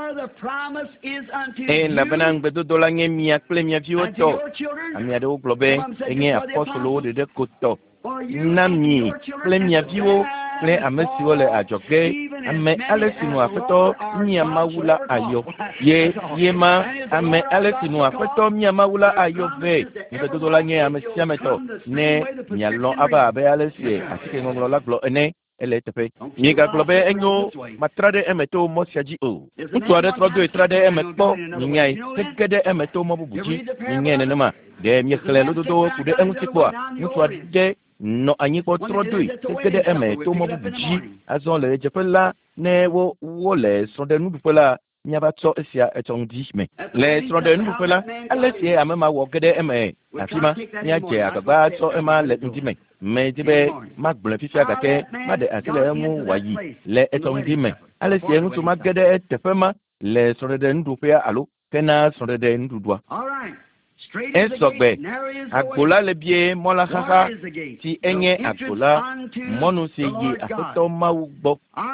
elabena ŋugbedodo la nye mia kple mia viwo tɔ ame aɖewo gblɔ be enye apɔstolowo ɖeɖe ko tɔ na mi kple mia viwo kple ame siwo le adzɔge ame alesinu afeto miamawula ayo ye ma ame alesinu afeto miamawula ayo ve nibedodo la nye ame siameto ne mialo aba abe alesi atike ngonglo la glo ene ele tepe ni ga glo be enyo matrade emeto mo siaji o utu ade trodo etrade emekpo nyai tekede emeto mo bubuji nyene nema de mi kele lododo kude entikpo a utu ade no anyi ko trodo tekede emeto mo bubuji azon le jepela ne wo le sonde nu dupela nyaba tso esia etongi me le sonde nu dupela alesi amema wo gede eme afima nya je agaba tso ema le ndime me dibe magblen fifia gake made atile emu wayi le etongi me alesi enu to magede tefema le sonde nu dupea alo kena sonde nu dudwa esogbe akola le bie mola kaka ti enye akola monu se yi afeto mawu gbo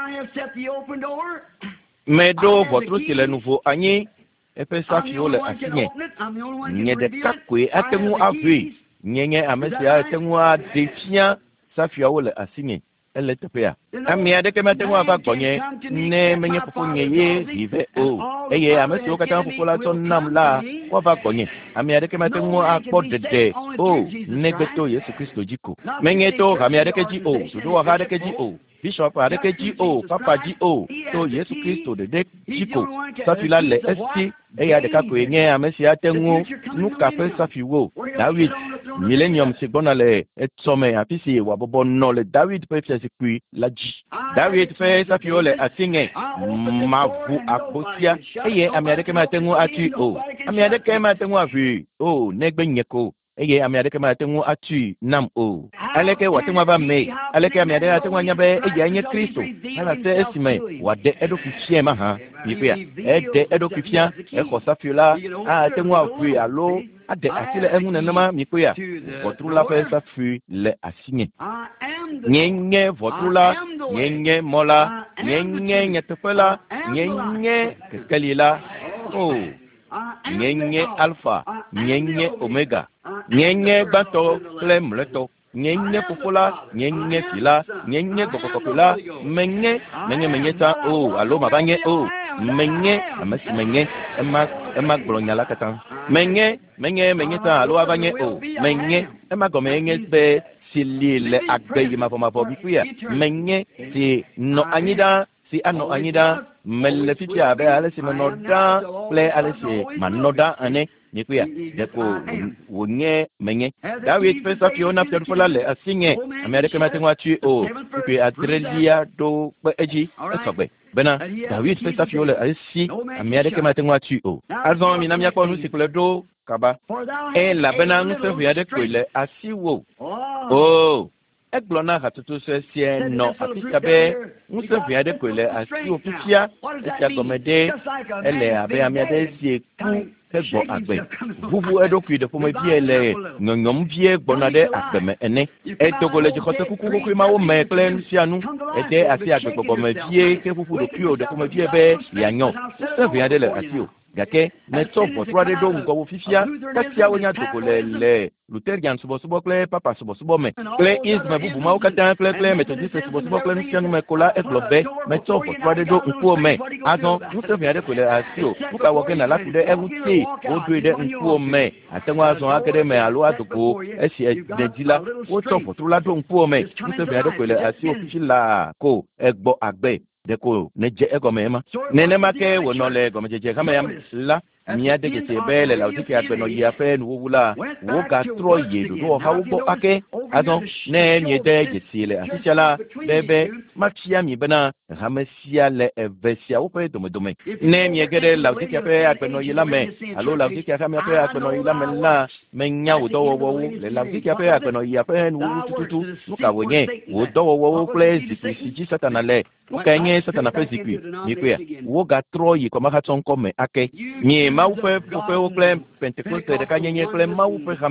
medo votre c'est le nouveau agni epe safio le asinye nye de kakwe atengu avu nyenye amesia atengu a defia safio le asinye ele tepea amia de kemetengu ava gonye ne menye popo nyeye vive o eye amesio kata popo la ton namla kwa va gonye amia de kemetengu akpo dede o negeto Yesu Kristo jiko menye to amia de keji o do ha de keji o Bishop adekeji o papa ji o to Yesu Kristo de jiko safila le esti eya de kako enye amesi atengu nuka pe safiwo David millennium sigbona le etsome apisi wa bobo no le David pe fiasi kui laji David fe safiwo le asinge mavu akosia eye amiadeke matengu ati o amiadeke matengu afi o negbe nyeko eye amiadeke matengu ati nam o aleke watengu ba me aleke amiadeke matengu nyabe eye nye Kristo ala te esime wade edo kufie ma ha bibia ede edo kufia e kosafiola a tengu afi alo ade atile engune nama mikoya votrula fe safi le asinye nyenye votrula nyenye mola nyenye nyetefela nyenye keskalila o nyenye alpha nyenye omega nyenye bato klemleto nyenye popola nyenye fila nyenye gokokola menye ta o alo mabanye o menye amasi menye ema glonyala katan menye ta alo abanye o menye ema gomenye be silile agbe mafo bikuya menye si no anyida si ano anyida melefifi abe alesi menoda ple alesi manoda ane nikuya deko wonye menye David pesa fiona fiona le asinge America matenwa tu o puis adrelia do eji esogbe bena David pesa fiona asi America matenwa tu o azon mi namya ko nu sikule do kaba e la bena nse fiade ko le asiwo oh eglona hatutu se sie no apikabe nse fiade ko le asi ofisia esia gomede ele abe amiade sie ku egbo agbe vuvu edokui de pomo biele ngongom vie gbonade agbeme ene etogole jikose kuku ma wo meklen sianu ede asi agbe pomo vie ke vuvu do pio de pomo vie be yanyo se viade le asio gake meto botrade do ngo fifia katia wonya tokole le luterian subo kle papa subo me kle isma bubu ma okata kle metodiste subo kle sianu me kola eklobe meto botrade do nkuo me azon nse viade kole asio buka woke na la kude ebuti o de nkuo me atenwa azon akede me alo adoko esi dejila o topo trula do nkuo me nse viade kole asio fifila ko egbo agbe deko neje egomema nenema ke wonole gomeje kama ya la mia de ke bele la utiki akeno ya fe nu wula wo ga troye do ha wo ake azon ne nye de jesile asichala bebe machia mi bana hamesia le evesia wo pe domedome ne mi gede la utiki fe akeno yila me alo la utiki akame fe akeno yila me la menya wo do wo le la utiki fe akeno ya fe nu tutu nuka wonye wo do wo place si satana le ukanye satana fe zikwi nikuya wo ga troye ko maka tonko me ake ni maupe pope o klem pentecoste de kanyenye klem maupe game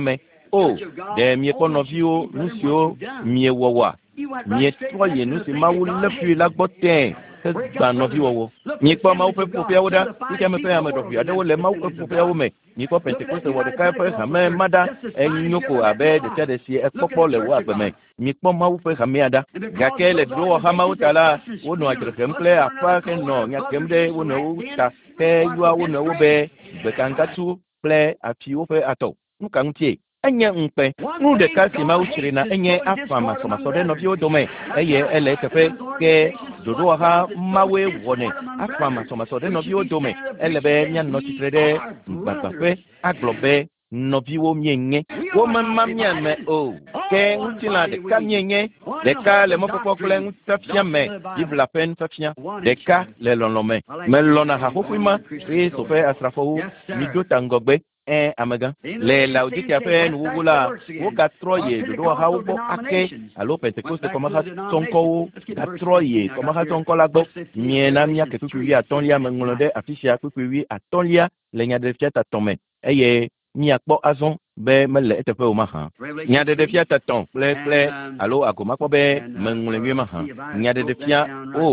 o de mi ko no vio nusio mi wowa mi troye nusi mawu le fi la gboten gba no vi wowo mi ko mawu pe popia woda mi ke me pe amedo fi ade wo le mawu pe popia wo me mi ko pentecost wo de kai pe hame mada enyoko abe de tede si e popo le wo agbeme mi ko mawu pe hame ada ga ke le dro ha mawu tala wo no akere kemple afa ke no nya kemde wo no ta ke yuwa wo no wo be kangatu ple afi wo pe ato nkan tie enye mpe nu de kasi ma uchiri na enye afama so de no bi odome eye ele tefe ke dodo ha mawe wone afama so de no bi odome elebe nya no titrede mbapafe aglobe no bi wo mienye wo mamma miame o ke utila de kamienye de ka le mo popo kle utafia me ibla pen tafia de ka le lonlome me lona ha hofima e so fe asrafo mi do tangogbe amaga le Laodikia pe nuwula wo ka troye do ha wo ake alo Pentecost ko ma ha tonko ka troye ko ma ha tonko la gbo miena mia ke tuku wi atonlia menglode afisia tuku wi atonlia le nya de fiata tome eye mi akpo azon be mele etepe o ma ha nya de fiata ton ple alo akoma ko be mengle wi ma ha nya de fia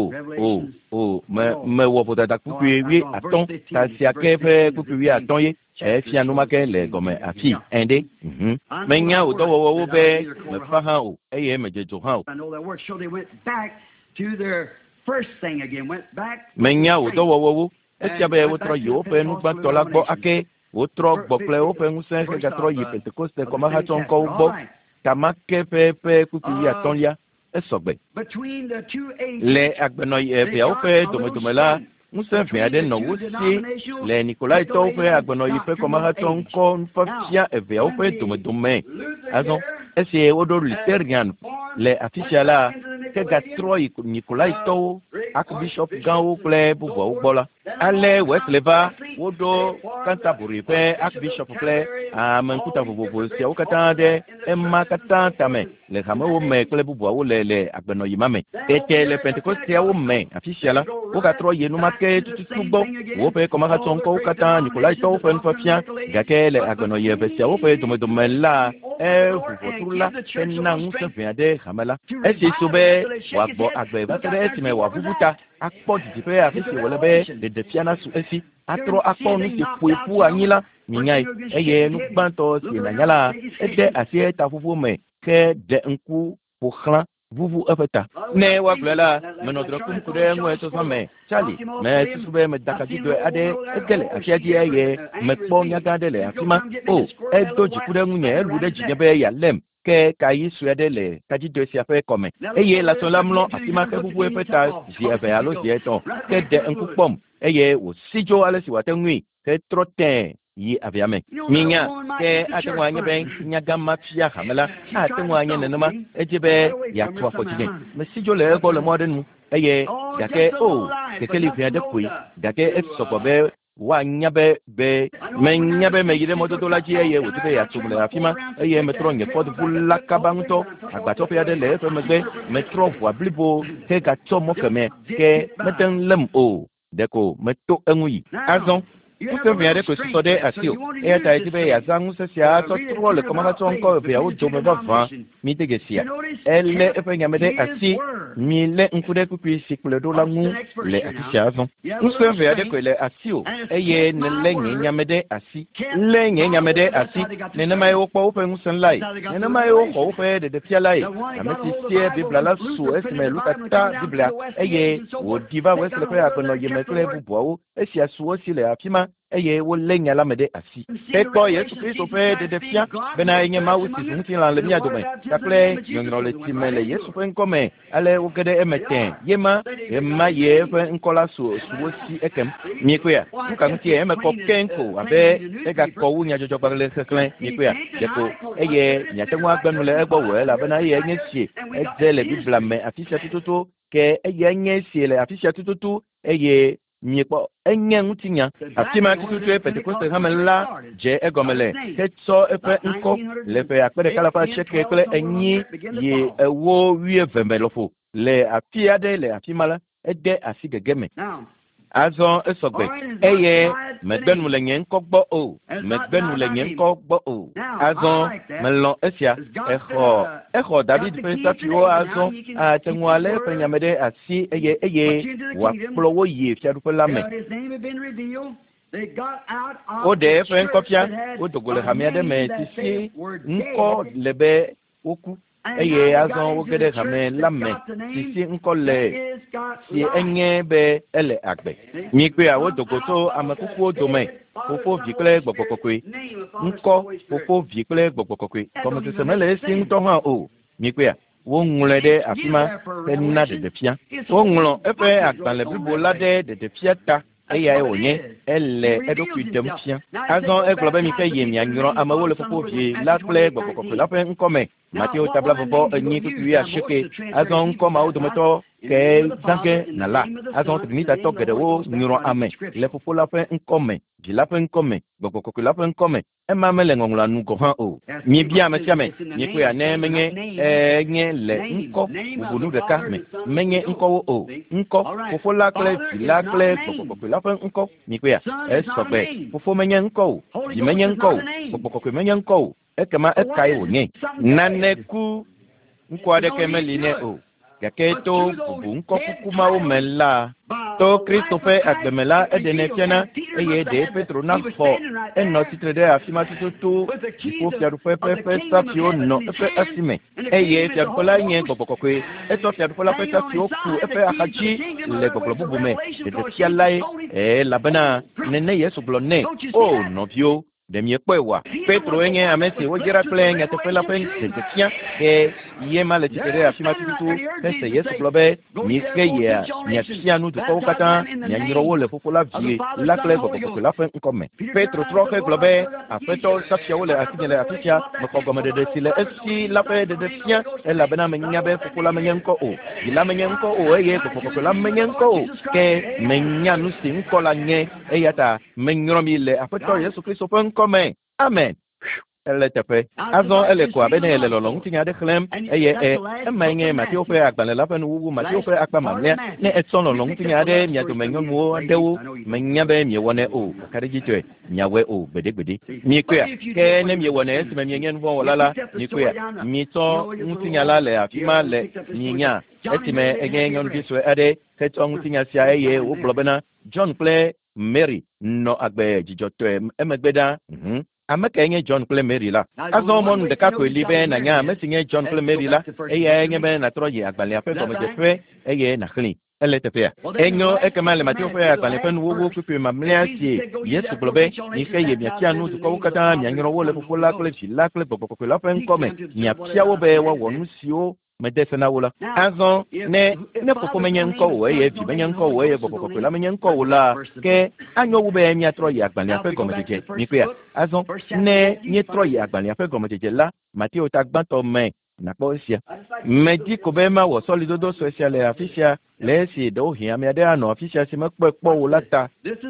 me wo potata tuku wi aton ta sia ke pe tuku wi aton ye fia no make le gome afi ende menya o do wo be me fa ha o eye me jejo ha o menya o do wo etia be wo tro yo pe nu gba to la gbo ake wo tro gbo ple o pe nse ke tro yi Pentecost ko ma ha ton ko gbo tamake pe kuku ya tonlia esogbe le agbeno ye be o pe domela musa fe ade no wo si le Nikolai to fe agbeno yi pe ko ma ha ton ko nfafia eve o pe domedome azon ese wodo literian le officiala ke ga troi Nikolai to archbishop ganwo ple bubo ugbola ale wesleva wodo Canterbury pe archbishop ple amankuta bubo si o kata de emma kata tame le hamawo me ple bubo wo le agbeno yi mame ete le Pentecost ya wo me officiala o ka troi no make tutugbo wo pe ko ma ka ton ko kata Nikolai to fe nfafia ga ke le agbeno yi be si o pe domedome la vuvotula enna musa fe ade hamala esi sobe wa gbo agbe ba tere esi me wa vuvuta akpo dipe afisi wole be de fiana su esi atro akpo nu ti puepu anyila minyai eye nu gbanto si na nyala ede asie ta fufu me ke de nku pokhla vuvu afeta ne wa glela menodro kum kude ngwe to same chali me sube me dakati do ade egele afiadi eye me kpo nyagadele afima o edo jikude ngunye elu de jigebe ya lem ke kayi suedele kaji de si afa come eye la solamlo afima ke vuvu afeta ji ave alo ji eton ke de nkupom eye wo sijo ale si watengwi ke trotin yi aviame minya ke atengwanye ben nyagama fia hamela atengwanye nenema ejebe ya twa fotije mesijo le ko le modenu eye dake kekeli fia de kui dake esokobe wa nyabe be menyabe meyire mototo la ji eye wotibe ya tumle afima eye metro nge fod fulla kabanto agbato fia de le fe megbe metro vo blibo ke ga tomo keme ke meten lem deko meto enui azon Musa vient de se soder assis. Et à été à Zangusa, le commandant encore vers au Dome d'Avant, Mitegesia. Elle est pegnamede assis, mille un coup de coupi, si le dos l'amour, les affichations. Musa vient de que les assis, et ne l'aigne yamede assis, l'aigne yamede assis, ne mai au pas open sunlight, ne mai au pas de fialai, a messie biblala sous esme lucata bibla, et ou diva west le père que nous y mettre vous bois, et si à sous aussi les afima. Eye wo lenya la mede asi eko Yesu Kristo pe de defia bena enye mawuti nti la le mia dome takle nyongro le timele Yesu pe nkome ale wo gede emeten yema ye pe nkola so si ekem miekwa nka nti eme ko kenko abe ega ko wunya jojo bagle seklen miekwa deko eye nyatenwa gbenu le egbo we la bena ye nye sie ezele bibla me afisa tututu ke eye nye sie le afisa tututu eye miekpo enye ngutinya afima tututu Pentecost hamela je egomele ketso epe nko lefe akpere kalafa cheke kle enyi ye ewo wie vembelofo le afiade le afimala ede asigegeme azon esogbe eye megbenu le nye ŋkɔ gbɔ o megbenu le nye ŋkɔ gbɔ o azɔ melɔ esia exɔ David ƒe safiwo azɔ ate ŋu alé eƒe nyame ɖe asi eye wòakplɔ wo yi fiaɖuƒe la me. Woɖe eƒe ŋkɔfia wodogo le hame aɖe me sisi ŋkɔ le be woku eye azɔ woge ɖe hame la me sisi ŋkɔ le si enye be ele agbe. Nyikpea wodogo tso ame kukuwo dome fofo vi kple gbɔgbɔ kɔkɔe ŋkɔ fofo vi kple gbɔgbɔ kɔkɔe gɔmesese mele esi ŋutɔ hã o. Nyikpea woŋlɔe ɖe afi ma hena ɖeɖefia. Woŋlɔ eƒe agbalẽ blibo la ɖe ɖeɖefia ta eyae wònye ele eɖokui ɖem fia. Azɔ egblɔ be mi ke yi mianyrɔ amewo le ƒuƒovi la kple gbɔgbɔ kɔkɔe la ƒe ŋkɔme. Mateo tabla vɔvɔ 8:19. Azɔ ŋkɔ mawo dometɔ ke zage na la. Azɔ trinitatɔ geɖewo nyrɔ ame le ƒoƒo la ƒe ŋkɔme, vi la ƒe ŋkɔme, gbɔgbɔ kɔkɔe la ƒe ŋkɔme. Ema mele ŋɔŋlɔa nu gɔ hã o. Miebia ame sia ame, miekpea ne menye nye le ŋkɔ bubunu ɖeka me, menye ŋkɔwo o. Ŋkɔ fofo la kple vi la kple gbɔgbɔ kɔkɔe la ƒe ŋkɔ. Miekpea esɔgbe. Fofo menye ŋkɔ o, vi menye ŋkɔ o, gbɔgbɔ kɔkɔe menye ŋkɔ o. Ekema ekae wònye. Nane ku ŋkɔ aɖeke meli ne o. Gake to bubu ŋkɔ kuku mawo me la, to Kristo ƒe agbeme la eɖene fiana eye ɖe Petro na xɔ enɔ tsitre ɖe afi ma tututu dziƒo fiaɖuƒe ƒe safiwo nɔ eƒe asi me eye fiaɖuƒe la nye gbɔgbɔ kɔkɔe. Etɔ fiaɖuƒe la ƒe safiwo ku eƒe axadzi le gbɔgblɔ bubu me ɖeɖefia lae elabena nene Yesu gblɔ nɛ o nɔviwo. De miekpɔe wa Petro enye ame si wodzra kple nyateƒe la ƒe ɖeɖefia ke ye ma le tsitre ɖe afi ma tututu ese Yesu gblɔ be mieke yia miafia nu dukɔwo katã mianyrɔ wo le ƒoƒo la vie la kple gbɔgbɔ kɔkɔe la ƒe ŋkɔme. Petro trɔ hegblɔ be aƒetɔ safiawo le afi le afi sia mexɔ gɔmeɖeɖe si le esi la ƒe ɖeɖefia elabena menya be ƒoƒo la menye ŋkɔ o, vi la menye ŋkɔ o eye gbɔgbɔ kɔkɔe la menye ŋkɔ o ke menya nu si ŋkɔ la nye eya ta menyrɔ mi le aƒetɔ Yesu Kristo ƒe ŋkɔme. Amen. Ele teƒe. Azɔ ele ko abe ne ele lɔlɔ ŋutinya aɖe xlẽm eye ema nye Mateo ƒe agbalẽ la ƒe nuwuwu Mateo ƒe akpa mamlɛa ne etsɔ lɔlɔ ŋutinya aɖe mia dome nyɔnuwo aɖewo menya be miewɔnɛ o kaɖedzitɔe miawɔe o gbedegbede. Miekpea ke ne miewɔnɛ esime mienye nuvɔwɔla la miekpea mietsɔ ŋutinya la le afi ma le mienya esime enye nyɔnuvi sue aɖe hetsɔ ŋutinya sia eye wogblɔ bena John kple Mary nɔ agbe dzidzɔtɔe emegbe ɖa. Ame kae nye John kple Mary la? Azɔ mɔnu ɖeka koe li be nanya ame si nye John kple Mary la eyae nye be natrɔ yi agbalẽa ƒe gɔmedzeƒe eye naxlẽ. Ele teƒea. Enyo ekema le Mateo ƒe agbalẽ ƒe nuwuwu kpekpe mamlɛa si Yesu gblɔ be mike yi miafia nu dukɔwo katã mianyrɔ wo le ƒoƒo la kple vi la kple gbɔgbɔ kɔkɔe la ƒe ŋkɔme miafia wo be woawɔ nu siwo mede se na wo la. Azɔ ne ƒoƒo menye ŋkɔ o eye vi menye ŋkɔ o eye gbɔgbɔ kɔkɔe la menye ŋkɔ o la ke anyo wu be miatrɔ yi agbalẽa ƒe gɔmedzedze. Mikpea azɔ ne mietrɔ yi agbalẽa ƒe gɔmedzedze la Mateo ta gbãtɔ me nakpɔ esia. Medi ko be mawɔ sɔlidodo sue sia le afi sia le esi ɖewohĩ ame aɖe anɔ afi sia si mekpɔe kpɔ o la ta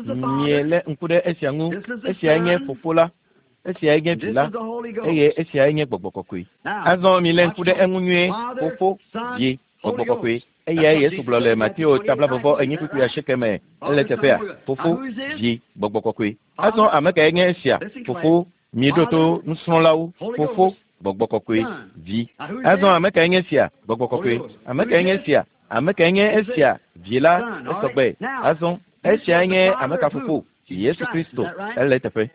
miele ŋku ɖe esia ŋu. Esia nye fofo la, esia nye vi la eye esia nye gbɔgbɔ kɔkɔe. Azɔ mi le ŋku ɖe eŋu nyuie fofo vi gbɔgbɔ kɔkɔe eye Yesu gblɔ le Mateo tabla vɔvɔ 8:19 me ele teƒea fofo vi gbɔgbɔ kɔkɔe. Azɔ ame kae nye esia fofo mieɖo to nusrɔ̃lawo fofo gbɔgbɔ kɔkɔe vi. Azɔ ame kae nye esia gbɔgbɔ kɔkɔe ame kae nye esia ame kae nye esia vi la esɔgbe. Azɔ esia nye ame ka fofo Yesu Kristo ele teƒe.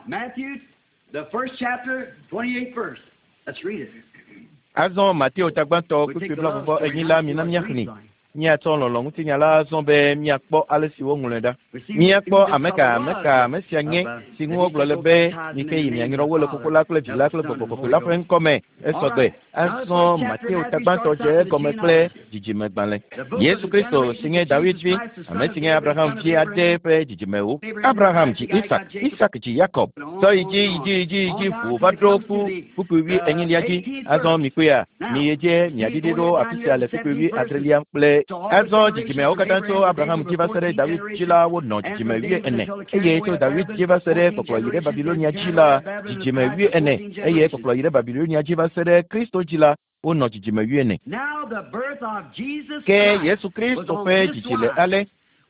The first chapter, 28th verse. Let's read it. Azɔ Mateo tagbãtɔ kpekpe bla vɔvɔ enyi la mina miaxlẽ. Miatsɔ lɔlɔ ŋutinya la azɔ be miakpɔ ale si woŋlɔe ɖa. Miakpɔ ame sia nye si ŋu wogblɔ le be mike yi mianyrɔ wo le ƒoƒo la kple vi la kple gbɔgbɔ kɔkɔe la ƒe ŋkɔme esɔgbe. Azɔ Mateo tagbãtɔ dze egɔme kple dzidzimegbalẽ. Yesu Kristo si nye David vi, ame si nye Abraham vi aɖe ƒe dzidzimewo. Abraham dzi Isak, Isak dzi Yakob. Tɔ yi dzi ƒo va ɖo ƒuƒuiwi enyilia dzi. Azɔ mikpea miedze miadidi ɖo afi sia le ƒuƒuiwi adrelia kple azɔ dzidzimeawo katã tso Abraham dzi va se ɖe David dzi la wonɔ dzidzime 14 eye tso David dzi va se ɖe kpɔkplɔ yi ɖe Babilonia dzi la dzidzime 14 eye kpɔkplɔ yi ɖe Babilonia dzi va se ɖe Kristo dzi la wonɔ dzidzime 14. Ke Yesu Kristo ƒe dzidzi le ale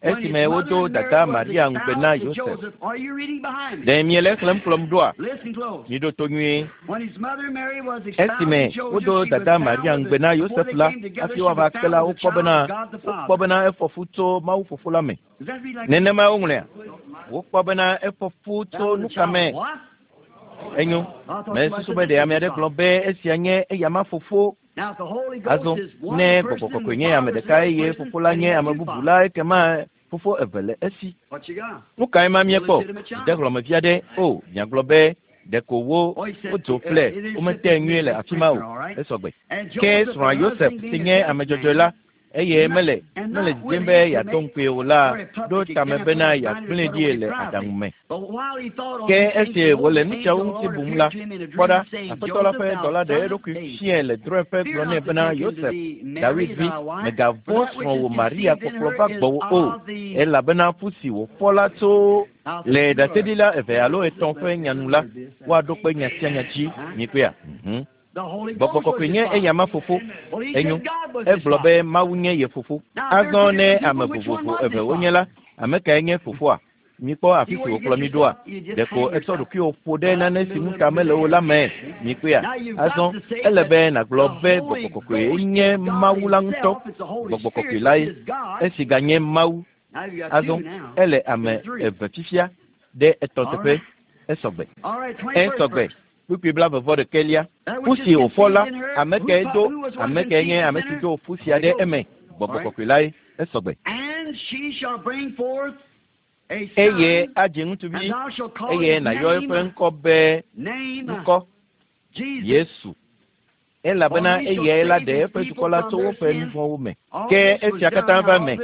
esime wodo dada Maria ngbena Joseph de miele klem klom doa yido tonyi esime wodo dada Maria ngbena Joseph la afiwa bakela ukobena efofuto mau fufula me nenema ongle ukobena efofuto nukame enyo mais soube de amede globe esianye eyama fofo azo ne kokokwenye amedeka ye fufula nye amabubula kema fofo evele esi nukai mamie po de glome viade o bien globe de kowo oto fle o mete nyele afimao esogbe ke sra Joseph tinye amejojola eye mele jembe ya tonkwe ola do tamebena ya plediele adamume ke ese wole nucha unti bumla koda afetola fe dola de roku fiele drefe glone bena Joseph David vi mega vos wo Maria kokloba gbo o ela bena fusi wo fola to le datedila eve alo etonfe nyanula wa dokpe nyatianyachi nikwea bokokwenye eyama fofo enyo eglobe mawunye ye fofo agone amebububu ebe onyela ameka enye fofo a mikpo afisi oklomidoa deko esodu ki ofode na nesi muka mele ola me mikwea azon elebe na globe bokokwe nye mawula nto bokokwe lai esiganye mawu azon ele ame ebe fifia de etontepe esogbe Pupi bla bevor de Kelia, Pusi au fola, ameke edo, ameke enye, ameke do, Pusi ade eme, bobokokulai, esogbe. Eye ajin to be, eye na yo fenko be, nko, Yesu. Ela bena eye la de fesukola to fe nfo me. Ke esiakata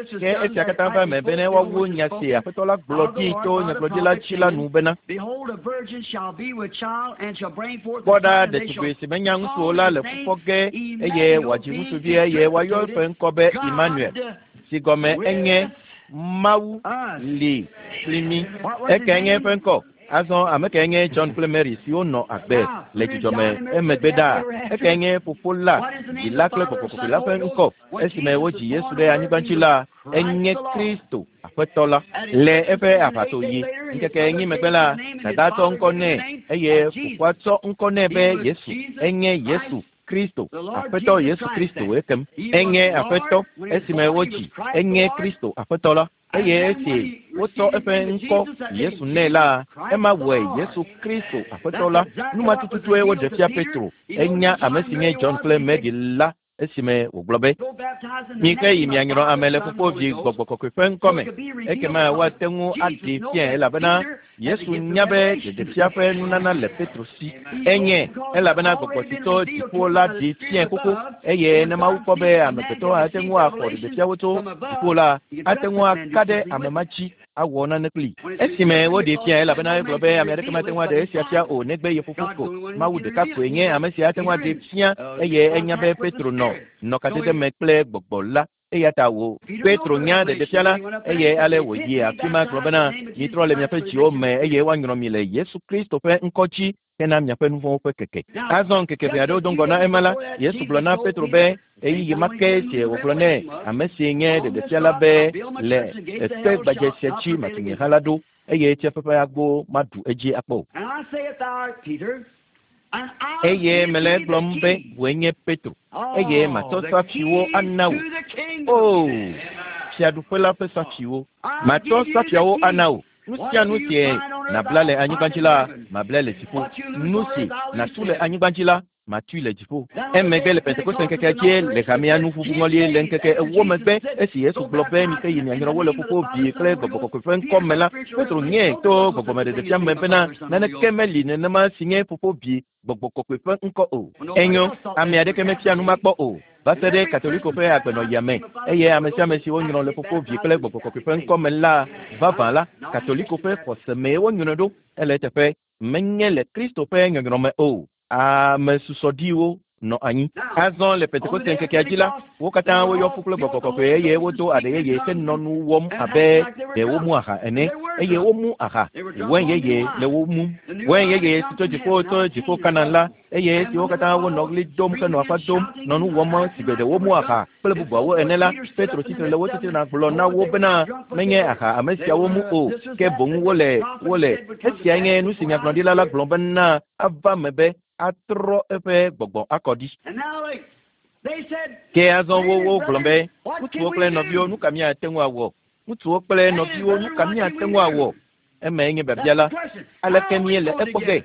va me, bene wa wonya se afetola glodi to nya glodila chila nu bena. Behold, a virgin shall be with child and shall bring forth Koda de tubisi menyang sola le fufoge eye wajibu tuvi eye wayo fenkobe Emmanuel. Sigome enye mau li plimi ekenye fenko. Azon amekenye John Clemery si ono akbe le jijome emegbeda ekenye popola ilakle popopula fenko esime woji Yesu de anyibanchila enye Kristo afetola le efe afato yi nkeke enyi megbela na dato nkone eye fukwato nkone be Yesu enye Yesu Kristo afeto Yesu Kristo ekem enye afeto esime woji enye Kristo afetola eye esi woto efe nko Yesu nela ema we Yesu Kristo afetola numa tututu ewo defia Petro enya amesinye John Clemery la esime oglobe mike yimianyro amele popovi gbogbokokwe nkome ekema watengu adi fien elabena Yesu nyabe de fiafe nunana le Petro si enye elabena gbogbotito dipola di fien koko eye na mawukobe amepeto atengu akori de fiawoto dipola atengu akade amemachi awona nekli esime wodi fien elabena globe America matengu de siafia o negbe yefufufo mawude kakwenye amesi atengu de fien eye enyabe Petro no katete mekle gbogbola eyata wo Petro nya de fiala eye ale wo yi afima globena nitro le miafe chi o me eye wanyro mi le Yesu Kristo fe nkochi kena miafe nuvo fe keke azon keke be ado dongona emala Yesu blona Petro be eyi make tie wo blone amesi nye de fiala be le este baje sechi matinye halado eye tie papa agbo madu eji apo eye mele glombe wenye Petro eye matosa fiwo anawo fiadufela pesa fiwo matosa fiwo anawo nusie na blale anyibanjila mablele tipo nusi na tule anyibanjila matule tipo emegele pentecoste nkeke le kamia nufu ngoli le nkeke wo megbe esi Yesu globe mi ke yini anyro wole popo bi kle gogo ko fen komela Petro nye to gogo mede de fiam bena na ne kemeli ne ma sinye popo bi gogo ko fen nko o enyo amia de kemetia nu makpo o basede catholique fe agbeno yame eye amesia mesi wonyro le popo bi kle gogo ko fen komela vava la catholique fe poseme wonyro do ele te fe menye le Kristo fe nyro me o a mesusodiwo nɔ anyi azɔ le pentekoste ŋkekea dzi la wo katã woyɔ fu kple gbɔgbɔ kɔkɔe eye wodo aɖe yeye ke nɔnu wɔm abe ɖe womu aha ene eye womu aha wɔn yeye le wo mum wɔn yeye si to dziƒo Kanan la eye si wo katã wonɔ ɣli dom ke nɔ aƒa dom nɔnu wɔm si gbe ɖe womu aha kple bubuawo ene la Petro tsitre le wo titina gblɔ na wo bena menye aha ame siawo mu o ke boŋ wole esia nye nu si nyagblɔɖila la gblɔ bena ava me be atrɔ eƒe gbɔgbɔ akɔɖi ke azɔ wo gblɔ be ŋutsuwo kple nɔviwo nu ka miate ŋu awɔ ŋutsuwo kple nɔviwo nu ka miate ŋu awɔ eme nye biabia la aleke miele ekpɔ ge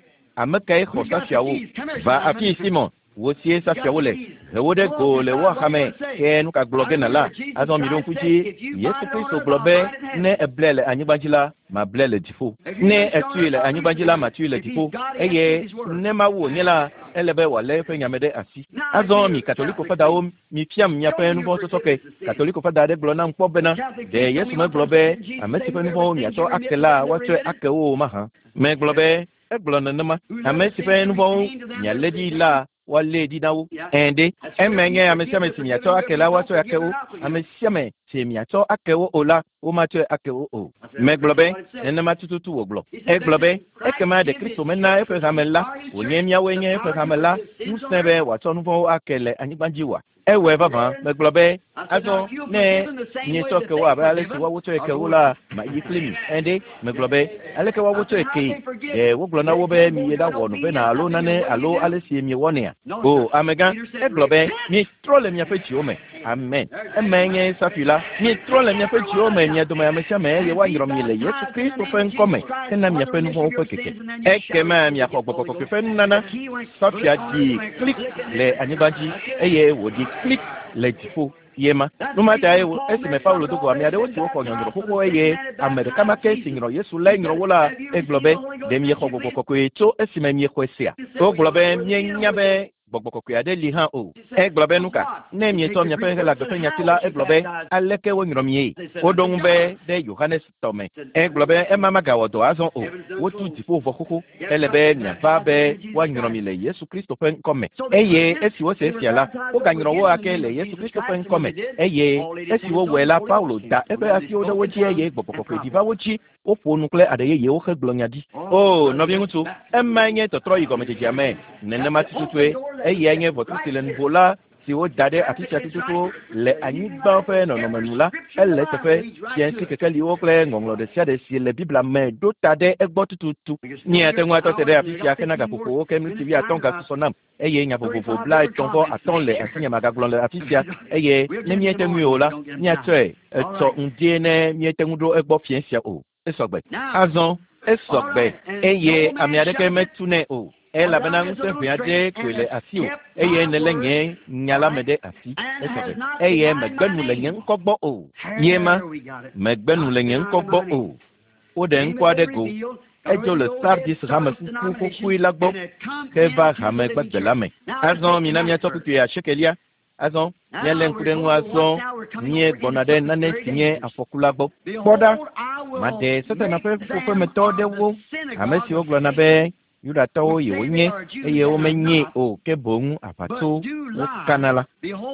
ame kae xɔ safiawo va afi Simon wo sie safiawo le hewo ɖe go le wo axame ke nu ka gblɔ ge na la azɔ mi ɖo ŋku dzi Yesu Kristo gblɔ be ne eble le anyigba dzi la mable le dziƒo ne etui le anyigba dzi la matui le dziƒo eye ne Mawu wònye la ele be wòalé eƒe nyame ɖe asi azɔ mi katoliko ƒe dawo mi fiam miaƒe nuvɔsɔsɔ ke katoliko ƒe da aɖe gblɔ nam kpɔ bena ɖe Yesu megblɔ be ame si ƒe nuvɔwo miatɔ ake la woatsɔe ake wo mahã megblɔ be egblɔ nenema ame si ƒe nuvɔwo mialé ɖi la wale di na wo ende eme nye ame sia ame si miatsɔ ake la woatsɔe ake wo ame sia ame si miatsɔ ake wo o la womatsɔe ake wo o megblɔ be nenema tututu wògblɔ egblɔ be ekema ɖe Kristo mena eƒe hame la wònye miawoe nye eƒe hame la ŋusẽ be wòatsɔ nuvɔwo ake le anyigba dzi wa ewɔe vavã megblɔ be azɔ ne mietsɔ ke wo abe ale si woawotsɔe ke wo la ma yi kpli mi ende megblɔ be aleke woawotsɔe ke wogblɔ na wo be miyi ɖawɔ nu bena alo nane alo ale si miewɔnea o amegã egblɔ be mietrɔ le miaƒe dziwo me amen eme nye safi la mietrɔ le miaƒe dziwo me mia dome ame sia ame eye woayrɔ mi le Yesu Kristo ƒe ŋkɔ me hena miaƒe nuvɔwo ƒe keke ekema miaxɔ gbɔgbɔ kɔkɔe ƒe nunana safia di klik le anyigba dzi eye wòdi klik le dziƒo yema numata esime Paulo do go ame aɖewo si woxɔ nyɔnyrɔ xoxo eye ame ɖeka ma ke si nyrɔ Yesu la nyrɔ wo la egblɔ be ɖe miexɔ gbɔgbɔ kɔkɔe tso esime miexɔe sia wogblɔ be mienya be gbɔgbɔ kɔkɔe aɖe li hã o egblɔ be nuka ne mietsɔ miaƒe hele agbeƒe nyati la egblɔ be aleke wonyrɔ mie woɖo ŋu be ɖe Yohanes tɔ me egblɔ be ema magawɔ dɔ azɔ o wotu dziƒo vɔ xoxo ele be miava be woanyrɔ mi le Yesu Kristo ƒe ŋkɔ me eye esi wose esia la woganyrɔ wo ake le Yesu Kristo ƒe ŋkɔ me eye esi wowɔe la Paulo da eƒe asiwo ɖe wo dzi eye gbɔgbɔ kɔkɔe ɖi va wo dzi woƒo nu kple aɖe yeyewo hegblɔ nya ɖi o nɔvi ŋutsu ema nye tɔtrɔ yi gɔmedzedzea me nenema tututue eye nye ʋɔtru si le nuvo la si woda ɖe afi sia tututu le anyigba ƒe nɔnɔme nu la ele teƒe fiasi kekeliwo kple ŋɔŋlɔ ɖe sia ɖe si le Biblia me ɖo ta ɖe egbɔ tututu miate ŋu atɔ te ɖe afi sia hena gaƒoƒowo ke nusivi atɔ̃ gasusɔ nam eye nya vovovo bla etɔ̃ vɔ atɔ̃ le asinye magagblɔ le afi sia eye ne miete ŋui o la miatsɔe etsɔ ŋdie ne miete ŋu ɖo egbɔ fia sia o esɔgbe azɔ esɔgbe eye ame aɖeke metune o elabena ŋusẽ ʋɛ aɖe koe le asi o eye nele nye nya la me ɖe asi esɔgbe eye megbenu le nye ŋkɔ gbɔ o yema megbenu le nye ŋkɔ gbɔ o woɖe ŋkɔ aɖe go edzo le Sardis hame ƒuƒu ƒuƒui la gbɔ ke va hame gbegbe la me azɔ mina miatsɔ kpukpui asiekelia azɔ mialé ŋku ɖe ŋu azɔ mie gbɔna ɖe nane si nye afɔku la gbɔ kpɔɖa maɖe Satana ƒe ƒuƒoƒemetɔ ɖewo ame siwo gblɔna be Yudatɔwo ye wonye eye womenye o ke boŋ aʋatso wokana la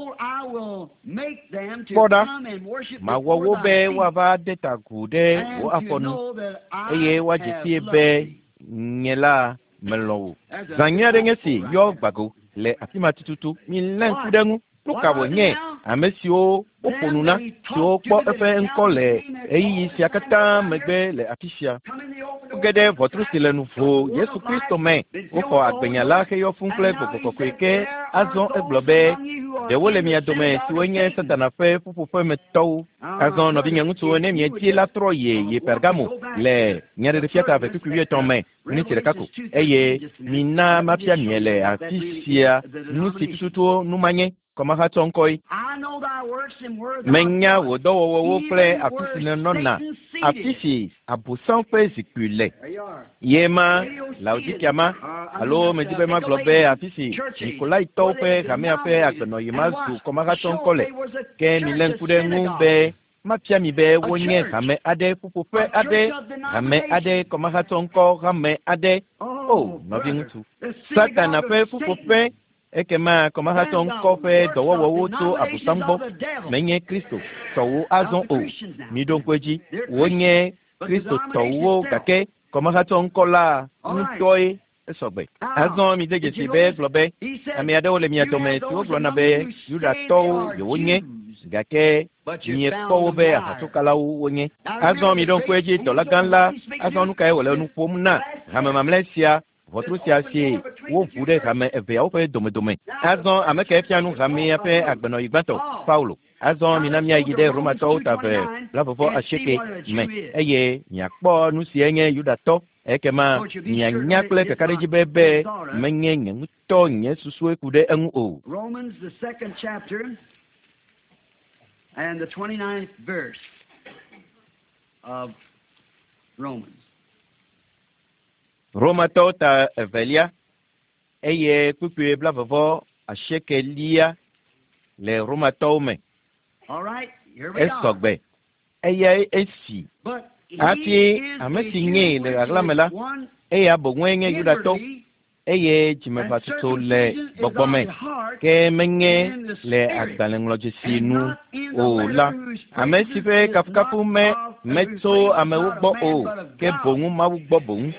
kpɔɖa mawɔ wo be woava de ta gu ɖe wo afɔ nu eye woadze sie be nye la melɔ o zãnyui aɖe nye si yɔ gbago le afi ma tututu milé ŋku ɖe ŋu nu ka wònye ame siwo woƒo nu na siwo kpɔ eƒe ŋkɔ le ɣeyiɣi sia katã megbe le afi sia ge ɖe ʋɔtru si le nu vo Yesu Kristo me woxɔ agbenya la heyɔ fũu kple gbɔgbɔ kɔkɔe ke azɔ egblɔ be ɖewo le mia dome siwo nye Satana ƒe ƒuƒoƒemetɔwo azɔ nɔvinye ŋutsuwo ne miedie la trɔ yi Pergamo le nyaɖeɖefia ave kpukpui 8 me miniti ɖeka ko eye mina mafia mie le afi sia nu si tututu numanye kɔmahatsɔ ŋkɔe menya wò dɔwɔwɔwo kple afi si nenɔna afi si abosam ƒe zikpui le yema Laodikea ma alo medi be magblɔ be afi si Nikolaitɔwo ƒe hamea ƒe agbenɔyi ma zu kɔmahatsɔ ŋkɔ le ke milé ŋku ɖe ŋu be mafia mi be wonye hame aɖe ƒuƒoƒe aɖe hame aɖe kɔmahatsɔ ŋkɔ hame aɖe o nɔvi ŋutsu Satana ƒe ƒuƒoƒe ekema koma haton kofe dowo to abusambo menye Kristo towo azon o mi don kweji wonye Kristo towo gake koma haton kola ntoi esogbe azon mi deje sibe globe ami ade ole mi atome si o glona be yuda to yo wonye gake mi ko be atukala wonye azon mi don kweji to la ganla azon nu kai wole nu pomna hama Malaysia votre siasie wo bude kame eve au pe dome azon ameke pianu kame ape agbeno igbato Paulo azon minamia yide romato tave la vovo acheke me eye nyakpo nu sienye yudato ekema nyanyakle kakareji bebe menye nto nye susue kude enu o. Romans the 2nd chapter and the 29th verse of Romans. Roma tota evelia eye kupi blavovo acheke lia le Roma tome. All right, here we go. Esogbe eye esi ati amesinye le aglamela eye abonwenye yudato eye jimefatuto le bogbome ke menye le agbalenglojesinu o la amesife kafukafu me meto amewugbo o ke bongu mawugbo bongu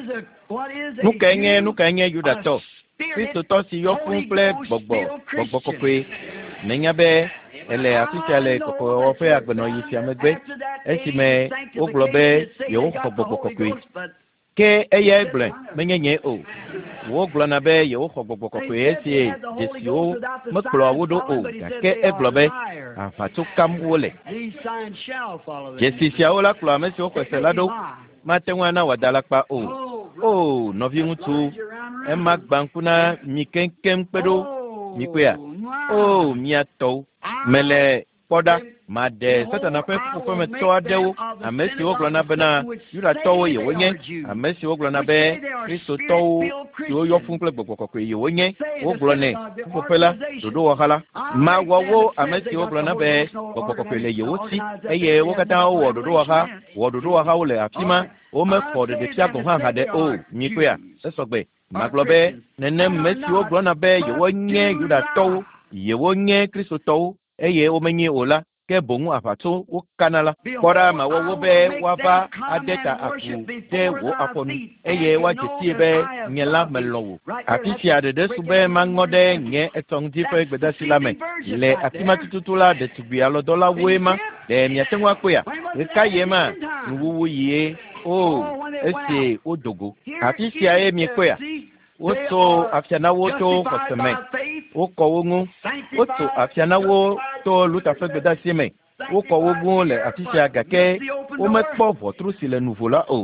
nukenye yudato Kristo to si yo funple gbogbo kokwe nenyabe ele afisale koko ofe agbeno yisi amegbe esime oglobe yo gbogbo kokwe ke eye ble menyenye o wo glona be yo gbogbo kokwe esi jesio meklo awodo o ke eglobe afatu kam wole jesi siaola klo amesi okweselado matenwana wadalakpa o novi mutu ema gbankuna mi kenkem pedo mi kwea o mi ato mele poda made satana fe fufu me to adewo amesi wo glona bena yura towo ye wonye amesi wo glona be Kristo towo yo yo funple gbogbo ye wonye wo glone fufela dodo wahala ma wo amesi wo glona be gbogbo le ye wosi eye wo kata wo dodo waha wo le afima o me fode de tiago ha de o mi kwea esogbe maglobe nenem mesi wo glona be ye wonye yuda towo ye wonye Kristo towo eye o menye ola ke bongu afato o kanala kora ma wo be wava adeta aku de wo afonu eye wa jeti be nyela melowo afisia de sube mangode nye etongdi fe gbeda silame le atima tutula de tubia lo dola wema de miatenwa koya ka yema nuwu ye o ese odogo afisia e mi koya oto afiana woto koseme okowungu oto afiana woto lutafegbeda sieme okowungu le afisia gake o mekpo votre si le nouveau là o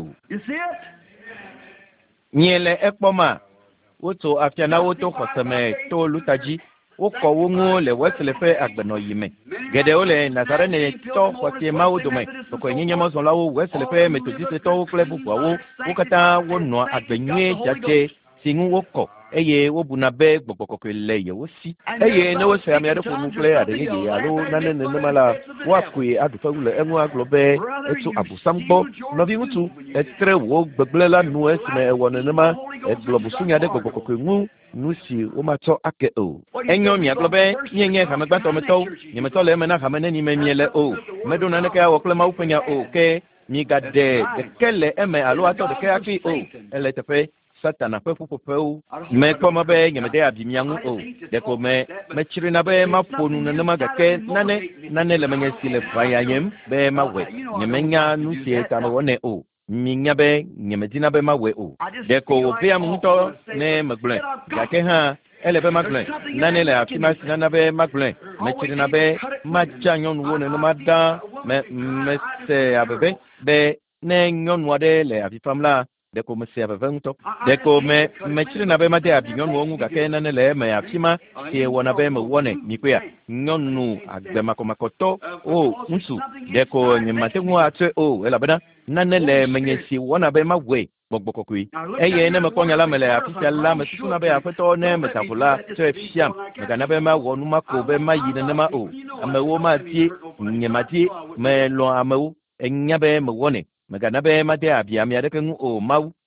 nyele ekpoma oto afiana woto koseme to lutaji okowungu le weslefe agbeno yime gede ole nazarene to kwatie mawo dome ko nyinya mo la wo weslefe metodiste to klebu wo okata wonno agbenye jaje singu woko eye wo bunabe gbogbo le ye wo si eye ne wo se ami ade ko nuclear ade ye alo nane ne mala wa kwe adufa wule enwa aglobe etu abusambo no bi wutu etre wo gbegbelela nu esme ewone ne ma eglobu sunya de gbogbo nwu nusi o ma to ake o enyo mi aglobe nyenye ha megbato meto ni meto le mena ha meneni memiele o medo na ne ka wo klema upenya o ke mi gade de kele eme alo ato de ke aki o ele tefe Satana pe fupopeu me koma be nyemede abimiangu o de ko me chirina be ma fonu na ma gake nane le menyesi le fayanyem be ma we nyemenya nu sie ta no ne o minya be nyemedina be ma we o de ko be amunto ne magble gake ha ele be magble nane le afima sinana be magble me chirina be ma janyon wo ne no mada me se abebe be ne nyon wade le afifamla de ko me se avento de ko me chiri na be ma de abinyon wo ngu gake na ne le me afima se wona be me wone mi kwea nyonu agbe makomakoto o nsu de ko nyimate ngu ate o ela bena na ne le menyesi wona be ma we bogbokokui eye ne me konya la mele afisa la me suna be afeto ne me tafula te fiam me kana be ma wonu mako be ma yi ne ma o amewo ma tie nyemati me lo amewo enya be me wone megana be ma de abia mi ade kengu o mau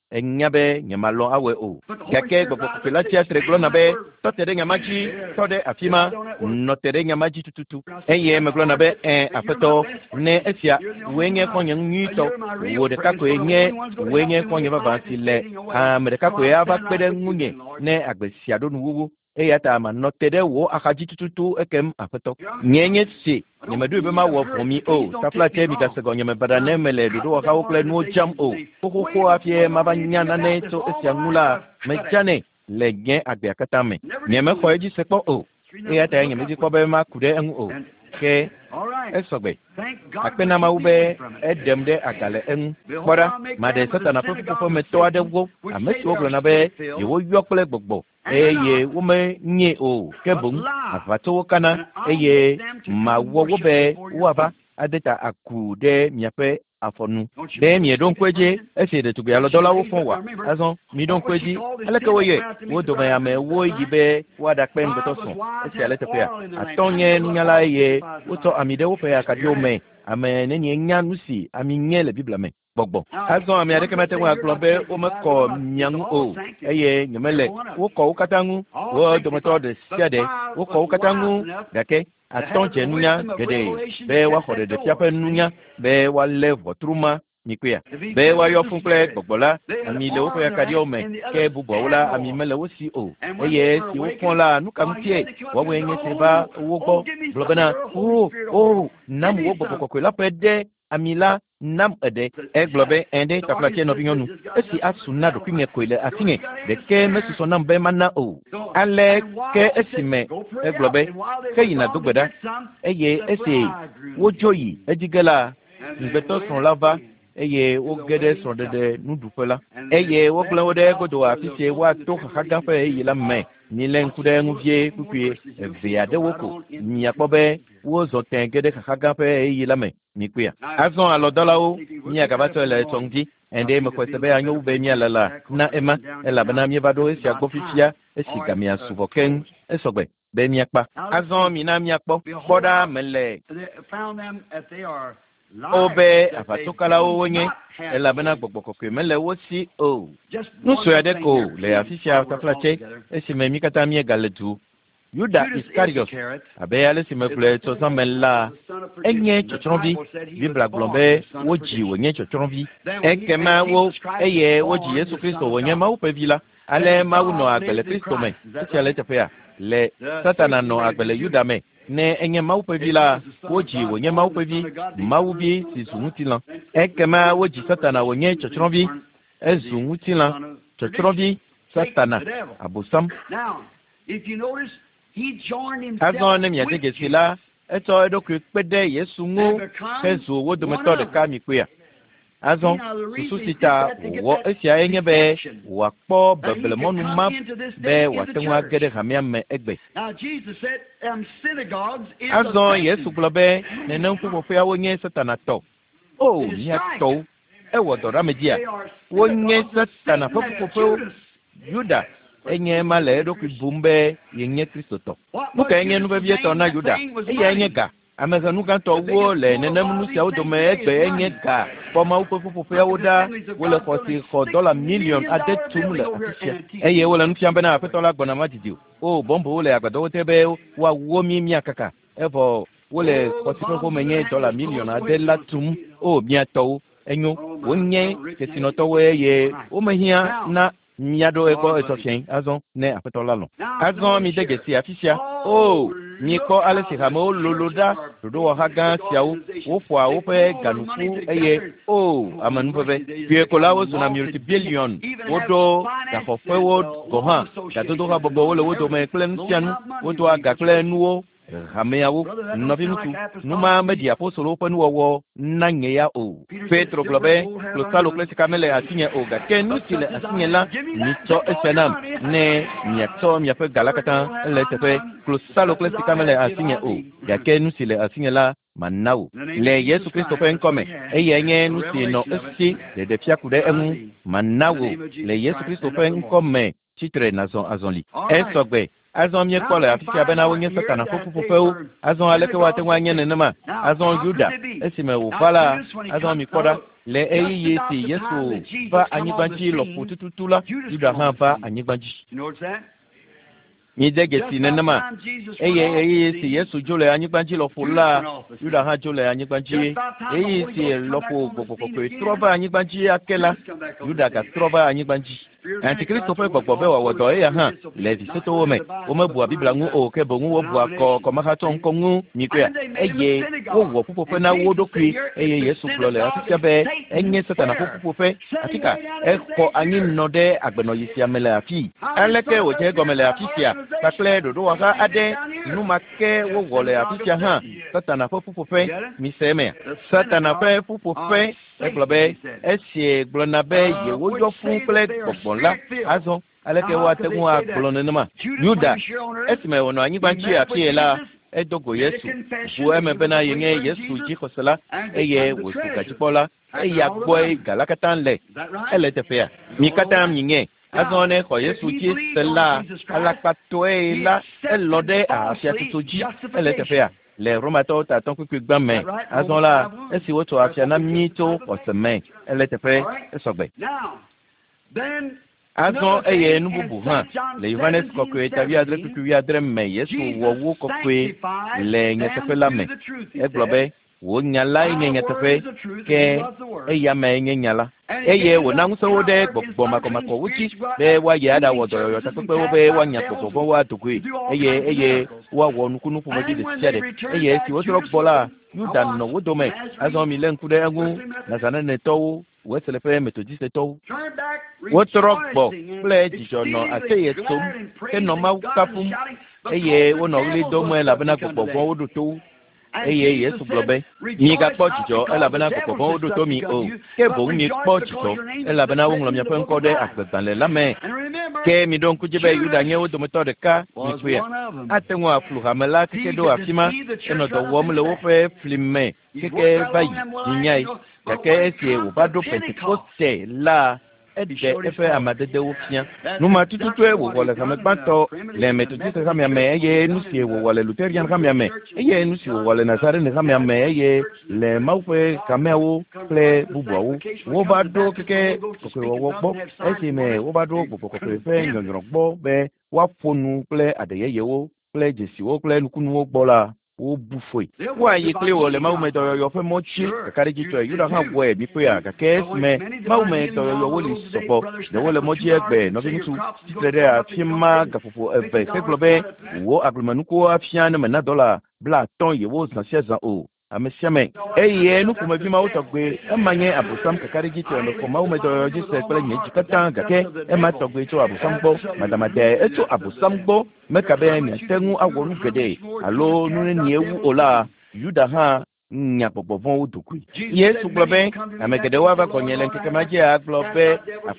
enyabe nyamalo awe o gake gbogbo pela tia treglo na be to tere nyamaji to de afima no tere nyamaji tututu eye meglo na be afeto ne esia wenye konye nyito wo de kako enye wenye konye baba sile amere kako ya ba pede ngunye ne agbesia do nuwu eyata ma no tere wo akaji tututu ekem afeto nyenye si nyamadu be ma wo fomi o tafla che mi kasego nyame bada ne mele do ka wo kle no jam o ko afie mabanya na ne to esia ngula mejane legyen agbe akatame nyame ko eji sepo o eyata nyame ji ko be ma kude en o ke esogbe akpena ma ube edemde agale en kora ma de satana fofo meto adego ameto oglo na be yewo yokle gbogbo eye wo me nye o kebun afato kana eye ma wo be waba adeta akude miape afonu be mi don kweje ese de tugu yalo dola wo fon wa azon mi don kweji aleke woye wo do me ame wo yibe wada pen beto son ese alete pe atonye nyala ye wo to amide wo pe akadio me ame nenye nya nusi ami nyele bibla me gbogbo azon ami adeke mete wa globe o me ko nyangu o eye nyemele wo ko katangu wo do me to de siade wo ko katangu dake atonche nunya gede be wa khode de piape nunya be wa levo truma nikwea be wa yo funple gbogbola ami le wo ko akadio me ke bubo wala ami mele wo si o eye si wo pon la nu kam tie wo we nye se ba wo gbo blogana o nam wo gbogbo ko la pede amila nam ede eglobe ende taplatie no pinyonu esi asuna do kwinye koile atinge de ke mesu so nam be mana o ale ke esime eglobe ke yina dugbeda eye esi wojoyi ejigela nbeto son lava eye wo gede son de nudupela eye wo glen wo de godo afise wa to kaka fa eye la me ni len kude nguvie kupie via de woko ni akobe wo zoten gede kaka fa eye la me ni kuya azon alodalawo ni akabato le tongdi ende me kwesebe anyo be ni alala na ema ela bana mi bado esi agbofifia esi gamia suvoken esogbe be mi akpa azon mi na mi akpo boda mele obe afatukala wonye ela bana gbogbo ko mele wo si o no so ya de ko le afisia taflache esi me mi kata mi galetu Yuda Iscariot abe ale si me kule to samela enye chochonvi bibla glombe woji wonye chochonvi ekema wo eye woji Yesu Kristo wonye ma upevila ale ma uno agbele Kristo me ti ale tefea le satana no agbele Yuda me ne enye ma upevila woji wonye ma upevi ma ubi si sumutila ekema woji satana wonye chochonvi ezumutila chochonvi satana abusam azon ne miade gesila eto edoku pede Yesu ngo kezu wo do metode ka mi pe azon susita wo esia enye be wa po beblemonu map be watenwa gede hamia me egbe azon Yesu globe ne nan fu fo ya wonye satana to o ni ato e wo do ramedia wonye satana fo Yuda enye male do ki bumbe yenye Kristo to muka enye nu be bieto na Yuda enye ga ameza nu kan to wo le nenem nu sia o do me egbe enye ga poma upo ya woda wole ko si ko $1 million ade tumle afisia eye wole nu fiambe na afetola gbona majidi o bombo wole agbado tebe wa wo mi akaka evo wole ko si ko menye $1 million ade la tum o mi ato enyo wonye kesino to we ye o mehia na miado ego etofien azon ne apetola lo azon mi degesi afisia o mi ko alesi hamo loloda dodo wa haga siawo wo fo a wo pe ganufu eye o amanu bebe pie ko lawo so na multi-billion wodo da fo forward go ha da dodo ha bobo wo le wodo me klen sianu wodo aga klen nuwo hameyawo novimutu numa media apostolo penu wo nanye ya o Petro globe klosalo klesika mele asinye o ga kenu tile asinye la nito esenam ne nyato myape galakata le tepe klosalo klesika mele asinye o ga kenu tile asinye la manau le Yesu Kristo pen come eyenye nusi no esi de defia kude emu manau le Yesu Kristo pen come titre nazon azonli esogbe azon mi kola afisia bena wonye satana fofofo azon aleke wate wanye nenema azon Yuda esime wo fala azon mi koda le eyi yesi Yesu va anyigbanji lofu tututula Yuda ha va anyigbanji Midege si nenema eyi si Yesu jole anyigbanji lofu la Yuda ha jole anyigbanji eyi si lofu gbogbo trova anyigbanji akela Yuda ka trova anyigbanji Antikristo fe gbogbo be wa wodo eya ha le vi soto wo me o me bua bibla ngu o ke bo ngu wo bua ko ma ha ton ko ngu mi ko eye wo wo pupo fe na wo do kri eye Yesu blo le ati be enye Satan pupo fe atika e ko anyi no de agbeno yisi amele afi aleke o je gomele afi tia pakle do wa ga ade nu make wo wo le afi tia ha Satan pupo fe mi seme Satan fe pupo fe e globe esie glonabe ye wo jo fun ple gbogbo la azon aleke wa tegun a glonenema Yuda esime wono anyigbanchi atiela edogo Yesu bu emebena yenge Yesu jikosala eye wo sukajipola eya boy galakatan le eletefia mikatam yinge azone ko Yesu ji sela alakatoe la elode a fiatuji eletefia le romato ta ton ku gbame azon la esi wo to afia na mito oseme eletefe esogbe Azon eye nububu ha le Yohanes kokwe tabi adre kukuwi adre me Yesu wo kokwe le nyetefe la me eglobe wo nyala nyetefe ke eya me nyala eye wo na nso wo de gbogbo makomako wuchi be wa ye ada wo doyo ta pepe wo be wa nya gbogbo wa tukui eye wa wo nukunuku mo di de siade eye si wo tro bola Yuda no wo do me azon mi len kude agu na sanane to wo selepe metodiste to wo trokbo ple jijono ateye tom ke no ma kafum eye wo no le do mo la bana gbogbo wo do to eye Yesu globe ni ga po jijo e la bana gbogbo wo do to mi o ke bo ni po jijo e la bana wo nglo mi pen ko de akpetan le lame ke mi don kujibe Yuda nye wo do meto de ka mi kuya atenwa aflu hamela ke do afima eno do wo mo le wo fe flime ke bayi nyai ke esie wo ba do Pentecoste la edide efe amadede wo fia numa tututu e wo wole kame gbanto le metodiste kame ame eye nusi wo wole Lutherian kame ame eye nusi wo wole Nazarene kame ame eye le maufe kame wo ple bubu wo ba do keke kokwe wo gbo esi me wo ba do gbogbo kokwe fe nyonyoro gbo be wa fonu ple adeyeye wo ple jesi wo ple nukunu wo gbo la wo bufoi wa ye kle wo le maume do yo fe mochi kakari jito Yuda ha wo e mi pe ya kakes me maume do yo wo li sopo de wo le mochi egbe no bi ntu titrede a fima gafufu ebe ke globe wo aglumanuko afia na na dollar bla ton ye wo san sia o amesiame eye nu kuma bima utogwe amanye abusam kakari jito no kuma ume do yo jise kle nye jikata gake ema togwe to abusam gbo madamade eto abusam gbo mekabe ni tengu agwonu gede alo nune ni ewu ola Yuda ha nya popovon udukui Yesu globe amegede wa ba konyele nkeke maji a globe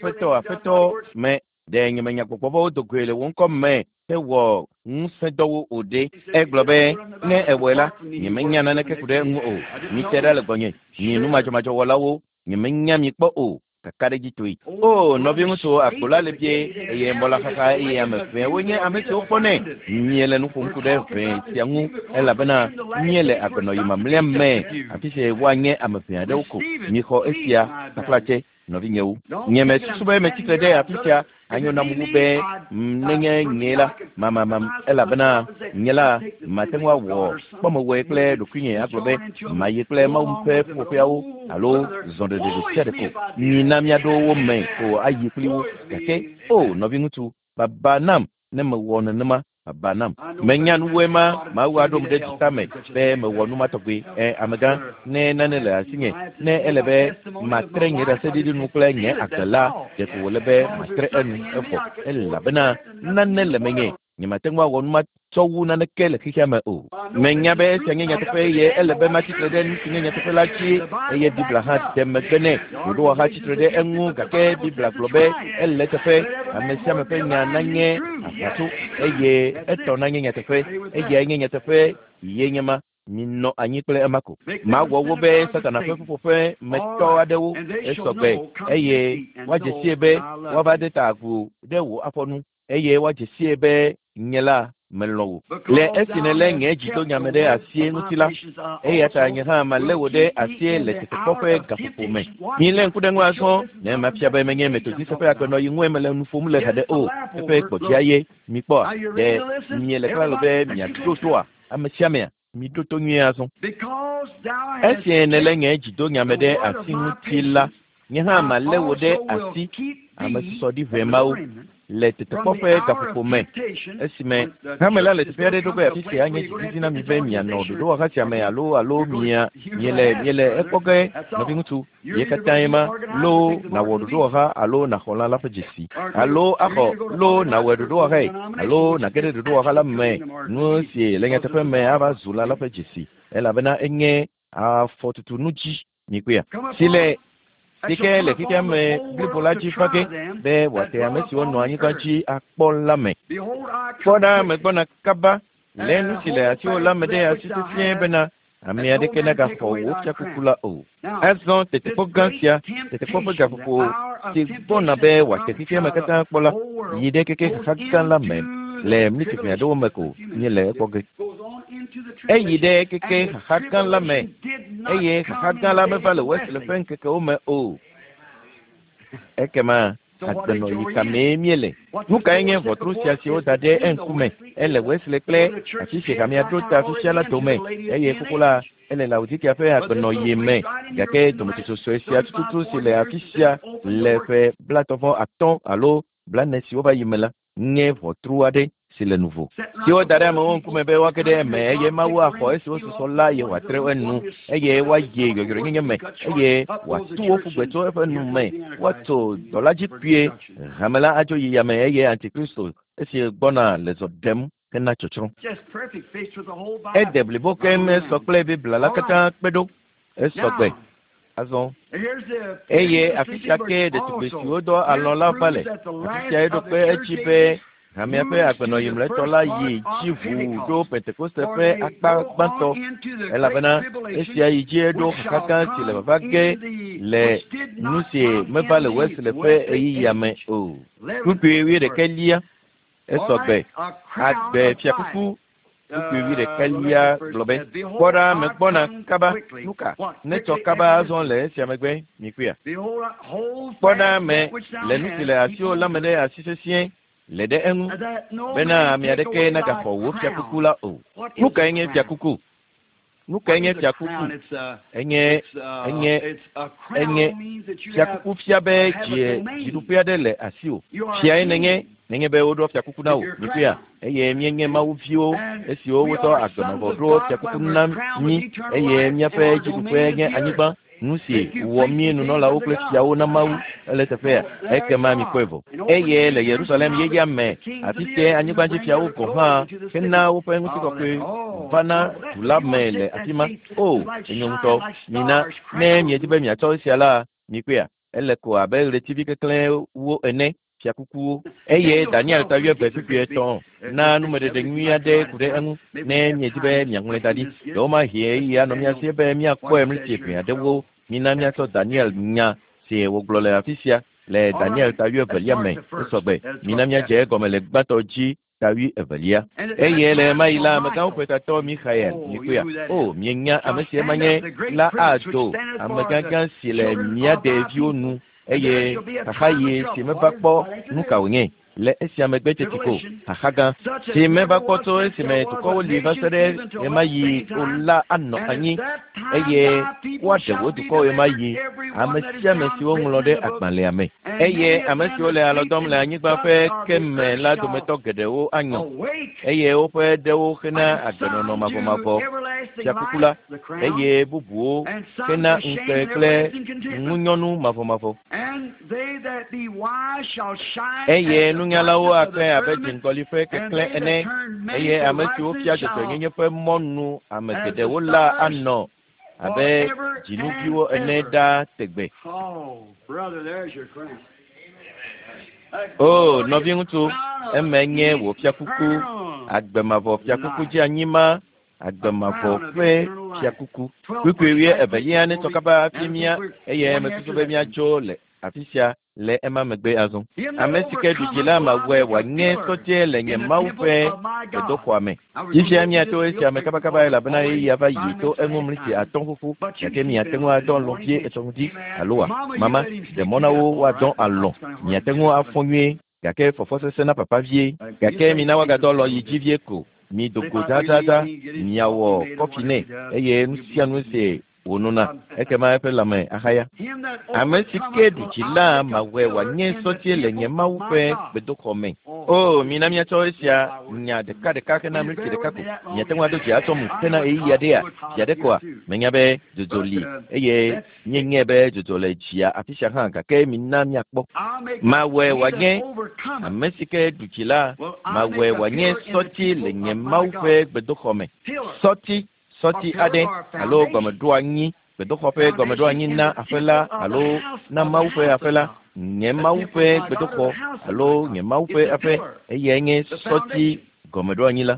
afeto me de nyemenya popovon udukui le won komme te wo nsedowo ode eglobe ne ewela nyemenya na neke kude ngu o mi tera le gonye ni nu majo wolawo nyemenya mi kpo o kakare jitoi o no bi muso akola le pie eye mbola kaka eye amefe wonye ameto pone nyele nu kunkude fe tiangu ela bana nyele akono yima mlemme afise wanye amefe adoko niko esia taklache no bi nyewu nyeme sube metitrede afisa anyo na mugube nenge nyela mama ela bana nyela matengwa wo bomo wekle do kunye aglobe mayekle maumpe fofiawo alo zonde de tiade ko ni namya do wo men ko ayekliwo yake o no bi ngutu baba nam ne me wona nema baba nam menyan wema ma wa do de tame be me wonu matogwe amaga ne nanele asinye ne elebe matrenye da sedidi nukle nye akala de ko lebe matre en efo ella bana nanele menye ni matengwa wonu ma towu na nekele kikama o menya be senye nyatefe ye elebe matitreden sinye nyatefe lachi eye bibla ha temegene do ha titrede engu gake bibla globe elletefe amesia mepe nyananye afatu eye eto nanye nyatefe eye nyatefe yenyema nino anyikle amako ma wo be Satan fe fufe meto adewo esogbe eye waje siebe wabade tagu dewo afonu eye waje siebe nyela melo le esinele nge jito nyamede asie ngutila eyata nyaha malewode asie le tekope gafume ile nkudengwa so ne mapia ba menye metodi sepe akono yinwe mele nufum le kade o sepe kpotiaye mipo de miele kala be mia totoa amesiamea mi toto nwia so esinele nge jito nyamede asie ngutila nyaha malewode asi amasisodi vemao le tekope gafume esime kamela le tepere do be afisi anye jizina mi be mi ano do wakati ame alo mia miele epoke no bingutu ye katayema lo na wodo waka alo na khola la fajisi alo ako lo na wodo waka alo na kede do waka la me no si lenga tepe me aba zula la fajisi ela bena enye a fortutu nuji ni kuya sile Tike le kike me blipola chi fake be wate amesi wono anyi kanchi akpola me. Foda me bona kaba lenu sile ati o la mede asisi bena amia de kena ga fo wo cha kukula o. Azon tete pogansia tete popo ga fo ti bona be wate kike me kata akpola yide keke hakkan la me le miti fe do me ko ni le poge. Eyide keke hakkan la me eye hakkan la me vale west le fen keke o me o ekema adeno yikame miele nuka enge votru siasi o dade enkume ele west le kle achise kamia dota sociala tome eye kukula ele la utiki afe adeno yeme gake dometiso soesia tutu sile afisia le fe blatofo aton alo blanesi oba yimela nge votru ade le nouveau si o dare mo nkume be wakede me eye mawa ko esi o so la ye watre enu eye wa ye gogoro nge me eye wa tu o fugbeto efe nu me wato dolaji pie hamela ajo yi ya me eye antikristo esi gbona les odem kena chochro e deble bokem sokle bibla la kata pedo e sokbe azon eye afisha ke de tubesi odo alon la vale afisha edo pe echipe Hamia pe apeno yimle tola yi chivu do Pentecoste pe akpa banto ela bana esia yije do kaka ti le bavage le nusi me ba le west le pe eyi yame o kupe wi de kelia esogbe agbe fiakuku kupe wi de kelia globe kora me bona kaba luka ne to kaba azon le esia megbe mikuya kora me le nusi le asio lamede asisesien lede enu bena miadeke na gafo wo fia kukula o nuka enye fia kuku enye fia kuku fia be jidupia de le asio fia enye be odo fia kuku na o nipia eye mienye mawu fio esio woto agbono bodro fia kuku na ni eye miafe jidupia enye anyiba nusi wo mienu no la okle fiawo na mawu ele tefea eke mami kwevo eye le Jerusalem ye yame afite anyigbanji fiawo ko ha kena wo pe ngusi ko pe bana tulamele atima o enyonto mina ne mi edibe mi ato siala mi pe ele ko abel retivi kekle wo ene fiakuku eye Daniel tawie be pipie ton na numere de nwia de kude enu ne mi edibe mi anwe dadi do ma hie ya no mi asie be mi akwa em tipe adewo minamia to Daniel nya si wo glole afisia le Daniel tawie velia me sobe minamia je comme le gbatoji tawie evelia eye le maila maka upeta to Michael nikuya o mienya amesie manye la ado amaka si le mia de vionu eye akaye si mebakpo nuka onye le esi amegbe tetiko akaga si mebakpo to esi me to ko liva sere emayi ola anno anyi eye wade wo to ko emayi amesia mesi wo nglode akpanle ame eye amesi ole alodom le anyi gba fe kemme la do meto gedewo anyo eye o pe dewo kena agenono mafomafo yakukula eye bubuo kena nkekle ngunyonu mafomafo eye nunyalawo akre abejin kolife kekle ene eye amesi o fia joto nyenye pe monu amekede wola anno abe jinubiwo ene da tegbe oh novi ngutu emenye wo fia kuku agbemavo fia kuku ji anyima agbemavo fe fia kuku kuku wie ebeya ne tokaba afimia eye metuso be mia jole afisia le ema megbe azon amesike dujila ma we wa nye sotie le nye maufe edo kwame ifi amia to esi ame kaba kaba la bana yi ava yi to engum liti aton fufu yake mi atengo adon lopie etongi aloa mama de monawo wa don alon mi atengo afonwe yake fofo sena papa vie yake mi na wa gado lo yi jivie ko mi doko dada mi awo kofine eye nsianu se wonuna ekema epe lame ahaya amesike dujila ma we wa nye sotie le nye maufe bedo kome oh mina mi ato esia nya de ka na mi de ka ko nya tenwa do ji ato mu tena e ya de ya de ko menya be jojoli eye nye be jojole jia atisha han ka ke mi na mi akpo ma we wa nye amesike dujila ma we wa nye sotie le nye maufe bedo kome Soti ade alo gomedoa nyi bedo khope gomedoa nyi na afela alo na maufe afela nye maufe bedo ko alo nye maufe afe eyenge soti gomedoa nyi la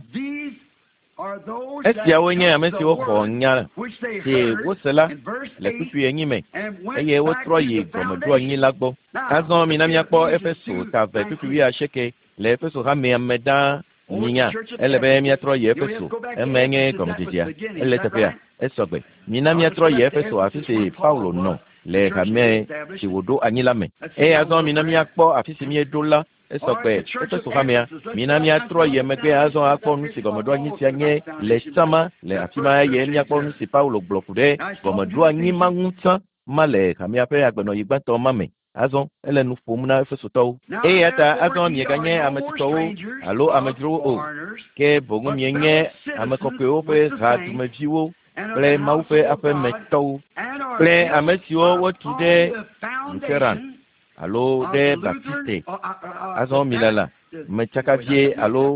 esia wenye amesi wo ko nya ti wosela le kutu yenyi me eye wo troye gomedoa nyi la gbo azon mi na mi akpo efeso ta ve kutu wi asheke le efeso ha me ameda Minya, elebe miatro yefeso, emenye komititia, eletepia, esogbe. Mina miatro yefeso afisi Paulo no, le kame chiwodo anyilame. Azon mina miakpo afisi miedola, esogbe, efeso kamea, mina miatro yemege azon akpo nusi gomedo anyisi anye, le sama, le afima ye miakpo nusi Paulo blokude, gomedo anyima nguta, male kamea pe agbeno yigbato mame. Azon ele nu fomuna efeso to ata azon mi ganye ametito alo amedro o ke bogu mi nye amekope o pe ratu mejiwo ple maufe ape meto ple ametio wotude lutheran alo de baptiste azon milala mechakavie alo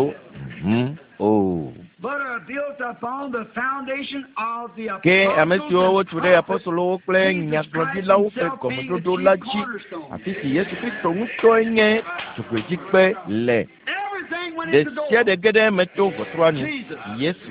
ke amesio wotude apostolo kple nyaglodila ufe komododo laji afisi Yesu Kristo nguto enye tukwe le de sia de gede meto votrani Yesu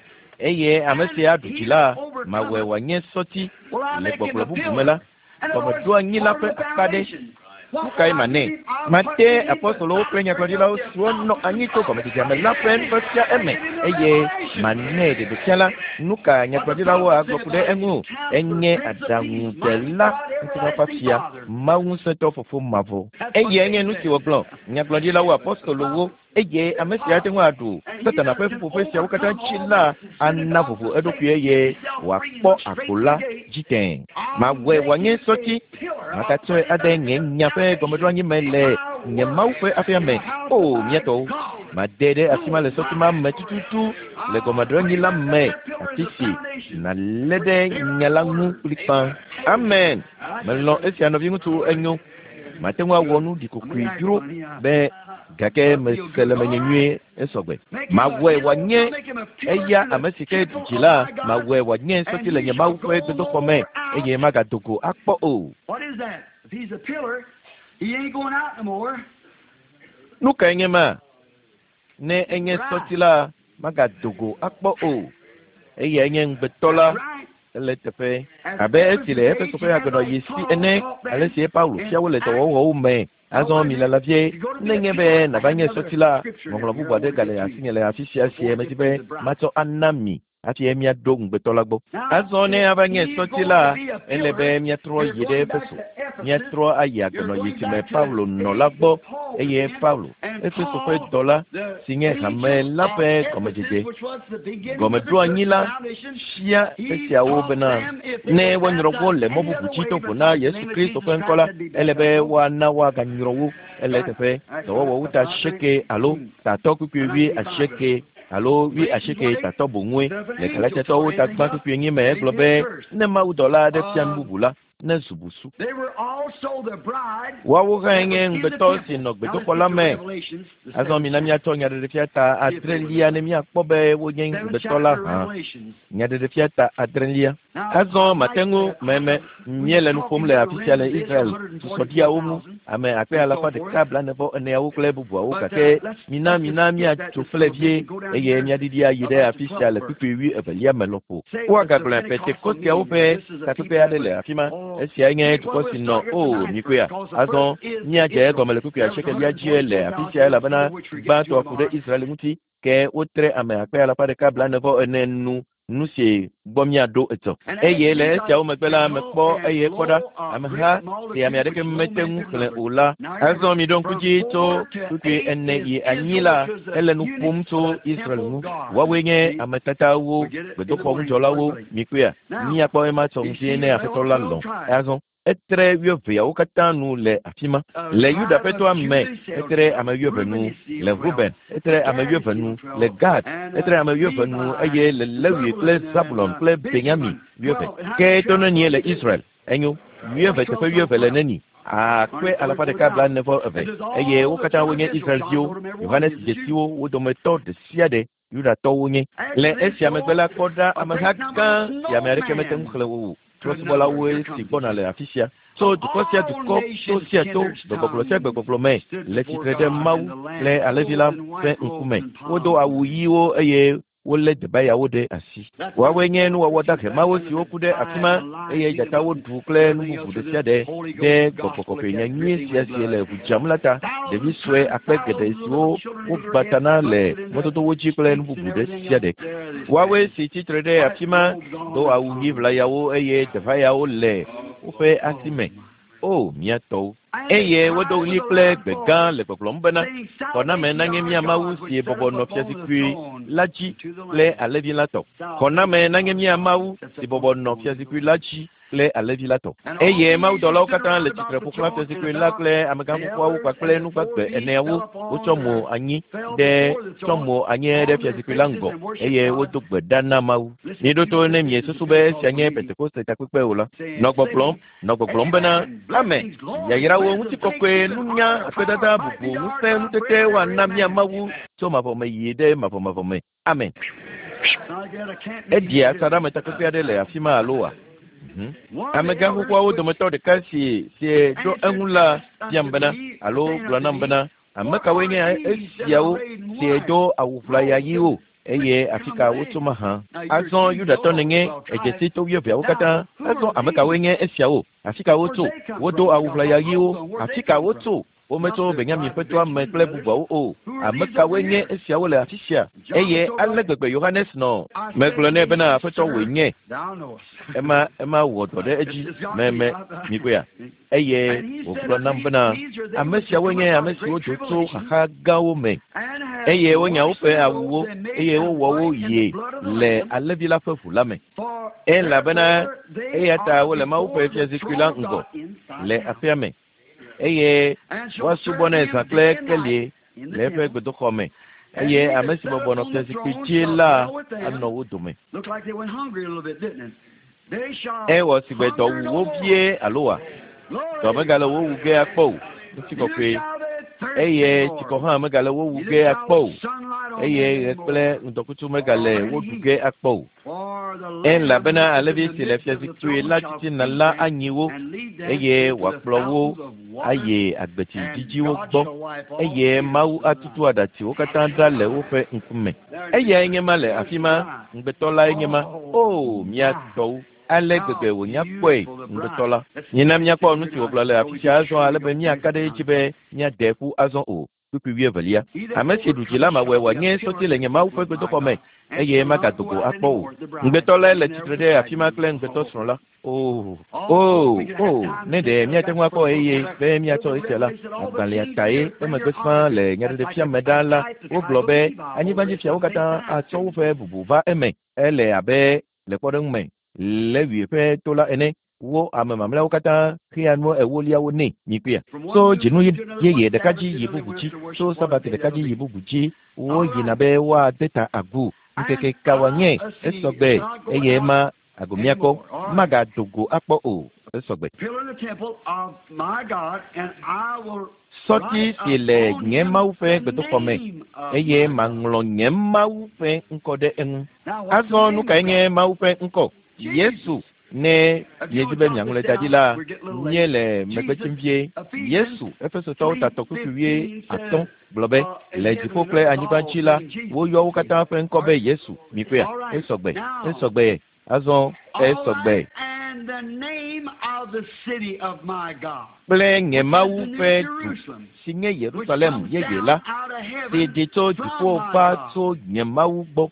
eye amesia dujila mawe wanye soti le boklo bumela komodo anyila pe akade Kai mane mate apostolo prenya kodila suono anyito kometitia mela pen patia eme eye mane de bekela nuka nyakodila wa agokude engu enye adamu dela ntina patia mawu seto fofo mavo eye enye nusi woglo nyakodila wa apostolo wo eye amesia tenwa adu satana pe fofo sia ukata chila anavovo edopie ye wakpo akola jiten mawe wanye soti makatwe adenye nyape gomedo anyi mele nye maufe afiame o mieto madede asima le sotima metututu le gomedo anyi la me atisi na lede nyalangu kulipan amen melon esi anovi ngutu enyo matenwa wonu dikokui duro be gake mesele menyenye esogbe mawe wanye eya amesike dijila mawe wanye soti le nye maufe dodo kome eye magadoko akpo o. What is that? If he's a pillar, he ain't going out no more. Nuka enye ma ne enye sotila magadogo akpo o eye enye ngbetola eletepe abe etile efe sope agodo yesi ene alesi Paulo fiawo le to wo me azon mi la vie nenge be na banye sotila ngolo bu bode gale asinyele afisia sie metibe mato anami ati emia do ngbetola gbo azone abanye sotila elebe emia tro yede efeso mia tro ayagono yitime Paulo no lagbo eye Paulo efeso fe dola sinye hame lape komedide gomedo anyila shia esia obena ne wonro le mobu buchito bona Yesu Kristo fe nkola elebe wana wa ganyirowo eletefe to wo uta sheke alo ta tokupi asheke alo wi ashike tatobo nwe le kalacha to uta gbatu pinyi me globe ne ma udola de tiambubula na zubusu wa wo gange ngbeto sino gbeto kola me azon mi na mi ato nya de fiata adrelia ne mi akpobe wo nyen gbetola ha nya de fiata adrelia azon matengo meme miele nu pomle official Israel sodia omu ame ape ala pa de kabla ne bo ne awu club bo awu kake mina mi atu flavie eye mi adidi ayide official pipi wi evelia melopo wa gagla pete kotia ope katupe adele afima esia nye tukosi no o mikuya azon nya je gomele kuya sheke ya jiele afisia la bana ba to akude Israel muti ke otre ame akpe ala pade kabla nevo enenu nusie bomia do eto eyele esia o megbela mekpo eye koda amha ya mi adeke metengu kle ola azon mi don kuji to tuke enne yi anyila elenu pumto Israel mu wawenye ametatawo bedoko njolawo mikuya ni akpo ema tonzie ne afetola lo azon etre wiovia ukatanu le afima le yuda peto ame etre amayovenu le Ruben etre amayovenu le Gad etre amayovenu eye le Lewi le Zabulon le Benjamin wiove ke tono ni le Israel enyo wiove te wiove le neni akwe alapade kabla nevo eve eye ukata wenye Israel dio Yohanes jesio wodometo de siade yuda to wenye le esia megbela koda amahaka ya mereke metem khlewu Trosbola we si bona le afisia so dukosia dukop to siato de koplosia be koplome le titrede mau le alevila fe nkume wodo awuyiwo eye wole de baya wode asi wa wenye no woda ke mawo si okude afima eye jata wodu kle no bude siade de kopokopenya nyi siasie le bujamlata de biswe apegede siwo ubatana le mototo woji kle no bude siade wa we si titrede afima do awuyivla yawo eye de baya wole ufe asime o miato eye wodo likle began le koklombana kona menange mia mawu si bobo no fiasikui laji le alevi lato kona menange mia mawu si bobo no fiasikui laji le alevi lato eye mawu dolo kata le titre pokla fiasikui lakle amagambu kwa kwa kle nu kwa be enewu uchomo anyi de chomo anyi de fiasikui lango eye wodo gbedana mawu ni do to ne mie susube sianye pentecoste takwepe ola nogboglom bena amen ya wo muti kokwe nunya apedada bubu mufe mutete wa namia mawu so mapome yide mapome amen edia sada metakopia de le afima aloa amega kwa wo dometo de kasi si do enula yambana alo glanambana amaka wenye esiawo si do awufla ya yiwo eye afika wotuma ha azon yuda tonenge ejesi to wiovia ukata azon amaka wenye esiawo afika wodo awufla ya yiwo afika woto ometo Benjamin peto amekle bubo o amaka wenye esiawo le afisia eye alegbegbe Yohanes no meglone bena peto wenye ema wodo de eji meme mikuya eye oflo nambena amesia wenye amesi wodo to ha gawo me eye wonya upe awuwo eye wo ye le alevila fefu lame la bena eye ta wo le ma upe fiazikula ngo le afiame eye wasubone sakle kelie le fe gbedo kome eye amesi bobono fiazikula anno wudume wo sigbedo wo bie aloa to megala wo wuge akpo tikokwe eye tikoha megala wo wuge akpo eye ekple ndokutu megale wo duge akpo la bena alevi si le fiazikue la titi na la anyiwo eye wakplowo aye agbeti jijiwo gbo eye mau atutu adati wo katanda le wo fe nkume eye enyema le afima ngbetola enyema o miato ale gbegbe wo nyakwe ngbetola nyina miakwa onu ti wo blale afisia azo alebe miakade jibe nya deku azo o pipi wievelia amesi dujila ma wewa nye soti le nyema ufe gbedo kome eye magadogo akpo ngbetola le titrede afima kle ngbeto sronla ne de miate ngwa ko eye be miato isela agbale ataye emegbefa le nyade de fia medala o globe anyi banji fia ukata ato ufe bubuva eme ele abe le kodengme le wiefe tola ene wo amamamla ukata khianwo ewoliawo ne mipia so jinu ye de kaji yibubuji so sabati de kaji yibubuji wo yinabe wa data agu nkeke kawanye esogbe eyema agomiako magadogo akpo o esogbe soti sile nyema ufe gbedo kome eye manglo nyema ufe nkode en azonu ka nyema ufe nko Yesu ne yejibe nyangule tadila nyele mekbetimvie Yesu efeso ta tokutuwie aton blobe le dipokle anyibanchila wo yo ukata fe nkobe Yesu mipea esogbe azon esogbe and the name of the city of my God. Ple nye mau pe du si nye Jerusalem ye ye la si di to di po pa to nye mau bo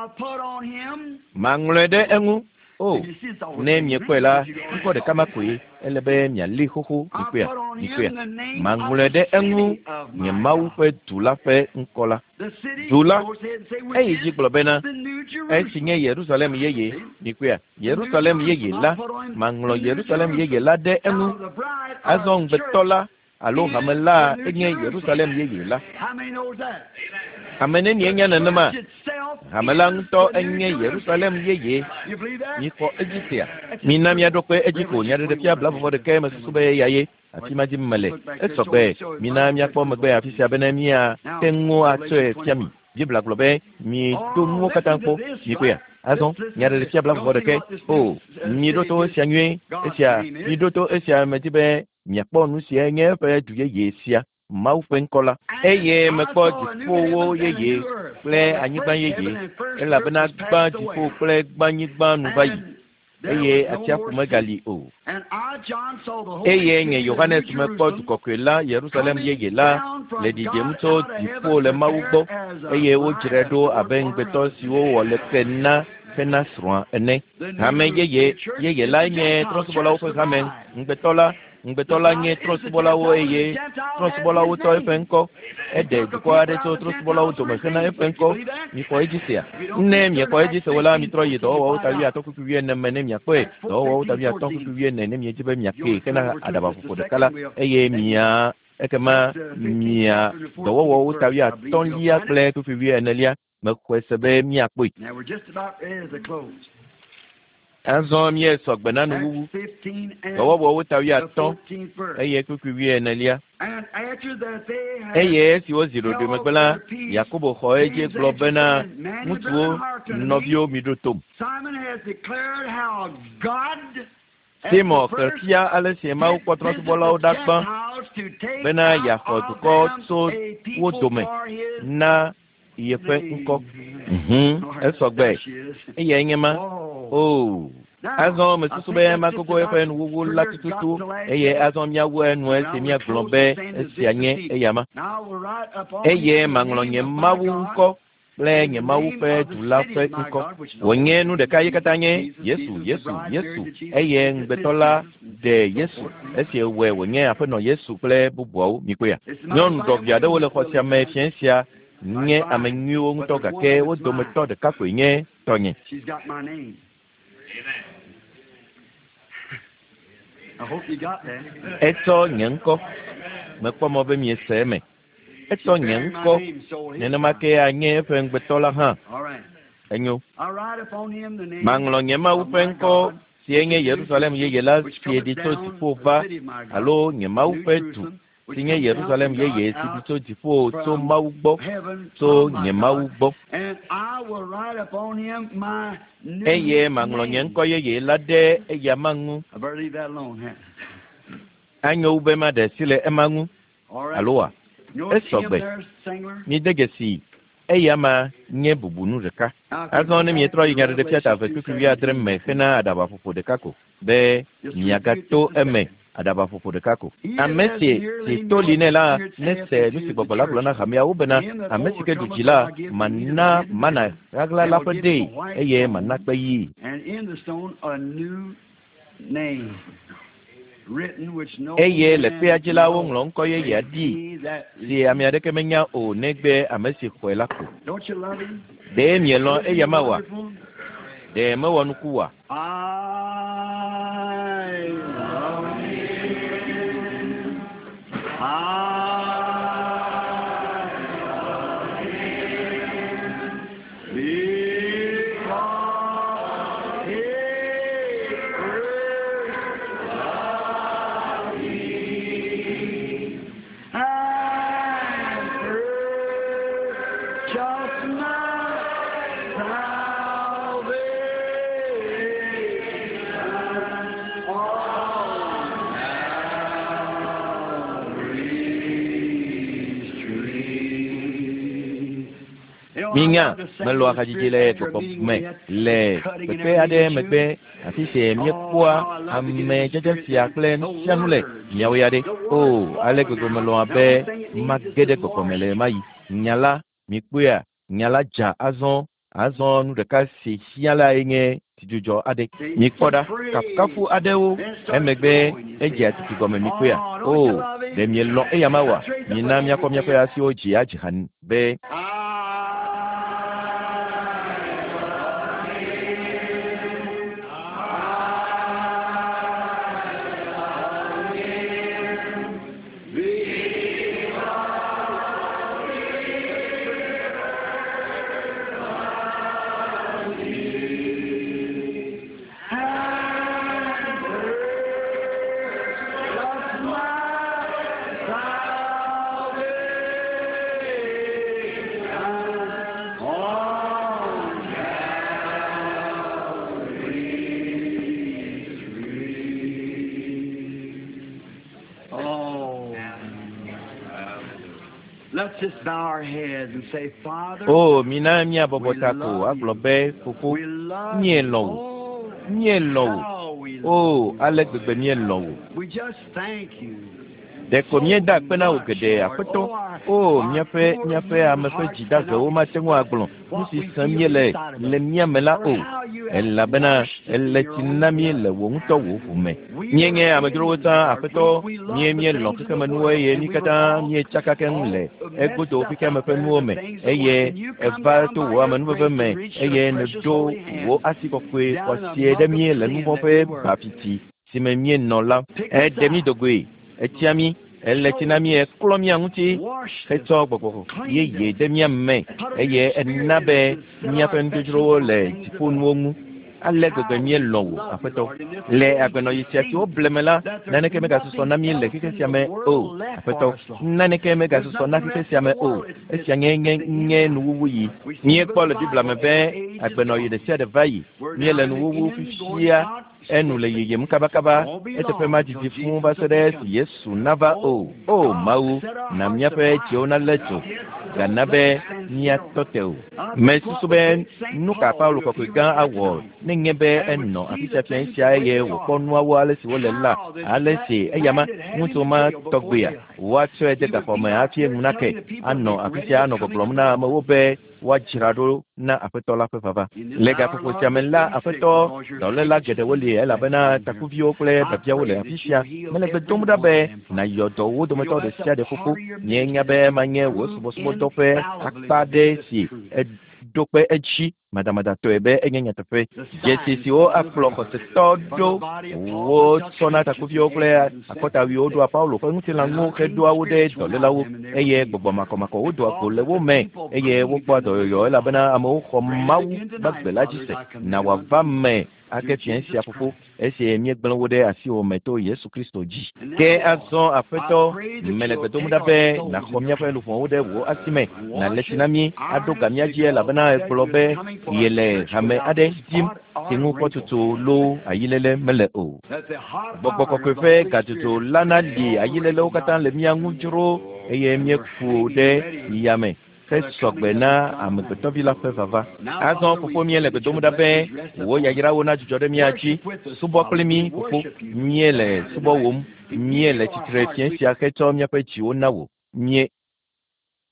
manglede engu o ne mye kwela ko de kama kwe elebe mya li hoho nikwe manglede engu nye mau pe du la fe nkola du la e ji globena e si nye Jerusalem ye ye nikwe Jerusalem ye ye la manglo Jerusalem ye ye la de engu azong betola alo hamela enye Jerusalem ye ye la amene ni enya na nama hamela nto enye Jerusalem ye ye ni ko Egyptia minam ya dokwe Egypto nya de pia bla bo de kema sube ya ye afima di mele esokbe minam ya ko megbe afisia benamia tengo atwe piami bibla globe mi do mo katanko ni ko ya azon nya de pia bla bo de ke o mi do to sianwe esia mi do to esia metibe mi akpo nu sia nye pe du ye yesia mau penkola eye mekpo di fowo ye ye ple anyigba ye ye ela bena gba di fo ple gbanyigba nu bayi eye atiaku megali o eye nye Yohanes mekpo du kokwela Jerusalem ye ye la le di jemto di fo le mau gbo eye wo jiredo abengbeto si wo wole pena sroa ene hame ye ye la nye trosbola wo hame ngbetola nye trosbola wo eye trosbola wo to efenko ede dukwa de to trosbola wo to mekena efenko mi ko ejisia nne mi ko ejise wala mi tro yi do wo ta wi atoku wi ene mene mi akwe do wo ta wi atoku wi ene ne mi jibe mi ake kena adaba fuko de kala eye mia ekema mia do wo ta wi aton lia kle ku wi ene lia me ko sebe mi akwe. Now we're just about ready to close. Azom ye sogbena nu wo ta wi aton eye ku wi ene lia eye si wo ziro de megbela Yakobo ho eje globena mutuo novio midotom Simo kertia ale se mau kwatro bola odakba bena ya hoduko so wo dome na yefe nko esogbe eye nyema o azon me susube makogo yefe nuwu latitutu eye azon miawo enu ese mia glombe ese anye eyama eye manglonye mawu nko ple nye mawu pe dula pe nko wonye nu de kai katanye Yesu eye ngbetola de Yesu ese we wonye afeno Yesu ple bubuo mikwe nyonu dovia de wole khosia me fiensia nye amenyu ngto gake wo do meto de kakwenye tonye. She's got my name. I hope you got that. Eto nyenko mekpo mo be mi seme eto nyenko nene make anye fe ngbetola ha enyo manglo nyema upenko sienye Jerusalem ye yela si edito sipova alo nyema upetu sinye Jerusalem ye ye sibito tifo to maugbo to nyema ugbo eye manglo nyenko ye yela de eya mangu anyo ube ma de sile emangu aloa esogbe ni degesi eyama nye bubunu reka azone mi etro yingare de piata avec que lui adrem me fena adaba fofo de kako be miagato eme adaba fofo de kako amesi si toline la nese nusi bobola blona khamia ubena amesi ke dujila manna mana ragla la pede eye manakpe yi and in the stone a new name eye le pe ajila wo nglo nko ye yadi si ami adeke menya o negbe amesi kwela ko de mielo eye mawa de mawa nukuwa Minya, Melo Akajile, Kopome, Le, Pepe Ade, Megbe, Afise, Miekwa, Ame, Jajasia, Clan, Shamule, Miawiade, oh, Alec Gomelo Abe, Magede Kopomele, Mai, Nyala, Mikuya, Nyala Ja, Azon, the Kasi, Siala Enge, Tijujo Ade, Mikoda, Kafu Adeo, Emegbe, Eja Tikome Mikuya, oh, the Mielo Eyamawa, Minamia Komia Sio Jiajihan, Be. Let's just bow our heads and say, Father, oh, Minamia Bobotako, Aglobe, Fufu, Nielo, oh, Alex the Benielo. We just thank you. De comienda pena o que de apeto, oh, miafe, amefe jida que o matengo aglon, musi samiele, le miamela o, el la bena, el letinami le wonto wufume. Nienge amedrota apeto, mie lo que manue ye nikata, mie chakaken le, egoto fika me penuome, eye, eva to wo manuve me, eye ne do, wo asikokwe, wasie de mie le nubope, bapiti, si me mie nola, e demi dogwe. Etiami, Eletinami, Colomia Muti, Heto Bobo, ye, Demia Me, Eye, and Nabe, Niapen Dujro, Le, Tipun Womu, Alego de Mielo, Apeto, Le Aganoyetio, Blemela, Naneke Megasonami, Le Kisiame, O, Apeto, Naneke Megasonaki, O, Esiang, Wui, near quality Blamabe, Aganoy the Shed of Vai, Mielan Wu, Fia. Enule yem kabakaba etepema jifu basede Yesu nava o mau na miape tiona leto ganabe nia toteo mesi suben nuka paulo kokuga award ningebe enno afisa pensia ye wo konwa wale si wole la alesi eyama mutoma togbia wacho ede da koma afie munake anno afisa anno koblomna mawobe wajirado na apetola pefava lega popotiamela apeto dolela gedewoli la bena takuvio kle tapia wole afisia mele bedomuda be na yodo wo dometo de sia de fufu nyenya be manye wo subo dope akpade si dope echi madamada to ebe enyenya tefe jesisio afloko se todo wo sona takuvio kle akota wi odo apaulo ko ntila ngo kedo awode dolela wo eye gbogbo makomako odo akole wo me eye wo gbado yo la bena amo ko mawu bagbela jise na wa vamme ake fiensi afufu ese mi gbelo wode asi o meto Yesu Kristo ji ke azon afeto mele beto mudabe na khomia fe lu fon wode wo asime na letinami adoga mi aje la bena eklobe yele hame ade jim tingu potuto lo ayilele mele o bokko ko fe gatuto lana di ayilele o katan le mi angu juro eye mi ku de yame Sokbena, I'm a Tovilla Fava. As on for miele the Domudabe, wo yagira wona Jodemiachi, Suboklimi, miele, Subowum, miele, Titrepien, Siaketomia Pechi, Nawo, Mie,